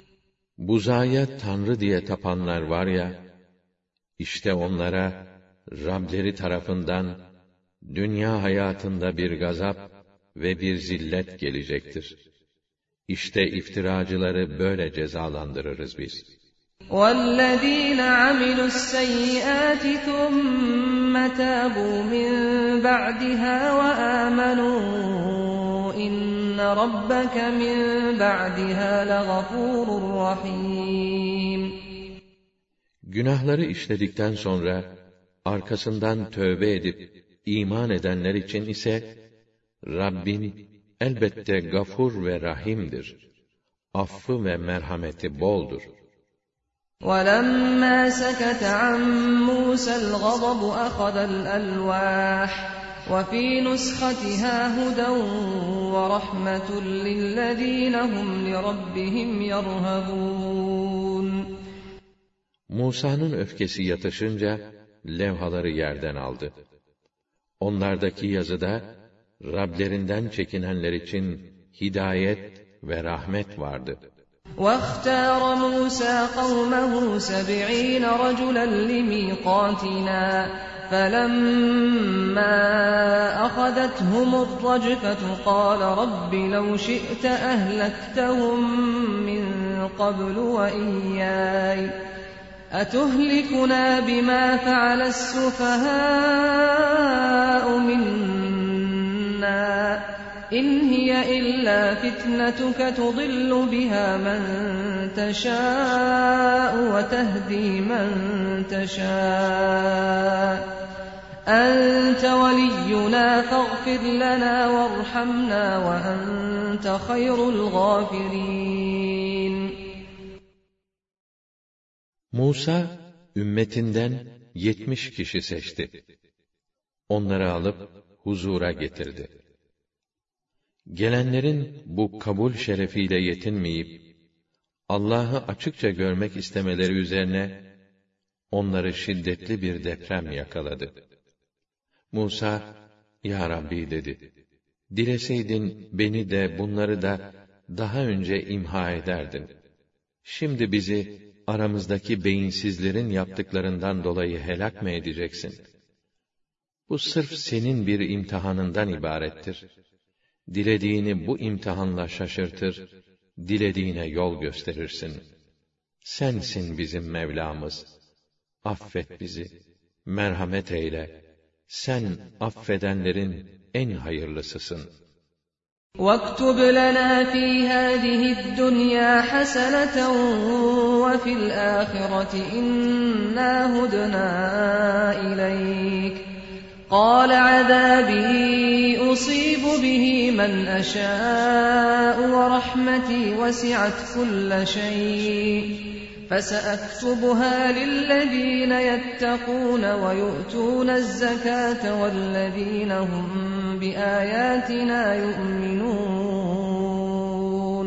Buzaya tanrı diye tapanlar var ya, işte onlara Rableri tarafından dünya hayatında bir gazap ve bir zillet gelecektir. İşte iftiracıları böyle cezalandırırız biz. وَالَّذ۪ينَ عَمِلُوا السَّيِّئَاتِ ثُمَّ تَابُوا مِنْ بَعْدِهَا وَآمَنُوا إِنَّ رَبَّكَ مِنْ بَعْدِهَا لَغَفُورٌ رَحِيمٌ. Günahları işledikten sonra arkasından tövbe edip iman edenler için ise Rabbin elbette gafur ve rahimdir. Affı ve merhameti boldur. وَلَمَّا سَكَتَ عَنْ مُوسَى الْغَضَبُ أَخَذَ الْأَلْوَاحَ وَفِي نُسْخَتِهَا هُدًى وَرَحْمَةٌ لِلَّذ۪ينَ هُمْ لِرَبِّهِمْ يَرْهَبُونَ. Musa'nın öfkesi yatışınca levhaları yerden aldı. Onlardaki yazıda Rablerinden çekinenler için hidayet ve rahmet vardı. وَاخْتَارَ مُوسَى قَوْمَهُ 70 رَجُلًا لِمِيقَاتِنَا فَلَمَّا أَخَذَتْهُمُ الرَّجْفَةُ قَالَ رَبِّ لَوْ شِئْتَ أَهْلَكْتَهُم مِّن قَبْلُ وَإِيَّايَ أَتُهْلِكُنَا بِمَا فَعَلَ السُّفَهَاءُ مِنَّا إِنْ هِيَ إِلَّا فِتْنَتُكَ تُضِلُّ بِهَا مَن تَشَاءُ وَتَهْدِي مَن تَشَاءُ أَنْتَ وَلِيُّنَا فَاغْفِرْ لَنَا وَارْحَمْنَا وَأَنْتَ خَيْرُ الْغَافِرِينَ. Musa, ümmetinden 70 kişi seçti. Onları alıp huzura getirdi. Gelenlerin bu kabul şerefiyle yetinmeyip, Allah'ı açıkça görmek istemeleri üzerine, onları şiddetli bir deprem yakaladı. Musa, "Ya Rabbi," dedi, "dileseydin beni de bunları da daha önce imha ederdin. Şimdi bizi aramızdaki beyinsizlerin yaptıklarından dolayı helak mı edeceksin? Bu sırf senin bir imtihanından ibarettir. Dilediğini bu imtihanla şaşırtır, dilediğine yol gösterirsin. Sensin bizim Mevlamız. Affet bizi, merhamet eyle. Sen affedenlerin en hayırlısısın." وَاكْتُبْ لَنَا فِي هَٰذِهِ الدُّنْيَا حَسَنَةً وَفِي الْآخِرَةِ إِنَّا هُدْنَا إِلَيْكَ قَالَ عَذَابِي أُصِيبُ بِهِ مَنْ أَشَاءُ وَرَحْمَتِي وَسِعَتْ كُلَّ شَيْءٍ فَسَأَكْتُبُهَا لِلَّذِينَ يَتَّقُونَ وَيُؤْتُونَ الزَّكَاةَ وَالَّذِينَ هُمْ بِآيَاتِنَا يُؤْمِنُونَ.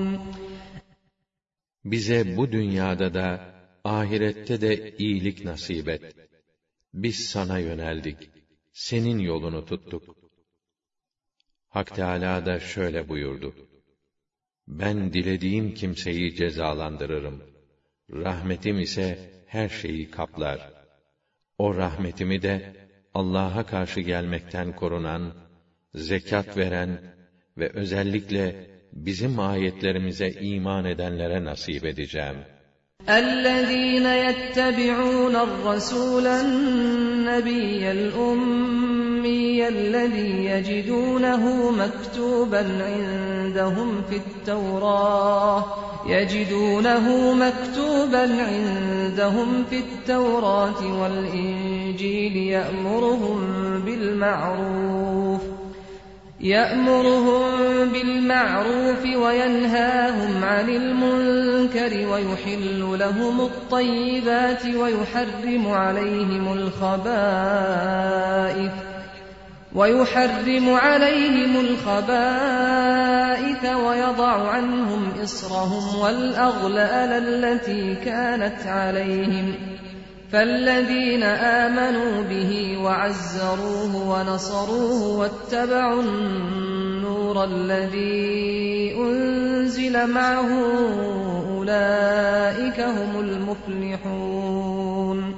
Bize bu dünyada da, ahirette de iyilik nasip et. Biz sana yöneldik, senin yolunu tuttuk. Hak Teâlâ da şöyle buyurdu: "Ben dilediğim kimseyi cezalandırırım. Rahmetim ise her şeyi kaplar. O rahmetimi de Allah'a karşı gelmekten korunan, zekat veren ve özellikle bizim ayetlerimize iman edenlere nasip edeceğim. اَلَّذ۪ينَ يَتَّبِعُونَ الرَّسُولَ النَّبِيَّ الْأُمِّيَّ الَّذ۪ي يَجِدُونَهُ مَكْتُوبًا عِندَهُمْ فِي التَّوْرَاةِ وَالْإِنْجِيلِ يَأْمُرُهُم بِالْمَعْرُوفِ وَيَنْهَاهُمْ عَنِ الْمُنكَرِ وَيُحِلُّ لَهُمُ الطَّيِّبَاتِ وَيُحَرِّمُ عَلَيْهِمُ الْخَبَائِثَ وَيَضَعُ عَنْهُمْ إِصْرَهُمْ وَالْأَغْلَالَ الَّتِي كَانَتْ عَلَيْهِمْ فَالَّذِينَ آمَنُوا بِهِ وَعَزَّرُوهُ وَنَصَرُوهُ وَاتَّبَعُوا النُّورَ الَّذِي أُنْزِلَ مَعَهُ أُولَٰئِكَ هُمُ الْمُفْلِحُونَ.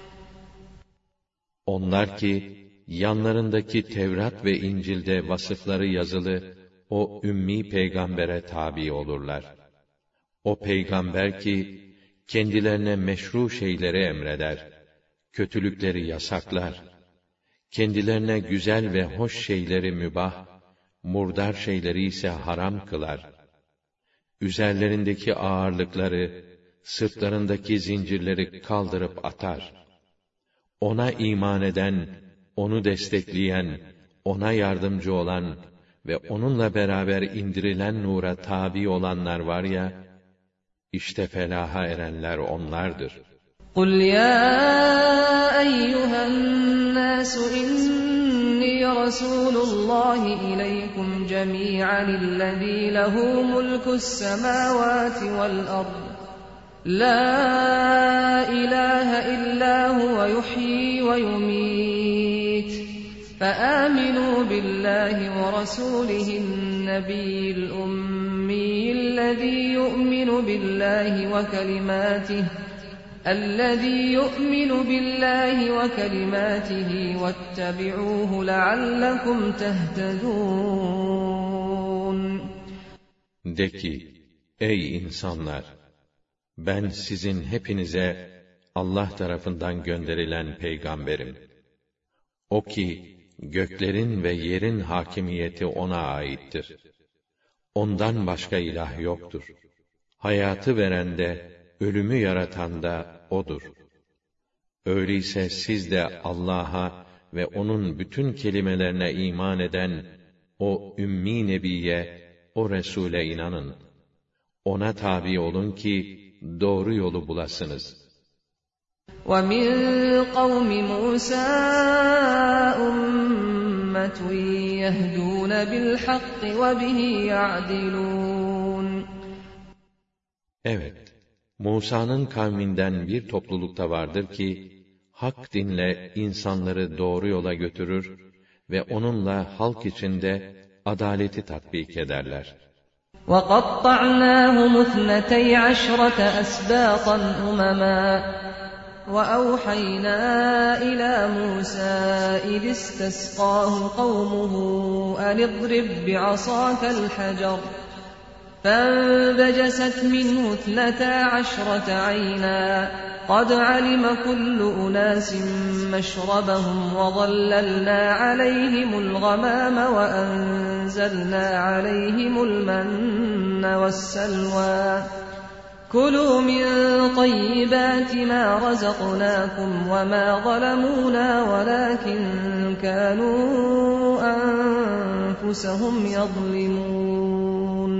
Onlar ki, yanlarındaki Tevrat ve İncil'de vasıfları yazılı o ümmi peygambere tabi olurlar. O peygamber ki, kendilerine meşru şeyleri emreder, kötülükleri yasaklar, kendilerine güzel ve hoş şeyleri mübah, murdar şeyleri ise haram kılar. Üzerlerindeki ağırlıkları, sırtlarındaki zincirleri kaldırıp atar. Ona iman eden, onu destekleyen, ona yardımcı olan ve onunla beraber indirilen nura tabi olanlar var ya, İşte felaha erenler onlardır. قُلْ يَا أَيُّهَا النَّاسُ إِنِّي رَسُولُ اللّٰهِ إِلَيْكُمْ جَمِيعًا الَّذ۪ي لَهُ مُلْكُ السَّمَاوَاتِ وَالْأَرْضِ لَا إِلَٰهَ إِلَّا هُوَ يُحْيِي وَيُمِيتُ فَآمِنُوا بِاللّٰهِ وَرَسُولِهِ النَّبِيِّ الْأُمِّيِّ الَّذ۪ي يُؤْمِنُ بِاللّٰهِ وَكَلِمَاتِهِ وَاتَّبِعُوهُ لَعَلَّكُمْ تَهْتَدُونَ. De ki, ey insanlar! Ben sizin hepinize Allah tarafından gönderilen peygamberim. O ki, göklerin ve yerin hakimiyeti ona aittir. Ondan başka ilah yoktur. Hayatı veren de, ölümü yaratan da O'dur. Öyleyse siz de Allah'a ve O'nun bütün kelimelerine iman eden o Ümmi Nebi'ye, o Resul'e inanın. Ona tabi olun ki, doğru yolu bulasınız. وَمِنْ قَوْمِ مُوسَى أُمَّةٌ يَهْدُونَ بِالْحَقِّ وَبِهِ يَعْدِلُونَ. Evet, Musa'nın kavminden bir toplulukta vardır ki, hak dinle insanları doğru yola götürür ve onunla halk içinde adaleti tatbik ederler. وَقَطَّعْنَاهُمُ اثْنَتَيْ عَشْرَةَ أَسْبَاطًا أُمَمًا وَأَوْحَيْنَا إِلَى مُوسَى إِذِ اسْتَسْقَاهُ قَوْمُهُ أَنِ اضْرِب بِّعَصَاكَ الْحَجَرَ فَانبَجَسَتْ مِنْهُ 12 عَيْنًا قَدْ عَلِمَ كُلُّ أُنَاسٍ مَّشْرَبَهُمْ وَظَلَّلْنَا عَلَيْهِمُ الْغَمَامَ وَأَنزَلْنَا عَلَيْهِمُ الْمَنَّ وَالسَّلْوَىٰ كُلُوا مِن طَيِّبَاتِ مَا رَزَقْنَاكُمْ وَمَا ظَلَمُونَا وَلَٰكِن كَانُوا أَنفُسَهُمْ يَظْلِمُونَ.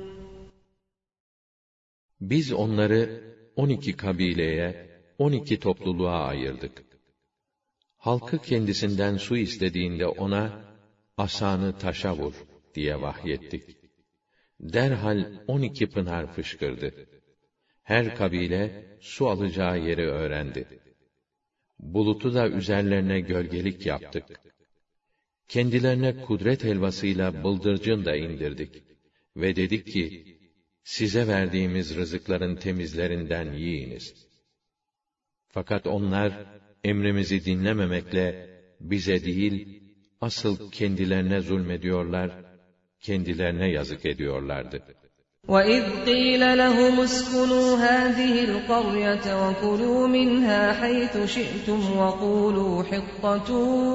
Biz onları 12 kabileye, 12 topluluğa ayırdık. Halkı kendisinden su istediğinde ona, asanı taşa vur diye vahyettik. Derhal 12 pınar fışkırdı. Her kabile su alacağı yeri öğrendi. Bulutu da üzerlerine gölgelik yaptık. Kendilerine kudret helvasıyla bıldırcın da indirdik. Ve dedik ki, size verdiğimiz rızıkların temizlerinden yiyiniz. Fakat onlar, emrimizi dinlememekle, bize değil, asıl kendilerine zulmediyorlar kendilerine yazık ediyorlardı. وَإِذْ قِيلَ لَهُمُ اسْكُنُوا هَٰذِهِ الْقَرْيَةَ وَكُلُوا مِنْهَا حَيْثُ شِئْتُمْ وَقُولُوا حِطَّةٌ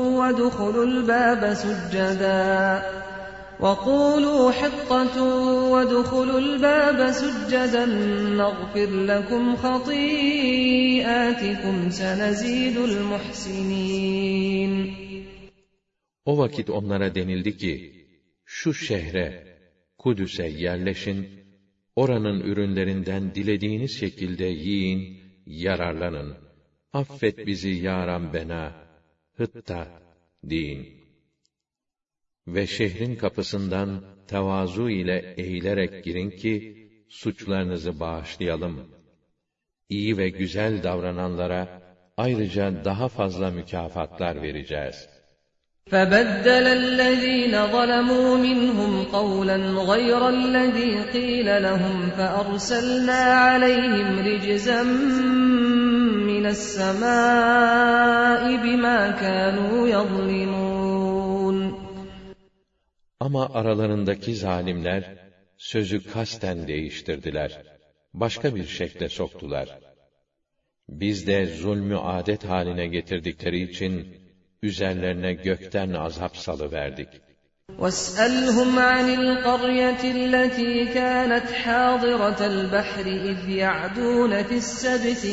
وَادْخُلُوا الْبَابَ سُجَّدًا نَغْفِرْ لَكُمْ خَطِيئَاتِكُمْ سَنَزِيدُ الْمُحْسِنِينَ. O vakit onlara denildi ki, şu şehre, Kudüs'e yerleşin, oranın ürünlerinden dilediğiniz şekilde yiyin, yararlanın. Affet bizi ya Rabbena, Hıtta deyin. Ve şehrin kapısından tevazu ile eğilerek girin ki, suçlarınızı bağışlayalım. İyi ve güzel davrananlara ayrıca daha fazla mükafatlar vereceğiz. فَبَدَّلَ الَّذ۪ينَ ظَلَمُوا مِنْهُمْ قَوْلًا غَيْرَ الَّذ۪ي قِيلَ لَهُمْ فَأَرْسَلْنَا عَلَيْهِمْ رِجْزًا مِنَ السَّمَاءِ بِمَا كَانُوا يَظْلِمُونَ. Ama aralarındaki zalimler, sözü kasten değiştirdiler. Başka bir şekle soktular. Biz de zulmü adet haline getirdikleri için, üzerlerine gökten azap salıverdik. وَاسْأَلْهُمْ عَنِ الْقَرْيَةِ الَّتِي كَانَتْ حَاضِرَةَ الْبَحْرِ إِذْ يَعْدُونَ فِي السَّبْتِ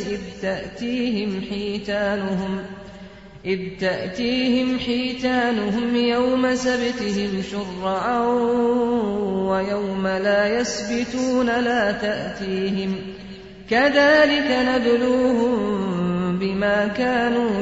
إِذْ تَأْتِيهِمْ حِيتَانُهُمْ يَوْمَ سَبْتِهِمْ شُرَّعًا وَيَوْمَ لَا يَسْبِتُونَ لَا تَأْتِيهِمْ كَذَٰلِكَ نَبْلُوهُمْ بِمَا كَانُوا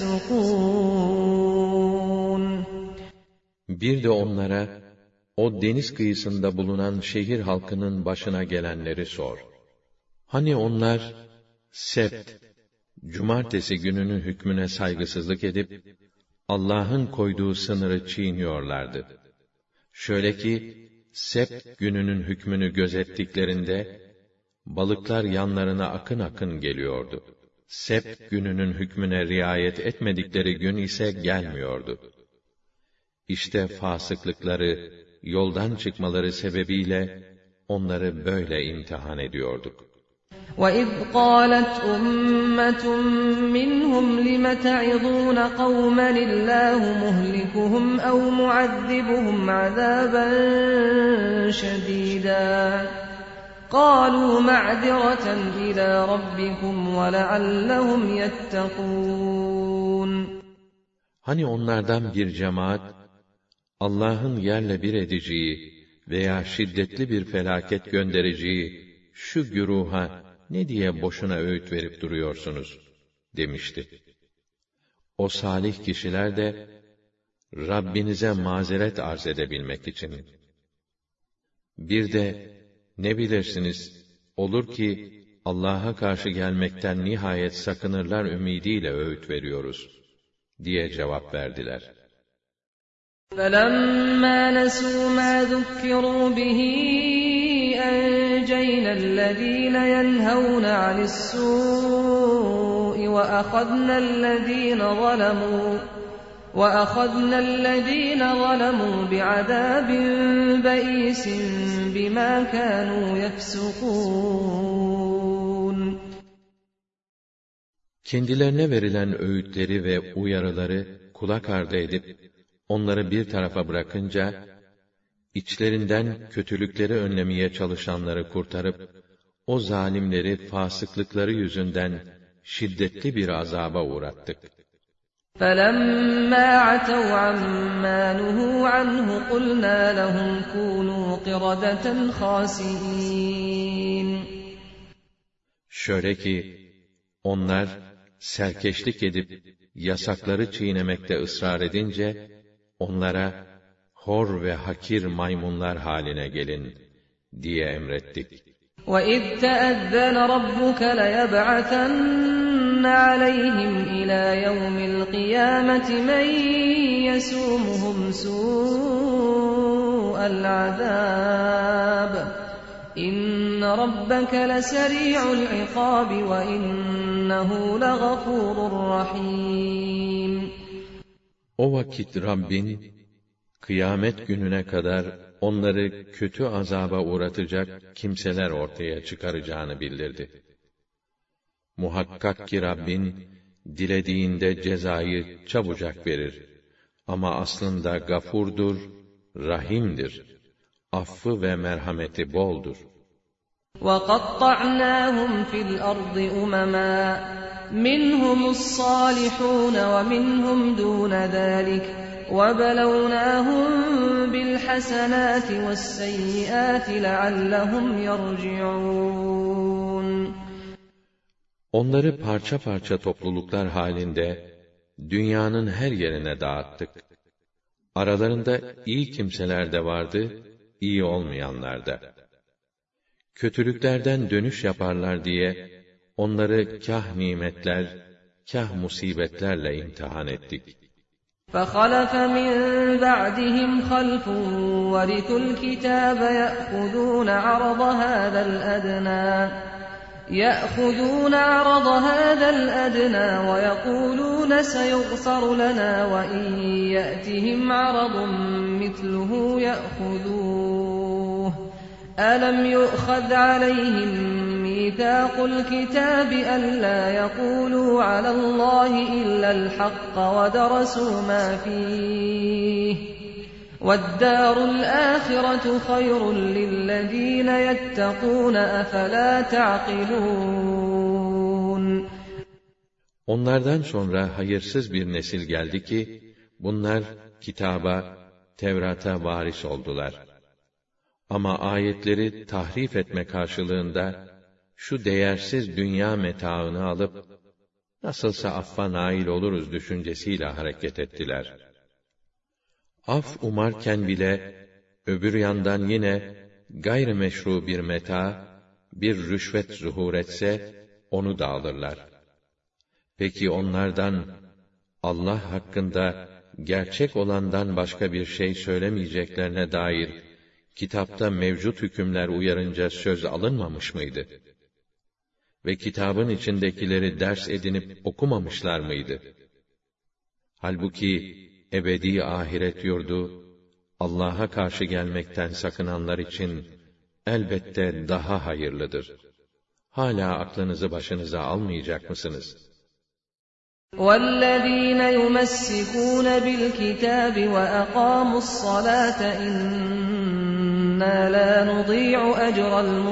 يَفْسُقُونَ. Bir de onlara, o deniz kıyısında bulunan şehir halkının başına gelenleri sor. Hani onlar, Sebt, cumartesi gününün hükmüne saygısızlık edip, Allah'ın koyduğu sınırı çiğniyorlardı. Şöyle ki, Sebt gününün hükmünü gözettiklerinde, balıklar yanlarına akın akın geliyordu. Sebt gününün hükmüne riayet etmedikleri gün ise gelmiyordu. İşte fasıklıkları, yoldan çıkmaları sebebiyle onları böyle imtihan ediyorduk. وَإِذْ قَالَتْ أُمَّةٌ مِّنْهُمْ لِمَ تَعِظُونَ قَوْمًا اللَّهُ مُهْلِكُهُمْ أَوْ مُعَذِّبُهُمْ عَذَابًا شَدِيدًا قَالُوا مَعْذِرَةً إِلَى رَبِّكُمْ وَلَعَلَّهُمْ يَتَّقُونَ. Hani onlardan bir cemaat, Allah'ın yerle bir edeceği veya şiddetli bir felaket göndereceği şu güruha ne diye boşuna öğüt verip duruyorsunuz demişti. O salih kişiler de Rabbinize mazeret arz edebilmek için. Bir de ne bilirsiniz, olur ki Allah'a karşı gelmekten nihayet sakınırlar ümidiyle öğüt veriyoruz diye cevap verdiler. فَلَمَّا نَسُوا مَا ذُكِّرُوا بِهِ أَنجَيْنَا الَّذ۪ينَ يَنْهَوْنَ عَنِ السُّوءِ وَأَخَذْنَا الَّذ۪ينَ ظَلَمُوا بِعَذَابٍ بَئِيسٍ بِمَا كَانُوا يَفْسُقُونَ. Kendilerine verilen öğütleri ve uyarıları kulak ardı edip, onları bir tarafa bırakınca, içlerinden kötülükleri önlemeye çalışanları kurtarıp, o zalimleri fasıklıkları yüzünden şiddetli bir azaba uğrattık. فَلَمَّا عَتَوْا عَمَّا نُهُوا عَنْهُ قُلْنَا لَهُمْ كُونُوا قِرَدَةً خَاسِئِينَ. Şöyle ki, onlar serkeşlik edip yasakları çiğnemekte ısrar edince, onlara hor ve hakir maymunlar haline gelin diye emrettik. وَإِذْ تَأَذَّنَ رَبُّكَ لَيَبْعَثَنَّ عَلَيْهِمْ إِلَى يَوْمِ الْقِيَامَةِ مَنْ يَسُومُهُمْ سُوءَ الْعَذَابِ إِنَّ رَبَّكَ لَسَرِيعُ الْعِقَابِ وَإِنَّهُ لَغَفُورٌ رَحِيمٌ. O vakit Rabbin, kıyamet gününe kadar onları kötü azaba uğratacak kimseler ortaya çıkaracağını bildirdi. Muhakkak ki Rabbin, dilediğinde cezayı çabucak verir. Ama aslında gafurdur, rahimdir. Affı ve merhameti boldur. وَقَطَّعْنَاهُمْ فِي الْأَرْضِ أُمَمًا مِنْهُمُ الصَّالِحُونَ وَمِنْهُمْ دُونَ ذَلِكَ وَبَلَوْنَاهُمْ بِالْحَسَنَاتِ وَالسَّيِّئَاتِ لَعَلَّهُمْ يَرْجِعُونَ Onları parça parça topluluklar halinde dünyanın her yerine dağıttık. Aralarında iyi kimseler de vardı, iyi olmayanlar da. Kötülüklerden dönüş yaparlar diye onları kâh nimetler, kâh musibetlerle imtihan ettik. فَخَلَفَ مِنْ بَعْدِهِمْ خَلْفٌ وَرِثُوا الْكِتَابَ يَأْخُذُونَ عَرَضَ هَذَا الْأَدْنَى وَيَقُولُونَ سَيُغْفَرُ لَنَا وَإِنْ يَأْتِهِمْ عَرَضٌ مِثْلُهُ يَأْخُذُوهُ أَلَمْ يُؤْخَذْ عَلَيْهِمْ مِيثَاقُ الْكِتَابِ أَلَّا يَقُولُوا عَلَى اللَّهِ إِلَّا الْحَقَّ وَدَرَسُوا مَا فِيهِ وَالدَّارُ الْآخِرَةُ خَيْرٌ لِلَّذ۪ينَ يَتَّقُونَ أَفَلَا تَعْقِلُونَ Onlardan sonra hayırsız bir nesil geldi ki, bunlar kitaba, Tevrat'a varis oldular. Ama ayetleri tahrif etme karşılığında, şu değersiz dünya metaını alıp, nasılsa affa nail oluruz düşüncesiyle hareket ettiler. Af umarken bile, öbür yandan yine, gayrimeşru bir meta, bir rüşvet zuhur etse, onu da alırlar. Peki onlardan, Allah hakkında, gerçek olandan başka bir şey söylemeyeceklerine dair, kitapta mevcut hükümler uyarınca söz alınmamış mıydı? Ve kitabın içindekileri ders edinip okumamışlar mıydı? Halbuki, ebedi ahiret yurdu, Allah'a karşı gelmekten sakınanlar için, elbette daha hayırlıdır. Hala aklınızı başınıza almayacak mısınız? وَالَّذ۪ينَ يُمَسِّكُونَ بِالْكِتَابِ وَأَقَامُوا الصَّلَاةَ إِنَّا لَا نُضِيعُ أَجْرَ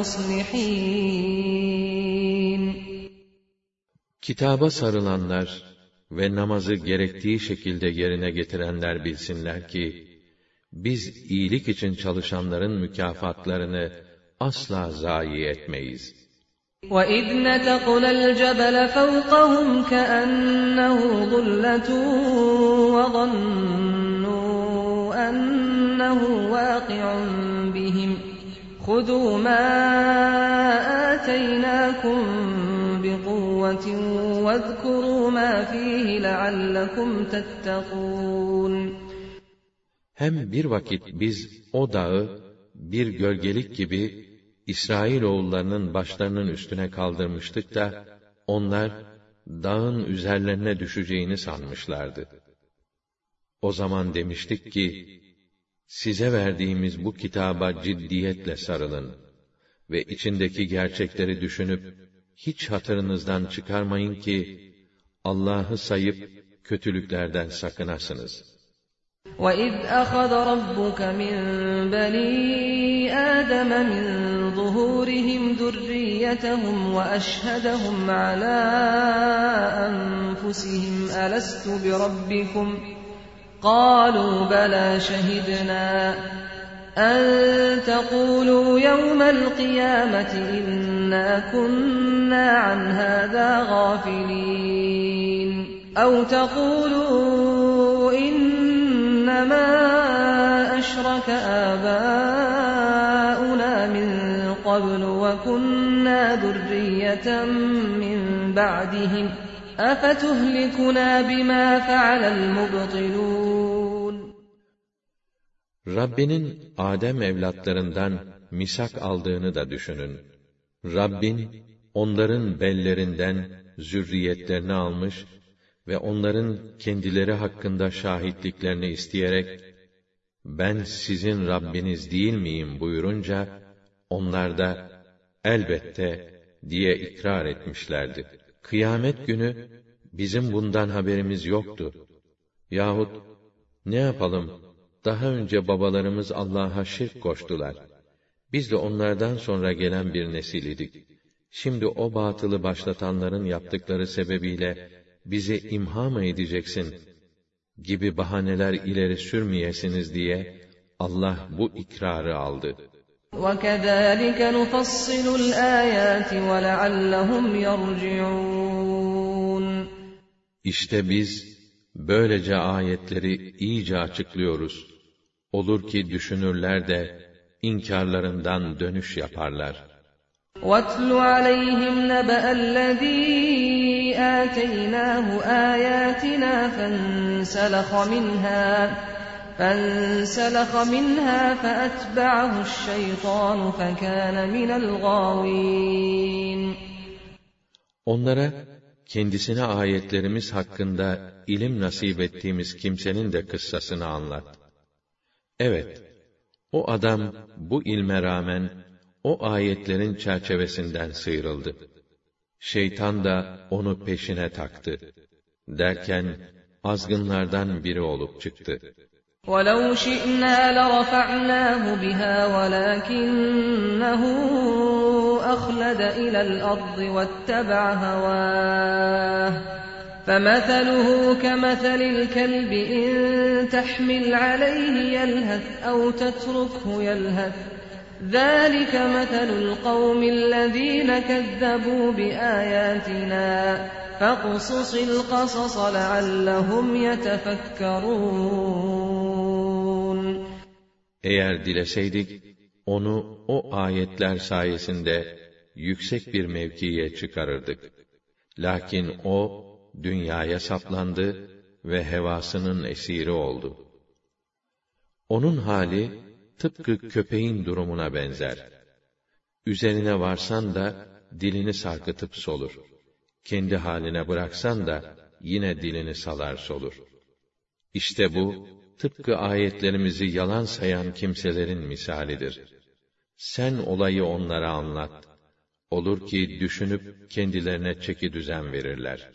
الْمُصْلِحِينَ Kitaba sarılanlar ve namazı gerektiği şekilde yerine getirenler bilsinler ki, biz iyilik için çalışanların mükafatlarını asla zayi etmeyiz. وَإِذْ نَتَقْنَا الْجَبَلَ فَوْقَهُمْ كَأَنَّهُ ظُلَّةٌ وَظَنُّوا أَنَّهُ وَاقِعٌ بِهِمْ خُذُوا مَا آتَيْنَاكُمْ بِقُوَّةٍ وَاذْكُرُوا مَا فِيهِ لَعَلَّكُمْ تَتَّقُونَ Hem bir vakit biz o dağı bir gölgelik gibi İsrailoğullarının başlarının üstüne kaldırmıştık da, onlar dağın üzerlerine düşeceğini sanmışlardı. O zaman demiştik ki, size verdiğimiz bu kitaba ciddiyetle sarılın ve içindeki gerçekleri düşünüp, hiç hatırınızdan çıkarmayın ki, Allah'ı sayıp kötülüklerden sakınasınız. وَإِذْ أَخَذَ رَبُّكَ مِنْ بَنِي آدَمَ مِنْ ظُهُورِهِمْ ذُرِّيَّتَهُمْ وَأَشْهَدَهُمْ عَلَى أَنفُسِهِمْ أَلَسْتُ بِرَبِّكُمْ قَالُوا بَلَى شَهِدْنَا أَنْ تَقُولُوا يَوْمَ الْقِيَامَةِ إِنَّا كُنَّا عَنْ هَذَا غَافِلِينَ أَوْ تَقُولُوا إِنَّمَا أَشْرَكَ آبَاؤُنَا مِنْ قَبْلُ وَكُنَّا ذُرِّيَّةً مِنْ بَعْدِهِمْ أَفَتُهْلِكُنَا بِمَا فَعَلَ الْمُبْطِلُونَ Rabbinin Adem evlatlarından misak aldığını da düşünün. Rabbin, onların bellerinden zürriyetlerini almış ve onların kendileri hakkında şahitliklerini isteyerek, ben sizin Rabbiniz değil miyim buyurunca, onlar da elbette diye ikrar etmişlerdi. Kıyamet günü bizim bundan haberimiz yoktu. Yahut ne yapalım, daha önce babalarımız Allah'a şirk koştular. Biz de onlardan sonra gelen bir nesil idik. Şimdi o batılı başlatanların yaptıkları sebebiyle bizi imha mı edeceksin gibi bahaneler ileri sürmeyesiniz diye Allah bu ikrarı aldı. وَكَذَٰلِكَ نُفَصِّلُ الْآيَاتِ وَلَعَلَّهُمْ يَرْجِعُونَ İşte biz böylece ayetleri iyice açıklıyoruz. Olur ki düşünürler de inkarlarından dönüş yaparlar. وَاتْلُ عَلَيْهِمْ نَبَأَ الَّذ۪ي آتَيْنَاهُ آيَاتِنَا فَانْسَلَخَ مِنْهَا فَأَتْبَعَهُ الشَّيْطَانُ فَكَانَ مِنَ الْغَاوِينَ Onlara kendisine ayetlerimiz hakkında ilim nasip ettiğimiz kimsenin de kıssasını anlat. Evet, o adam bu ilme rağmen o ayetlerin çerçevesinden sıyrıldı. Şeytan da onu peşine taktı. Derken azgınlardan biri olup çıktı. وَلَوْ شِئْنَا لَرَفَعْنَاهُ بِهَا وَلَكِنَّهُ أَخْلَدَ إِلَى الْأَرْضِ وَاتَّبَعَ هَوَاهُ فَمَثَلُهُ كَمَثَلِ الْكَلْبِ إِن تَحْمِلْ عَلَيْهِ يَلْهَثْ أَوْ تَتْرُكْهُ يَلْهَث ذَلِكَ مَثَلُ الْقَوْمِ الَّذِينَ كَذَّبُوا بِآيَاتِنَا فَاقْصُصِ الْقَصَصَ لَعَلَّهُمْ يَتَفَكَّرُونَ Eğer dileseydik, onu o ayetler sayesinde yüksek bir mevkiye çıkarırdık. Lakin o, dünyaya saplandı ve hevasının esiri oldu. Onun hali, tıpkı köpeğin durumuna benzer. Üzerine varsan da, dilini sarkıtıp solur. Kendi haline bıraksan da, yine dilini salar solur. İşte bu, tıpkı ayetlerimizi yalan sayan kimselerin misalidir. Sen olayı onlara anlat. Olur ki düşünüp kendilerine çekidüzen verirler.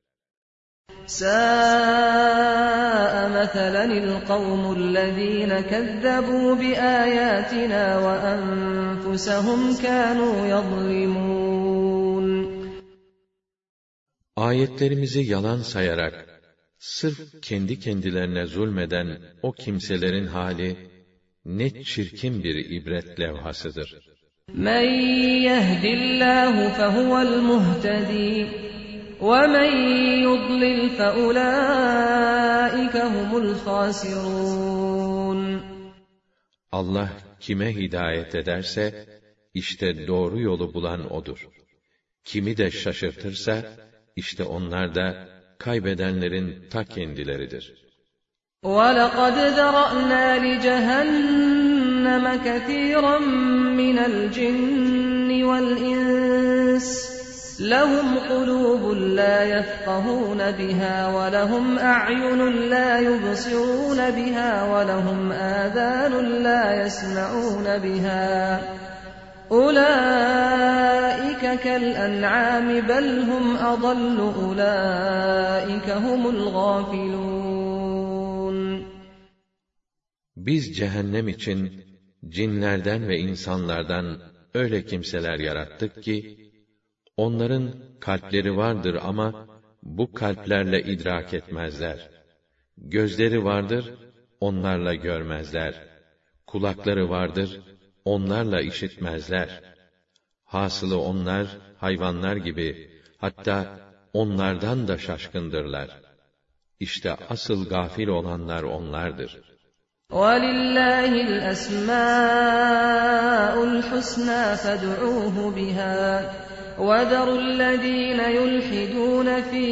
سَاءَ مَثَلًا الْقَوْمُ الَّذ۪ينَ كَذَّبُوا بِآيَاتِنَا وَأَنفُسَهُمْ كَانُوا يَظْلِمُونَ Ayetlerimizi yalan sayarak, sırf kendi kendilerine zulmeden o kimselerin hali, ne çirkin bir ibret levhasıdır. مَنْ يَهْدِ اللّٰهُ فَهُوَ الْمُهْتَدِي وَمَنْ يُضْلِلْ فَأُولَٰئِكَ هُمُ الْخَاسِرُونَ Allah kime hidayet ederse, işte doğru yolu bulan odur. Kimi de şaşırtırsa, işte onlar da kaybedenlerin ta kendileridir. وَلَقَدْ ذَرَأْنَا لِجَهَنَّمَ كَثِيرًا مِنَ الْجِنِّ وَالْإِنسِ لَهُمْ قُلُوبٌ لَا يَفْقَهُونَ بِهَا وَلَهُمْ أَعْيُنٌ لَا يُبْصِرُونَ بِهَا وَلَهُمْ آذَانٌ لَا يَسْمَعُونَ بِهَا أُولَٰئِكَ كَالْأَنْعَامِ بَلْ هُمْ أَضَلُّ أُولَٰئِكَ هُمُ الْغَافِلُونَ Biz cehennem için cinlerden ve insanlardan öyle kimseler yarattık ki, onların kalpleri vardır ama bu kalplerle idrak etmezler. Gözleri vardır, onlarla görmezler. Kulakları vardır, onlarla işitmezler. Hasılı onlar, hayvanlar gibi, hatta onlardan da şaşkındırlar. İşte asıl gafil olanlar onlardır. وَلِلَّهِ الْأَسْمَاءُ الْحُسْنَى فَادْعُوهُ بِهَا وَذَرُوا الَّذ۪ينَ يُلْحِدُونَ فِي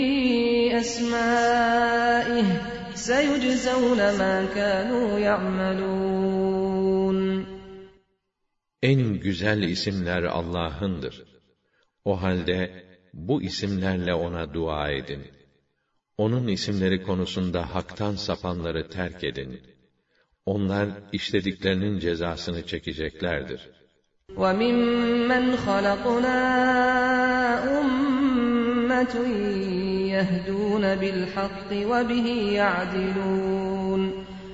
أَسْمَائِهِ سَيُجْزَوْنَ مَا كَانُوا يَعْمَلُونَ En güzel isimler Allah'ındır. O halde bu isimlerle ona dua edin. Onun isimleri konusunda haktan sapanları terk edin. Onlar işlediklerinin cezasını çekeceklerdir. وَمِمَّنْ خَلَقْنَا أُمَّةٌ يَهْدُونَ بِالْحَقِّ وَبِهِ يَعْدِلُونَ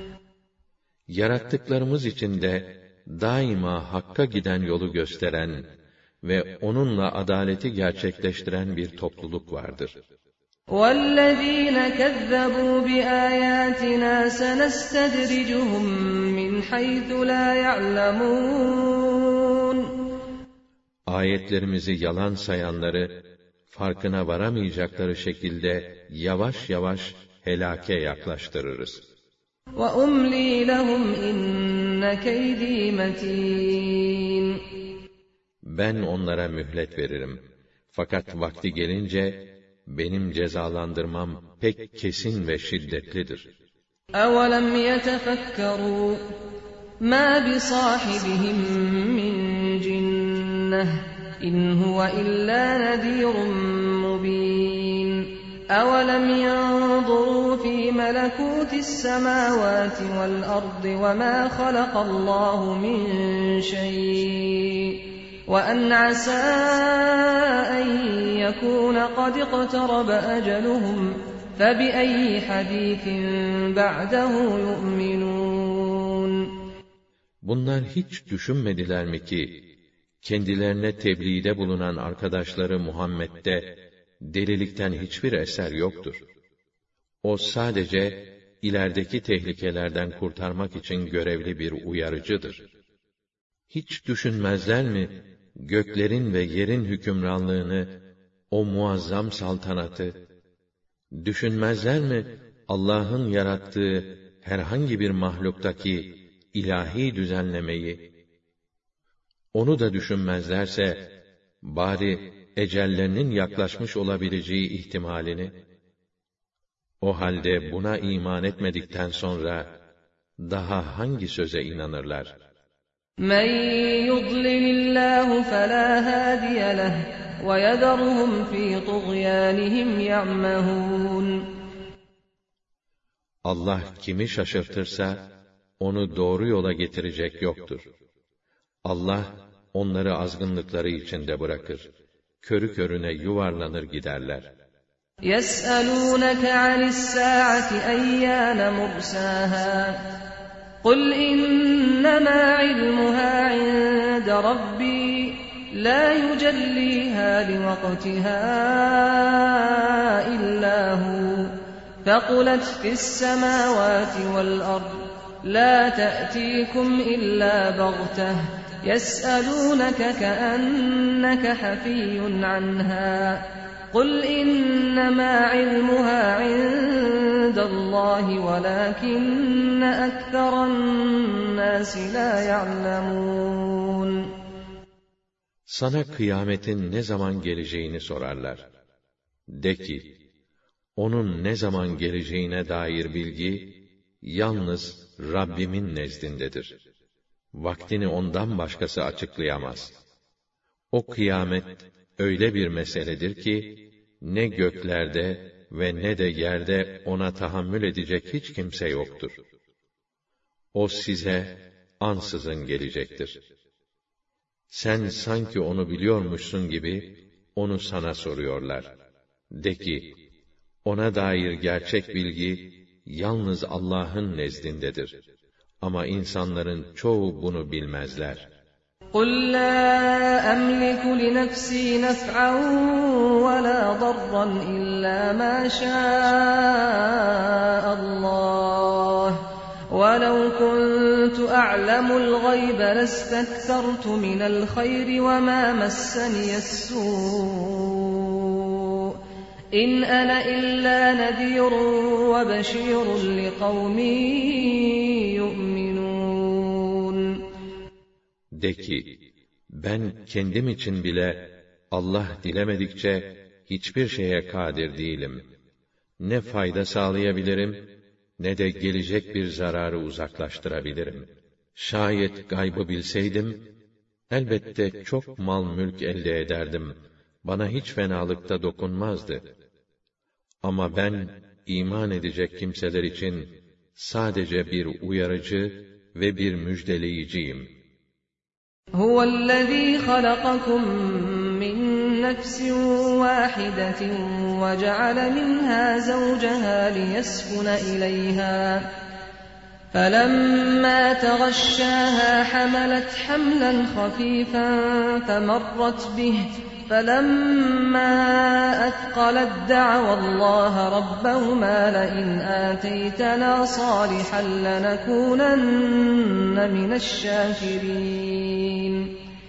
Yarattıklarımız içinde daima hakka giden yolu gösteren ve onunla adaleti gerçekleştiren bir topluluk vardır. وَالَّذ۪ينَ كَذَّبُوا بِآيَاتِنَا سَنَسْتَدْرِجُهُمْ مِنْ حَيْثُ لَا يَعْلَمُونَ Ayetlerimizi yalan sayanları, farkına varamayacakları şekilde yavaş yavaş helake yaklaştırırız. وَأُمْلِي لَهُمْ اِنَّ كَيْد۪ي مَت۪ينٌ Ben onlara mühlet veririm. Fakat vakti gelince, benim cezalandırmam pek kesin ve şiddetlidir. أَوَلَمْ يَتَفَكَّرُوا مَا بِصَاحِبِهِمْ مِنْ جِنَّةٍ إِنْ هُوَ إِلَّا نَذِيرٌ مُبِينٌ أَوَلَمْ يَنْظُرُوا فِي مَلَكُوتِ السَّمَاوَاتِ وَالْأَرْضِ وَمَا خَلَقَ اللَّهُ مِنْ شَيْءٍ وَأَنْ عَسَى أَنْ يَكُونَ قَدِ اقْتَرَبَ أَجَلُهُمْ فَبِأَيِّ حَدِيثٍ بَعْدَهُ يُؤْمِنُونَ Bunlar hiç düşünmediler mi ki, kendilerine tebliğde bulunan arkadaşları Muhammed'de, delilikten hiçbir eser yoktur. O sadece, ilerideki tehlikelerden kurtarmak için görevli bir uyarıcıdır. Hiç düşünmezler mi, göklerin ve yerin hükümranlığını, o muazzam saltanatı? Düşünmezler mi, Allah'ın yarattığı herhangi bir mahluktaki ilahi düzenlemeyi? Onu da düşünmezlerse, bari ecellerinin yaklaşmış olabileceği ihtimalini? O halde buna iman etmedikten sonra, daha hangi söze inanırlar? مَنْ يُضْلِلِ اللّٰهُ فَلَا هَادِيَ لَهُ وَيَذَرُهُمْ فِي طُغْيَانِهِمْ يَعْمَهُونَ Allah kimi şaşırtırsa, onu doğru yola getirecek yoktur. Allah, onları azgınlıkları içinde bırakır. Körü körüne yuvarlanır giderler. يَسْأَلُونَكَ عَنِ السَّاعَةِ أَيَّانَ مُرْسَاهَا قُلْ إِنَّمَا عِلْمُهَا عِندَ رَبِّي لَا يُجَلِّيهَا لِوَقْتِهَا إِلَّا هُوَ ثَقُلَتْ فِي السَّمَاوَاتِ وَالْأَرْضِ لَا تَأْتِيكُمْ إِلَّا بَغْتَةً يَسْأَلُونَكَ كَأَنَّكَ حَفِيٌّ عَنْهَا قُلْ إِنَّمَا عِلْمُهَا عِندَ اللّٰهِ وَلَكِنَّ أَكْثَرَ النَّاسِ لَا يَعْلَمُونَ Sana kıyametin ne zaman geleceğini sorarlar. De ki, onun ne zaman geleceğine dair bilgi, yalnız Rabbimin nezdindedir. Vaktini ondan başkası açıklayamaz. O kıyamet, öyle bir meseledir ki, ne göklerde ve ne de yerde ona tahammül edecek hiç kimse yoktur. O size ansızın gelecektir. Sen sanki onu biliyormuşsun gibi, onu sana soruyorlar. De ki, ona dair gerçek bilgi, yalnız Allah'ın nezdindedir. Ama insanların çoğu bunu bilmezler. قُلْ لَا أَمْلِكُ لِنَفْسِي نَفْعًا وَلَا ضَرًّا إِلَّا مَا شَاءَ اللَّهُ وَلَوْ كُنْتُ أَعْلَمُ الْغَيْبَ لَاسْتَكْثَرْتُ مِنَ الْخَيْرِ وَمَا مَسَّنِيَ السُّوءُ إِنْ أَنَا إِلَّا نَذِيرٌ وَبَشِيرٌ لِقَوْمٍ يُؤْمِنُونَ De ki, ben kendim için bile Allah dilemedikçe hiçbir şeye kadir değilim. Ne fayda sağlayabilirim, ne de gelecek bir zararı uzaklaştırabilirim. Şayet gaybı bilseydim, elbette çok mal mülk elde ederdim. Bana hiç fenalıkta dokunmazdı. Ama ben, iman edecek kimseler için sadece bir uyarıcı ve bir müjdeleyiciyim. Huvellezî halakakum min nefsin vâhidetin ve ceale minhâ zavcehâ liyeskune ileyhâ. فَلَمَّا تَغَشَّاهَا حَمَلَتْ حَمْلًا خَفِيفًا فَمَرَّتْ بِهِ فَلَمَّا أَثْقَلَتْ دَعَوَا اللّٰهَ رَبَّهُمَا لَئِنْ آتَيْتَنَا صَالِحًا لَنَكُونَنَّ مِنَ الشَّاكِرِينَ.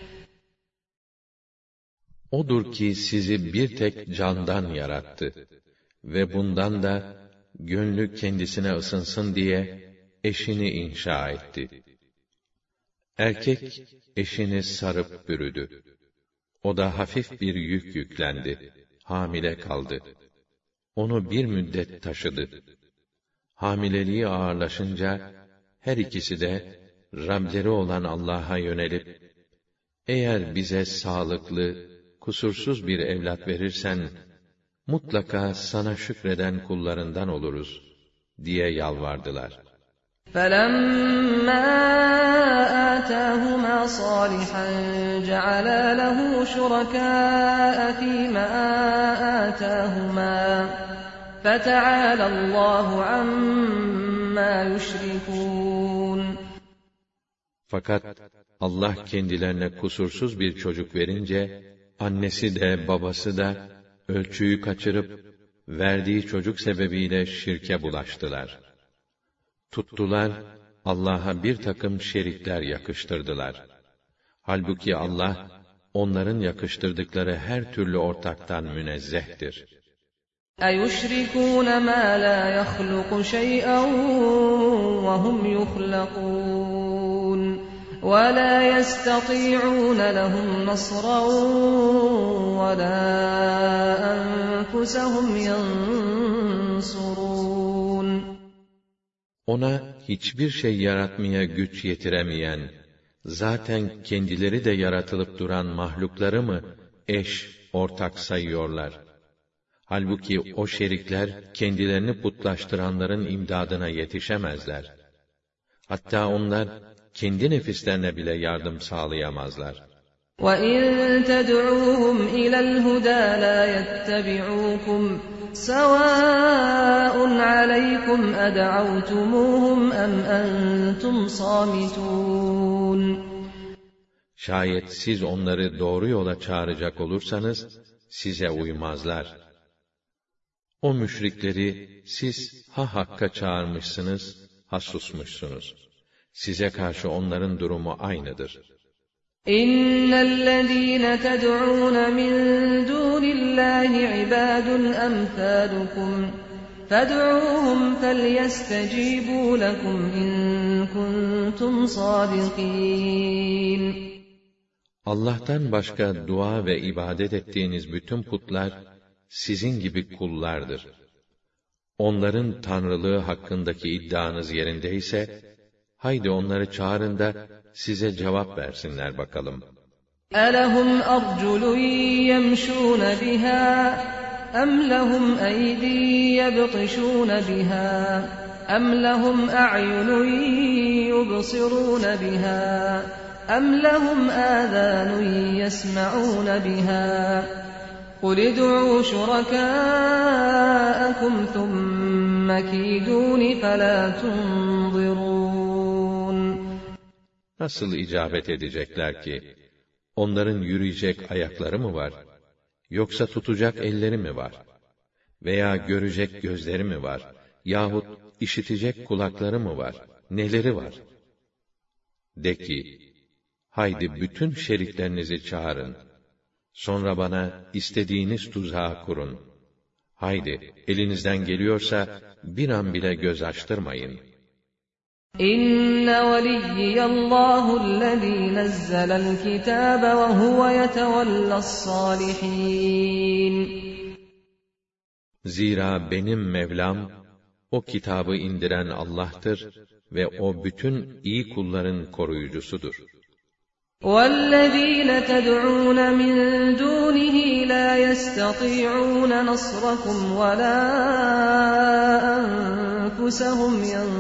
Odur ki sizi bir tek candan yarattı ve bundan da gönlü kendisine ısınsın diye eşini inşa etti. Erkek eşini sarıp bürüdü. O da hafif bir yük yüklendi, hamile kaldı. Onu bir müddet taşıdı. Hamileliği ağırlaşınca her ikisi de Rableri olan Allah'a yönelip, eğer bize sağlıklı, kusursuz bir evlat verirsen, mutlaka sana şükreden kullarından oluruz diye yalvardılar. فَلَمَّا آتَاهُمَا صَالِحًا جَعَلَا لَهُ شُرَكَاءَ فِيمَا آتَاهُمَا فَتَعَالَى اللّٰهُ عَمَّا يُشْرِكُونَ. Fakat Allah kendilerine kusursuz bir çocuk verince, annesi de babası da ölçüyü kaçırıp, verdiği çocuk sebebiyle şirke bulaştılar. Tuttular, Allah'a bir takım şerikler yakıştırdılar. Halbuki Allah, onların yakıştırdıkları her türlü ortaktan münezzehtir. اَيُشْرِكُونَ مَا لَا يَخْلُقُ شَيْئًا وَهُمْ يُخْلَقُونَ وَلَا يَسْتَطِيعُونَ لَهُمْ نَصْرًا وَلَا أَنفُسَهُمْ يَنصُرُونَ. Ona hiçbir şey yaratmaya güç yetiremeyen, zaten kendileri de yaratılıp duran mahlukları mı eş, ortak sayıyorlar? Halbuki o şerikler kendilerini putlaştıranların imdadına yetişemezler. Hatta onlar kendi nefislerine bile yardım sağlayamazlar. وَاِنْ تَدْعُوهُمْ اِلَى الْهُدَى لَا يَتَّبِعُوكُمْ سَوَاءٌ عَلَيْكُمْ اَدَعَوْتُمُوهُمْ اَمْ اَنْتُمْ صَامِتُونَ. Şayet siz onları doğru yola çağıracak olursanız, size uymazlar. O müşrikleri siz ha hakka çağırmışsınız, ha susmuşsunuz. Size karşı onların durumu aynıdır. İnnellezîne ted'ûne min dûnillâhi ibâdun emsâlukum fed'ûhum felyestecîbû lekum in kuntum sâdikîn. Allah'tan başka dua ve ibadet ettiğiniz bütün putlar sizin gibi kullardır. Onların tanrılığı hakkındaki iddianız yerindeyse, haydi onları çağırın da size cevap versinler bakalım. أَلَهُمْ أَرْجُلٌ يَمْشُونَ بِهَا أَمْ لَهُمْ أَيْدٍ يَبْطِشُونَ بِهَا أَمْ لَهُمْ أَعْيُنٌ يُبْصِرُونَ بِهَا أَمْ لَهُمْ آذَانٌ يَسْمَعُونَ بِهَا قُلِ ادْعُوا شُرَكَاءَكُمْ ثُمَّ كِيدُونِ فَلَا تُنظِرُونَ. Nasıl icabet edecekler ki? Onların yürüyecek ayakları mı var? Yoksa tutacak elleri mi var? Veya görecek gözleri mi var? Yahut işitecek kulakları mı var? Neleri var? De ki, haydi bütün şeriklerinizi çağırın. Sonra bana istediğiniz tuzağı kurun. Haydi, elinizden geliyorsa bir an bile göz açtırmayın. İnne veliyyiyallâhu'llezî nezzelel kitâbe ve huve yetevellâ's-sâlihîn. Zira benim Mevlam, o kitabı indiren Allah'tır ve o bütün iyi kulların koruyucusudur. وَالَّذ۪ينَ تَدْعُونَ مِنْ دُونِهِ لَا يَسْتَطِيعُونَ نَصْرَكُمْ وَلَا أَنْفُسَهُمْ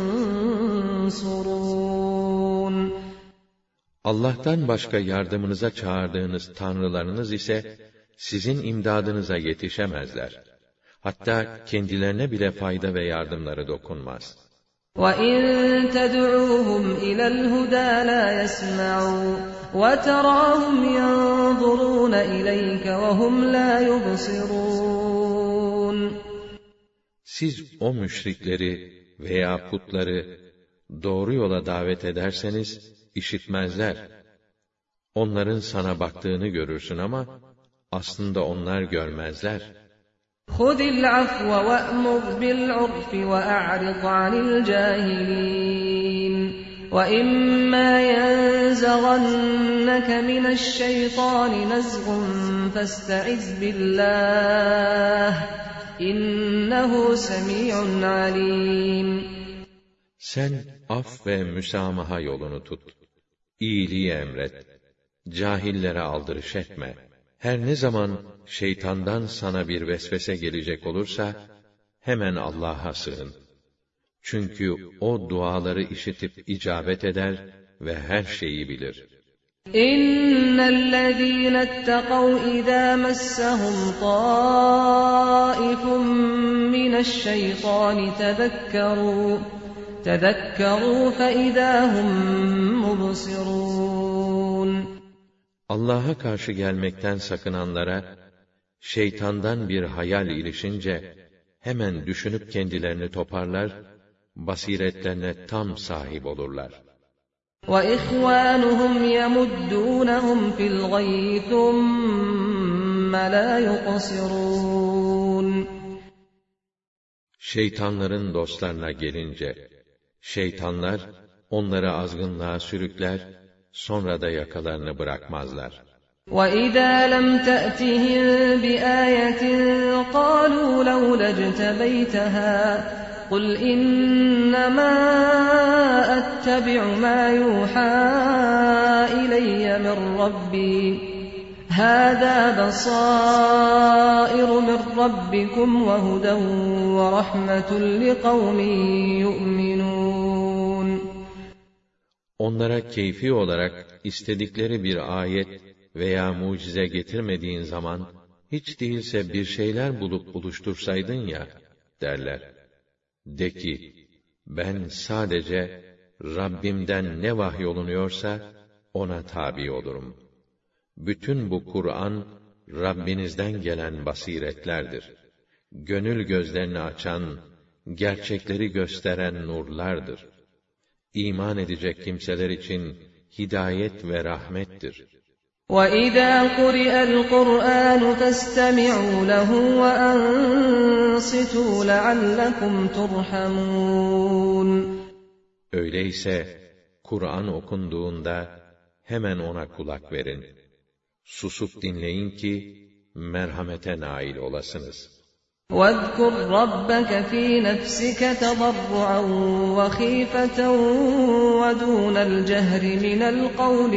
يَنْصُرُونَ Allah'tan başka yardımınıza çağırdığınız tanrılarınız ise sizin imdadınıza yetişemezler. Hatta kendilerine bile fayda ve yardımları dokunmaz. وَاِنْ تَدْعُوهُمْ اِلَى الْهُدَى لَا يَسْمَعُوا وَتَرَاهُمْ يَنْظُرُونَ اِلَيْكَ وَهُمْ لَا يُبْصِرُونَ Siz o müşrikleri veya putları doğru yola davet ederseniz işitmezler. Onların sana baktığını görürsün ama aslında onlar görmezler. خُذِ الْعَفْوَ وَأْمُرْ بِالْعُرْفِ وَأَعْرِضْ عَنِ الْجَاهِلِينَ وَإِمَّا يَنزَغَنَّكَ مِنَ الشَّيْطَانِ نَزْغٌ فَاسْتَعِذْ بِاللّٰهِ إِنَّهُ سَمِيعٌ عَلِيمٌ Sen af ve müsamaha yolunu tut. İyiliği emret. Cahillere aldırış etme. Her ne zaman şeytandan sana bir vesvese gelecek olursa, hemen Allah'a sığın. Çünkü o duaları işitip icabet eder ve her şeyi bilir. İnnellezîne etteqav izâ messehum tâifun mineşşeytâni tezekkerû feizâ hum mubsirûn. Allah'a karşı gelmekten sakınanlara, şeytandan bir hayal ilişince, hemen düşünüp kendilerini toparlar, basiretlerine tam sahip olurlar. وَإِخْوَانُهُمْ يَمُدُّونَهُمْ فِي الْغَيِّ ثُمَّ لَا يُقْصِرُونَ Şeytanların dostlarına gelince, şeytanlar onları azgınlığa sürükler, sonra da yakalarını bırakmazlar. وَإِذَا لَمْ تَأْتِهِمْ بِآيَةٍ قَالُوا لَوْلَا اجْتَبَيْتَهَا قُلْ إِنَّمَا أَتَّبِعُ مَا يُوحَى إِلَيَّ مِنْ رَبِّي هَذَا بَصَائِرُ مِنْ رَبِّكُمْ وَهُدًى وَرَحْمَةٌ لِقَوْمٍ يُؤْمِنُونَ Onlara keyfi olarak istedikleri bir ayet veya mucize getirmediğin zaman, hiç değilse bir şeyler bulup buluştursaydın ya, derler. De ki, ben sadece Rabbimden ne vahyolunuyorsa, ona tabi olurum. Bütün bu Kur'an, Rabbinizden gelen basiretlerdir. Gönül gözlerini açan, gerçekleri gösteren nurlardır. İman edecek kimseler için hidayet ve rahmettir. وَإِذَا قُرِئَ الْقُرْآنُ فَاسْتَمِعُوا لَهُ وَأَنصِتُوا لَعَلَّكُمْ تُرْحَمُونَ Öyleyse, Kur'an okunduğunda, hemen ona kulak verin. Susup dinleyin ki, merhamete nail olasınız. وَاذْكُرْ رَبَّكَ فِي نَفْسِكَ تَضَرُّعًا وَخِيفَةً وَدُونَ الْجَهْرِ مِنَ الْقَوْلِ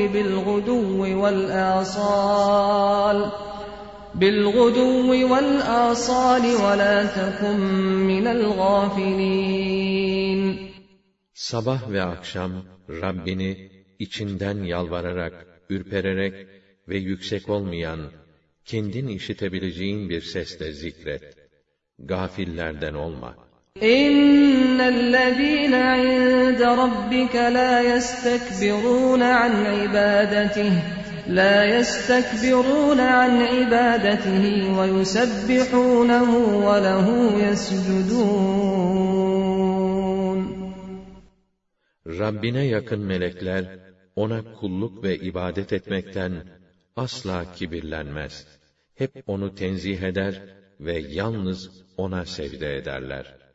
بِالْغُدُوِّ وَالْآصَالِ وَلَا تَكُنْ مِنَ الْغَافِلِينَ Sabah ve akşam Rabbini içinden yalvararak, ürpererek ve yüksek olmayan, kendin işitebileceğin bir sesle zikret. Gafillerden olma. İnnellezîne 'inde rabbike lâ yestekbirûne an ibâdetihi ve yusebbihûnehu ve lehu yescudûn. Rabbine yakın melekler, ona kulluk ve ibadet etmekten asla kibirlenmez. Hep onu tenzih eder ve yalnız ona secde ederler.